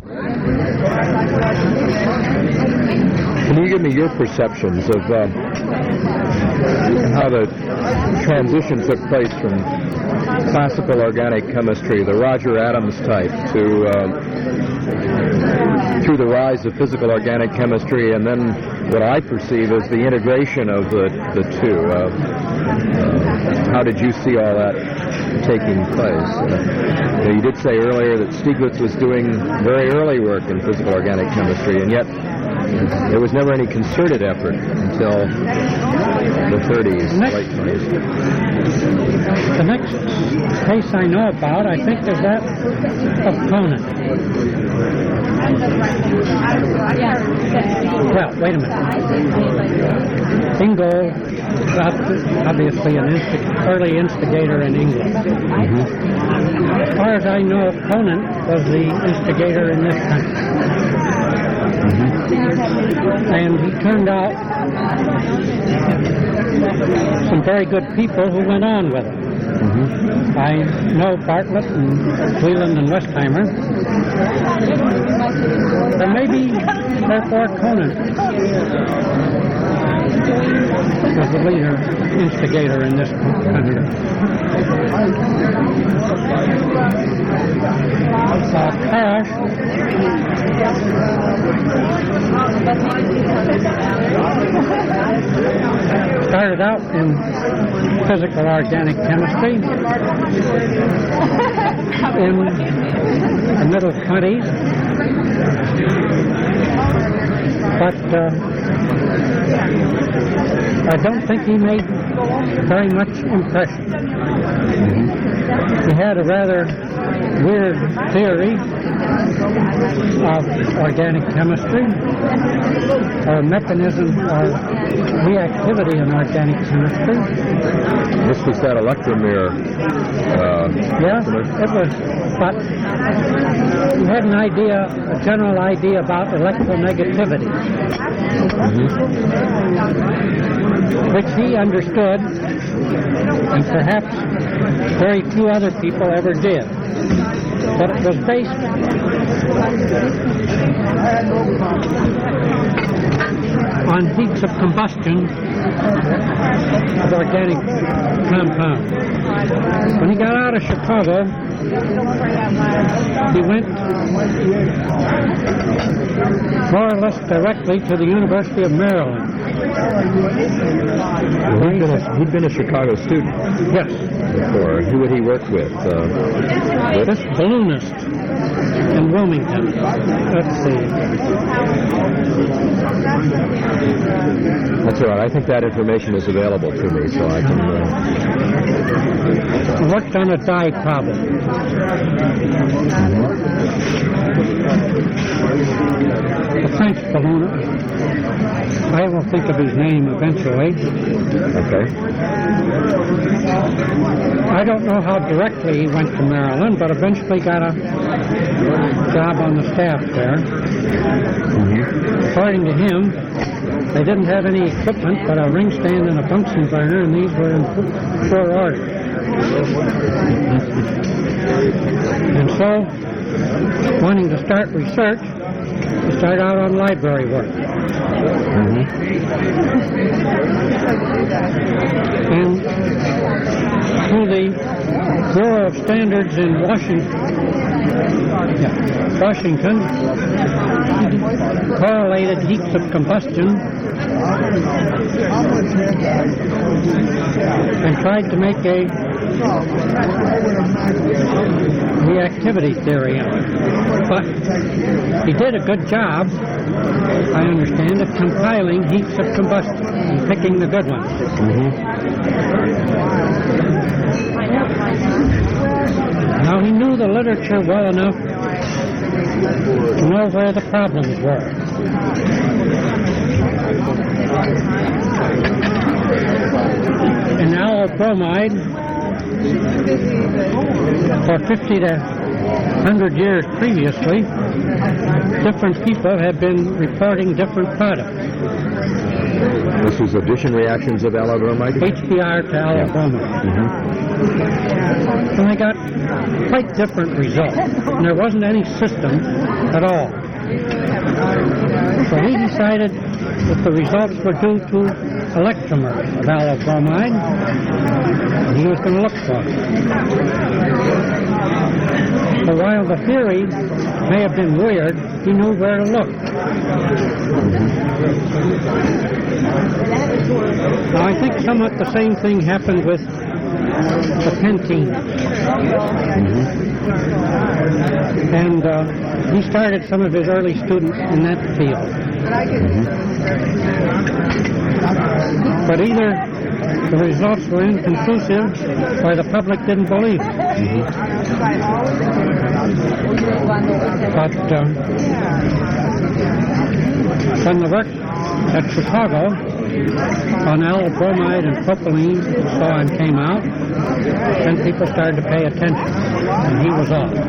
Can you give me your perceptions of uh, how the transition took place from classical organic chemistry, the Roger Adams type, to uh, through the rise of physical organic chemistry, and then what I perceive as the integration of the, the two? Uh, uh, how did you see all that taking place? Uh, you did say earlier that Stieglitz was doing very early work in physical organic chemistry, and yet there was never any concerted effort until the thirties, Next. late twenties. The next case I know about, I think, is that of Conant. Well, wait a minute. Ingold was obviously an insti- early instigator in England. As far as I know, Conant was the instigator in this country. And he turned out some very good people who went on with it. Mm-hmm. I know Bartlett and Cleland and Westheimer. Or maybe, therefore, Conant was the leader, instigator in this country. Uh, Parrish started out in physical organic chemistry in the middle twenties, but uh, I don't think he made very much impression. He had a rather weird theory of organic chemistry, or mechanism or reactivity in organic chemistry. This was that electromere. Uh, Yeah, it was, but he had an idea, a general idea about electronegativity, which he understood, and perhaps very few other people ever did. But it was based on heats of combustion of organic compounds. When he got out of Chicago, he went more or less directly to the University of Maryland. Well, he'd, been a, he'd been a Chicago student Yes, before. Who would he work with? Uh, this balloonist in Wilmington. Let's see. That's all right. I think that information is available to me, so I can... Uh, He worked on a dye problem. A French balloonist. I will think of his name eventually. okay. I don't know how directly he went to Maryland, but eventually got a job on the staff there. According to him, they didn't have any equipment but a ring stand and a Bunsen burner, and these were in short order. And so, wanting to start research, he started out on library work. And through the Bureau of Standards in Washington, yeah, Washington, correlated heats of combustion and tried to make a reactivity theory on it. But he did a good job, I understand, of compiling heats of combustion and picking the good ones. Now, he knew the literature well enough to know where the problems were. In allobromide, for fifty to one hundred years previously, different people have been reporting different products. This was addition reactions of allobromide? H B r to allobromide. Mm-hmm. And they got quite different results. And there wasn't any system at all. So he decided that the results were due to electromers of allobromide, and he was going to look for them. So while the theory may have been weird, he knew where to look. Now, I think somewhat the same thing happened with the pentene. Mm-hmm. And uh, he started some of his early students in that field. Mm-hmm. But either the results were inconclusive or the public didn't believe it. Mm-hmm. But uh, when the work at Chicago on allobromide and propylene and so on came out, then people started to pay attention, and he was off.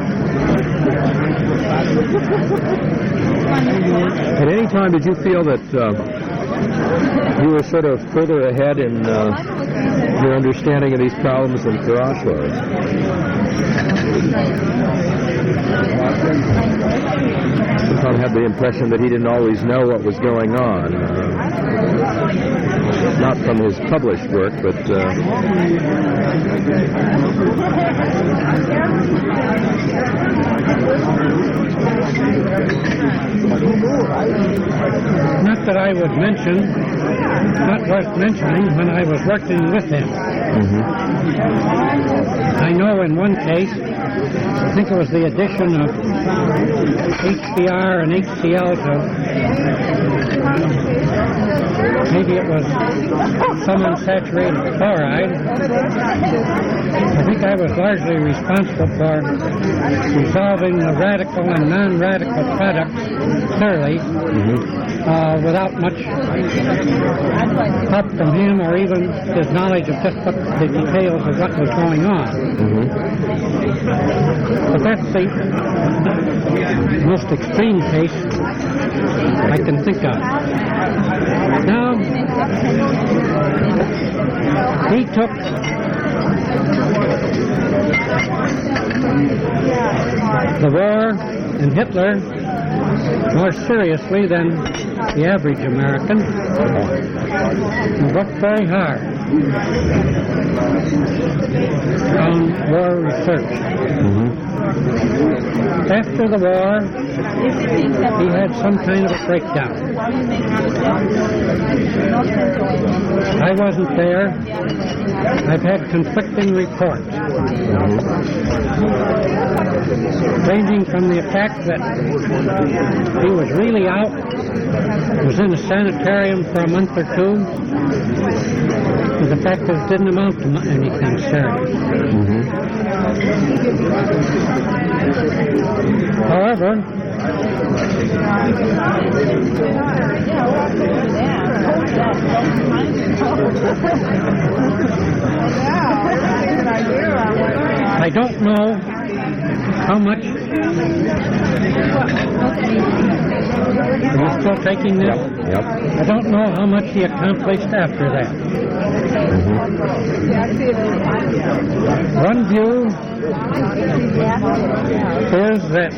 At any time did you feel that uh, you were sort of further ahead in uh, your understanding of these problems than Karash was? Sometimes I had the impression that he didn't always know what was going on. Uh, not from his published work, but uh, not that I would mention, not worth mentioning when I was working with him. mm-hmm. I know in one case, I think it was the addition of H B r and H C l to, maybe it was some unsaturated chloride. I think I was largely responsible for resolving the radical and non-radical products clearly, uh, without much help from him or even his knowledge of just what the details of what was going on. But that's the most extreme case I can think of. Now, he took the war and Hitler more seriously than the average American. He worked very hard on war research. After the war, he had some kind of a breakdown. I wasn't there. I've had conflicting reports, ranging from the fact that he was really out, was in a sanitarium for a month or two, to the fact that it didn't amount to anything serious. However, I don't know how much. Are you still taking this? Yep. Yep. I don't know how much he accomplished after that. One view is that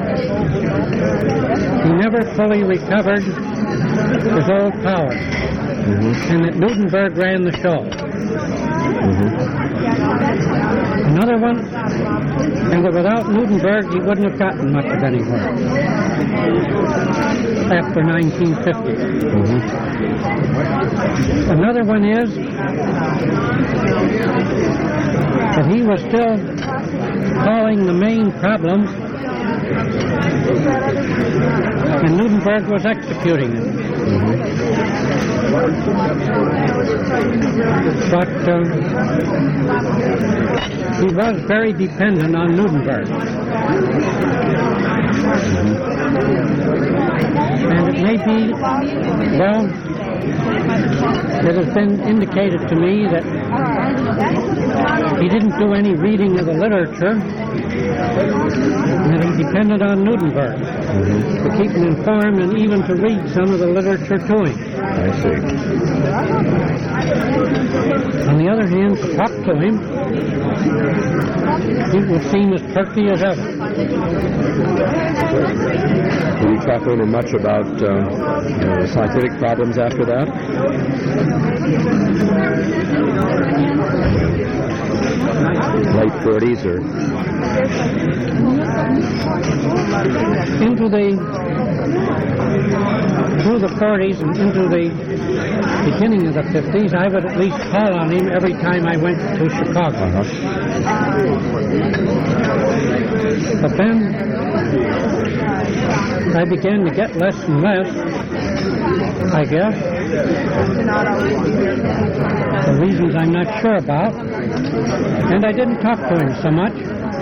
he never fully recovered his old power, and that Newtonberg ran the show. Another one, and that without Newtonberg he wouldn't have gotten much of anywhere after nineteen fifty. Another one is that he was still calling the main problems, and Newtonberg was executing them. But uh, he was very dependent on Newtonberg. And it may be, well, it has been indicated to me that he didn't do any reading of the literature, and that he depended on Newtonberg to keep him informed and even to read some of the literature to him. I see. On the other hand, to talk to him, it would seem as perky as ever. Did you talk to him much about uh, you know, the scientific problems after that? Late forties or? Into the, through the forties and into the beginning of the fifties, I would at least call on him every time I went to Chicago. Uh-huh. But then I began to get less and less, I guess, for reasons I'm not sure about, and I didn't talk to him so much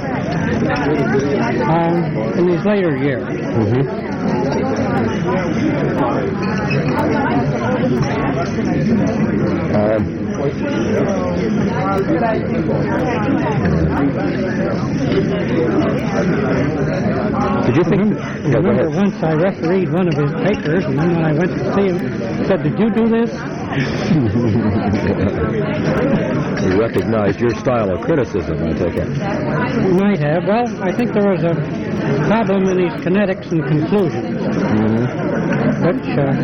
um, in these later years. Mm-hmm. Um, did you think? Remember, Yeah, go remember ahead. once I refereed one of his papers, and then when I went to see him, he said, "Did you do this?" You recognized your style of criticism, I take it. He might have. Well, I think there was a problem in his kinetics and conclusions, Mm-hmm. which uh,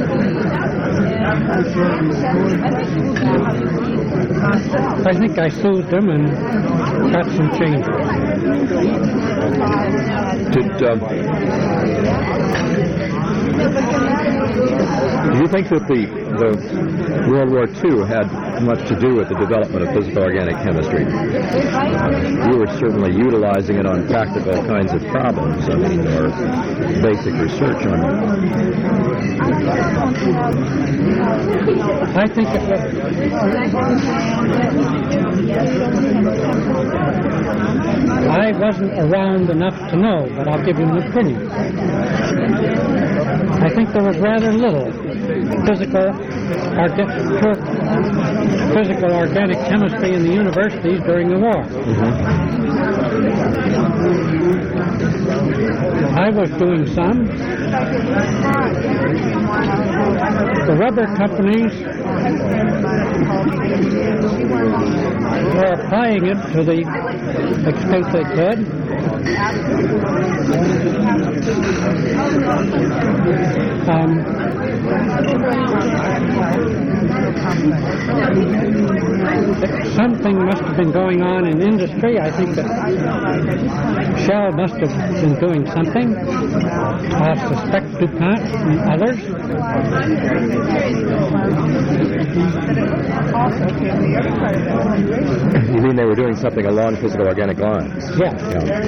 I think I soothed him and got some changes. Did, um, do you think that the, the World War Two had much to do with the development of physical organic chemistry? You were certainly utilizing it on practical kinds of problems, I mean, or basic research on it. I think it was. I wasn't around enough to know, but I'll give you an opinion. I think there was rather little physical, orga- pure physical organic chemistry in the universities during the war. I was doing some. The rubber companies were applying it to the extent they could. Um, something must have been going on in industry. I think that Shell must have been doing something. I suspect DuPont and others. You mean they were doing something along physical organic lines? Yeah. Yeah.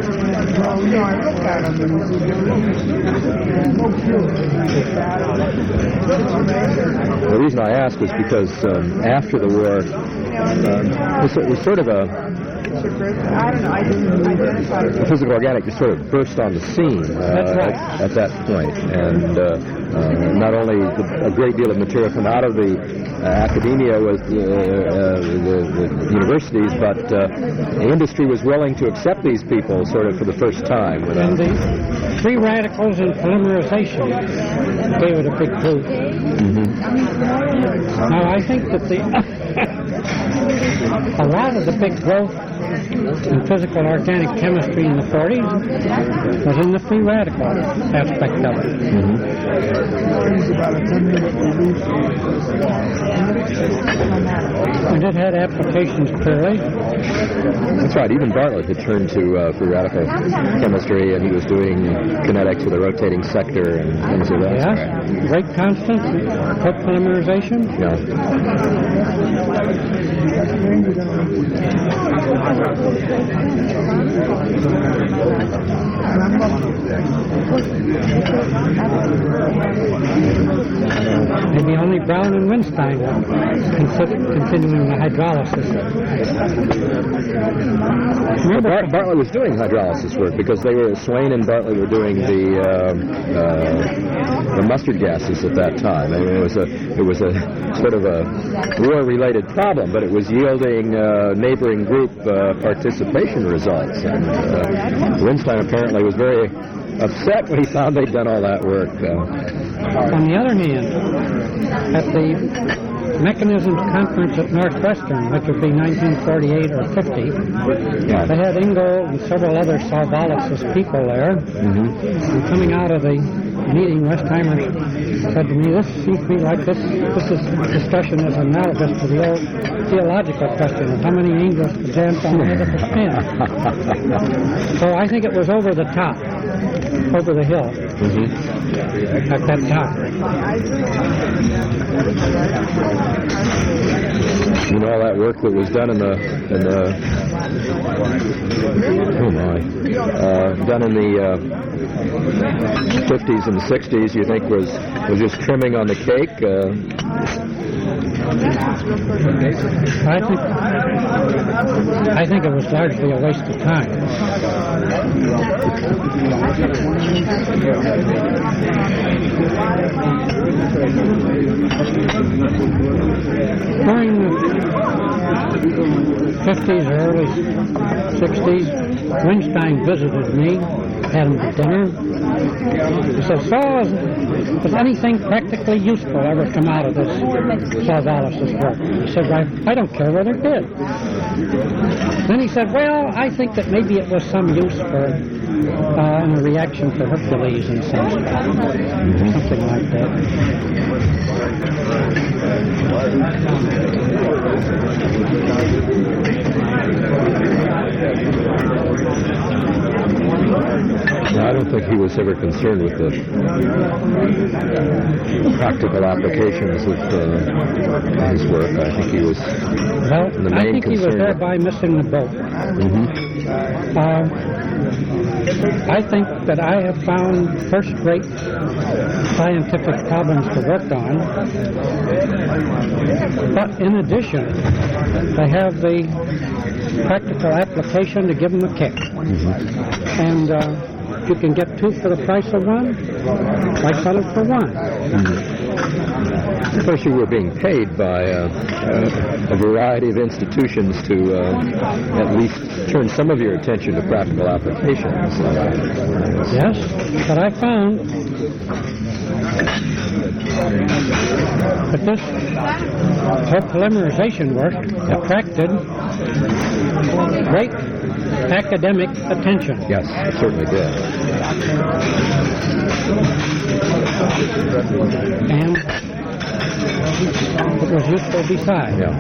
The reason I ask is because um, after the war, um, it was sort of a The physical organic just sort of burst on the scene uh, That's right. at, at that point, and uh, uh, not only the, a great deal of material come out of the uh, academia with uh, uh, the, the universities, but uh, the industry was willing to accept these people sort of for the first time. With And the free radicals and polymerization gave it a big boost. Mm-hmm. Now, I think that the a lot of the big growth in physical organic chemistry in the forties was in the free radical aspect of it. Mm-hmm. And it had applications clearly. That's right. Even Bartlett had turned to uh, free radical chemistry, and he was doing kinetics with a rotating sector and things of that. Yes, rate constant, copolymerization. Yeah. Maybe only Brown and Winstein consider continuing the hydrolysis. Well, Bart- Bartlett was doing hydrolysis work because they were Swain and Bartlett were doing the uh, uh, the mustard gases at that time. I mean, it was a it was a sort of a war-related problem, but it was yielding uh, neighboring group uh, participation results. And uh, Winstein apparently was very upset when he found they'd done all that work. Uh, On the other hand, at the Mechanisms Conference at Northwestern, which would be nineteen forty-eight or fifty, yeah. they had Ingold and several other solvolysis people there. Mm-hmm. And coming out of the meeting, Westheimer said to me, "This seems to me like this. This is discussion is analogous to the old theological question of how many angels could dance on the head of the spin." So I think it was over the top, over the hill, Mm-hmm. at that time. You know, all that work that was done in the in the oh my uh, done in the uh, fifties and sixties, you think was was just trimming on the cake? Uh, I think I think it was largely a waste of time. During the fifties or early sixties, Winstein visited me, had him to dinner. He said, "So, has anything practically useful ever come out of this solvolysis work?" He said, I, I don't care whether it did. Then he said, "Well, I think that maybe it was some use for uh, in a reaction for Hercules and some stuff." Mm-hmm. Something like that. No, I don't think he was ever concerned with the practical applications of uh, his work. I think he was Well, the main I think he was concern. thereby missing the boat. Mm-hmm. Uh, I think that I have found first-rate scientific problems to work on, but in addition, they have the practical application to give them a kick. Mm-hmm. And uh, you can get two for the price of one, I sell it for one. Mm-hmm. Of course, you were being paid by uh, uh, a variety of institutions to uh, at least turn some of your attention to practical applications. Uh, yes, but I found that this whole polymerization work attracted great academic attention. Yes, it certainly did. And it was useful besides. Yeah.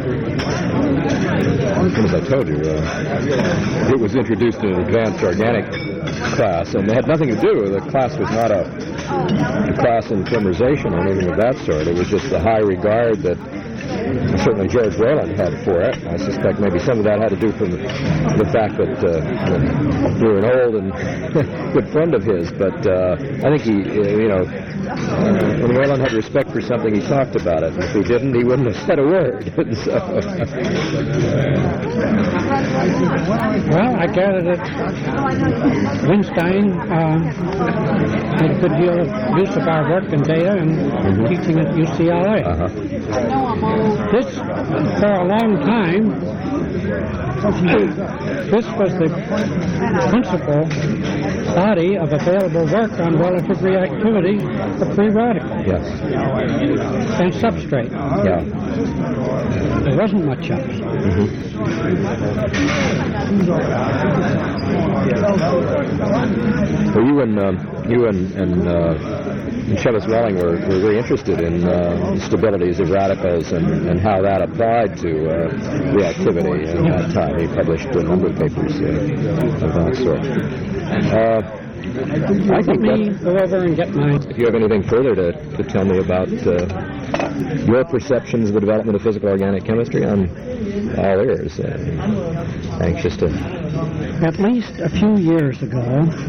As I told you, uh, it was introduced in an advanced organic class, and it had nothing to do with it. The class was not a, a class in polymerization or anything of that sort. It was just the high regard that certainly George Wayland had for it. I suspect maybe some of that had to do from the, the fact that uh, you were an old and good friend of his, but uh, I think he, uh, you know, uh, when Wayland had respect for something, he talked about it. If he didn't, he wouldn't have said a word. So, well, I gather that Winstein uh, had a good deal of use of our work and data and mm-hmm. teaching at U C L A. Uh-huh. This, for a long time, this was the principal body of available work on relative reactivity of free radicals. Yes. And substrate. Yeah. There wasn't much else. Mm-hmm. Well, you and um, you and, and uh, And Chevis Welling were, were very interested in uh, the stabilities of radicals and, and how that applied to uh, reactivity at that time. He published a number of papers uh, of that sort. Uh, I think Let me that, go over and get my... if you have anything further to, to tell me about uh, your perceptions of the development of physical organic chemistry, I'm all ears. Uh, anxious to... At least a few years ago,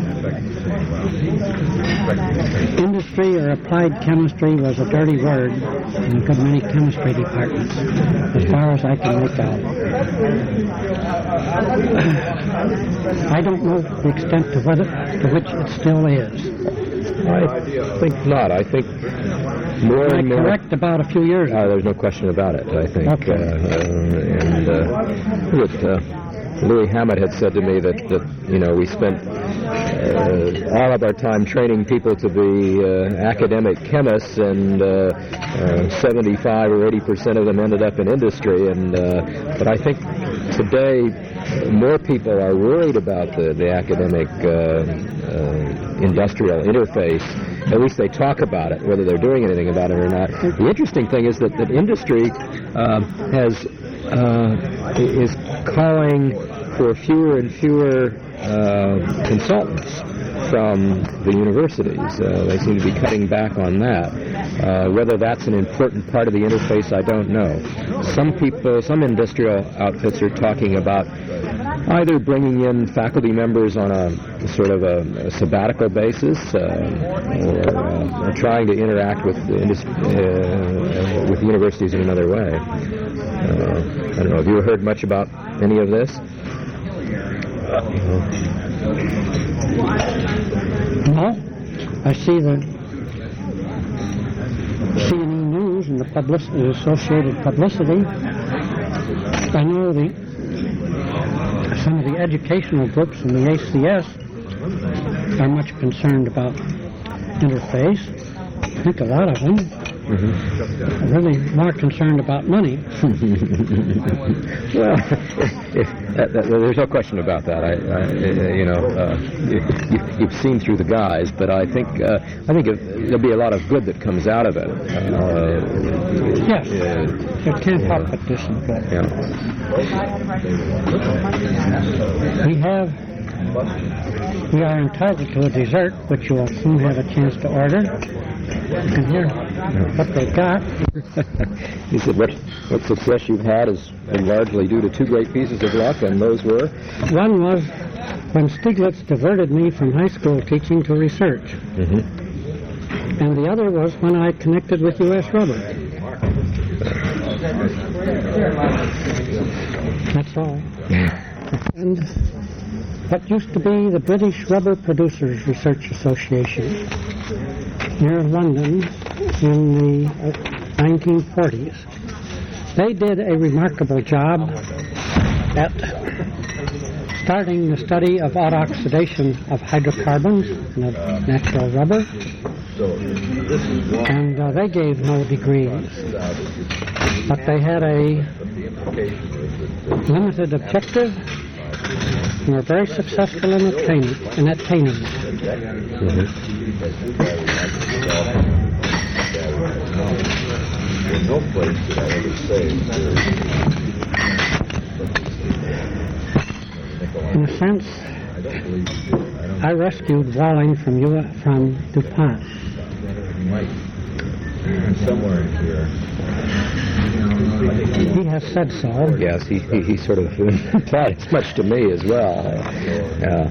industry or applied chemistry was a dirty word in a good many chemistry departments, as far as I can make out. I don't know the extent to, whether, to which it still is. I think not. I think more Am I and more... correct about a few years ago? Uh, there's no question about it, I think. Okay. Uh, uh, and uh, that, uh, Louis Hammett had said to me that, that you know, we spent uh, all of our time training people to be uh, academic chemists, and uh, uh, seventy-five or eighty percent of them ended up in industry. And uh, but I think today more people are worried about the, the academic uh, uh, industrial interface. At least they talk about it, whether they're doing anything about it or not. The interesting thing is that, that industry uh, has uh, is calling for fewer and fewer uh, consultants from the universities. Uh, they seem to be cutting back on that. Uh, whether that's an important part of the interface, I don't know. Some people, some industrial outfits are talking about either bringing in faculty members on a sort of a, a sabbatical basis, uh, or, uh, or trying to interact with the, indus- uh, with the universities in another way. Uh, I don't know. Have you heard much about any of this? No. I see the C N E News and the, public, the associated publicity. I know the some of the educational groups in the A C S are much concerned about interface. I think a lot of them mm-hmm. are really more concerned about money. Well, if, that, that, there's no question about that. I, I you know, uh, you, you've seen through the guys, but I think uh, I think if, there'll be a lot of good that comes out of it. Uh, yes, uh, it can't help but do some good. Yeah. We have we are entitled to a dessert, which you will soon have a chance to order. You can hear what they got. He said what, what success you've had has been largely due to two great pieces of luck, and those were? One was when Stieglitz diverted me from high school teaching to research. Mm-hmm. And the other was when I connected with U S Rubber. That's all. And what used to be the British Rubber Producers Research Association near London in the uh, nineteen forties. They did a remarkable job at starting the study of autooxidation of hydrocarbons and of natural rubber. And uh, they gave no degrees, but they had a limited objective and were very successful in attaining, in attaining it. In a sense, I rescued Walling from you from DuPont. Somewhere in here. He has said so. Yes, he, he, he sort of implied as much to me as well. Yeah.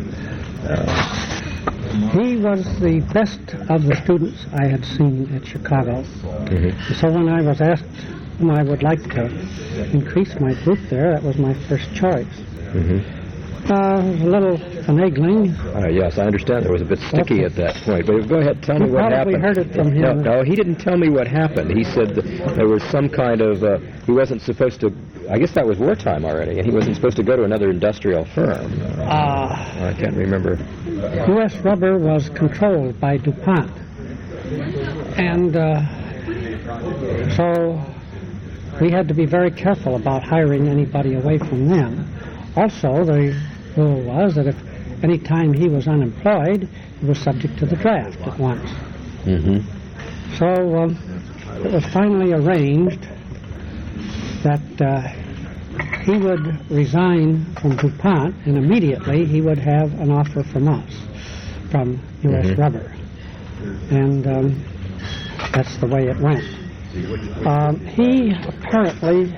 Uh, He was the best of the students I had seen at Chicago. mm-hmm. So when I was asked whom I would like to increase my group there, that was my first choice. Mm-hmm. Uh, it was a little finagling. Uh, yes, I understand there was a bit sticky Okay. at that point. But go ahead, tell You me what probably happened. heard it from No, him. no, he didn't tell me what happened. He said that there was some kind of, uh, he wasn't supposed to, I guess that was wartime already, and he wasn't supposed to go to another industrial firm. Uh, I can't remember. U S Rubber was controlled by DuPont. And uh, so we had to be very careful about hiring anybody away from them. Also, the rule was that if any time he was unemployed, he was subject to the draft at once. Mm-hmm. So um, it was finally arranged that uh, he would resign from DuPont, and immediately he would have an offer from us, from U S Mm-hmm. Rubber. And um, that's the way it went. Um, he apparently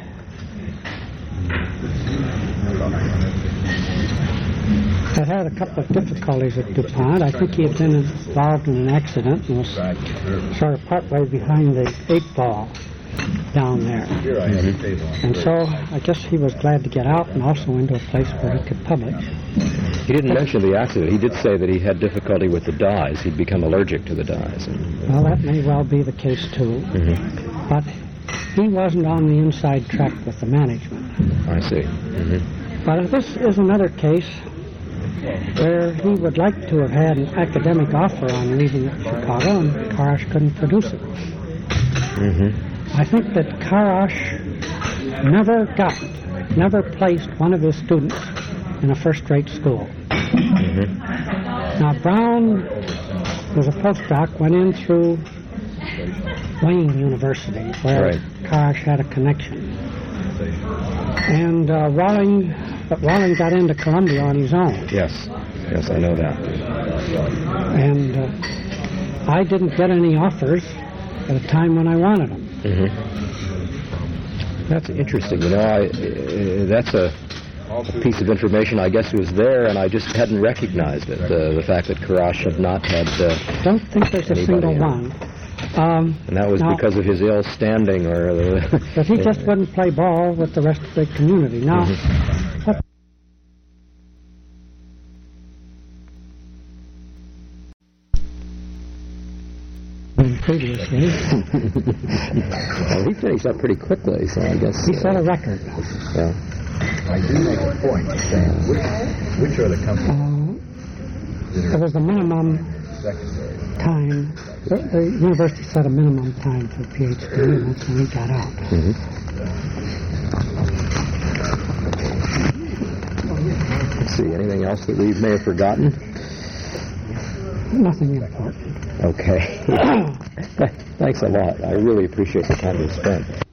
had had a couple of difficulties at DuPont. I think he had been involved in an accident and was sort of partway behind the eight ball down there. Mm-hmm. And so I guess he was glad to get out and also into a place where he could publish. He didn't mention the accident. He did say that he had difficulty with the dyes. He'd become allergic to the dyes. Well, that may well be the case too. Mm-hmm. But he wasn't on the inside track with the management. I see. Mm-hmm. But this is another case where he would like to have had an academic offer on leaving Chicago, and Karash couldn't produce it. Mm-hmm. I think that Karash never got, never placed one of his students in a first-rate school. Mm-hmm. Now, Brown was a postdoc, went in through Wayne University, where Right. Karash had a connection. And uh, Walling, but Walling got into Columbia on his own. Yes. Yes, I know that. And uh, I didn't get any offers at a time when I wanted them. Mm-hmm. That's interesting. You know, I, uh, that's a, a piece of information I guess was there, and I just hadn't recognized it. Uh, the fact that Karash had not had. Uh, Don't think there's a Anybody single else? one. Um, and that was now, because of his ill standing, or the. But he just wouldn't play ball with the rest of the community. Now, Mhm. what previously, Well, he finished up pretty quickly, so I guess. he set a record. Yeah. I do make a point saying which, which are the companies Uh, there was a minimum secondary. time. The, the university set a minimum time for PhD, and that's when he got out. Mm-hmm. Let's see, anything else that we may have forgotten? Nothing important. Okay. Thanks a lot. I really appreciate the time we spent.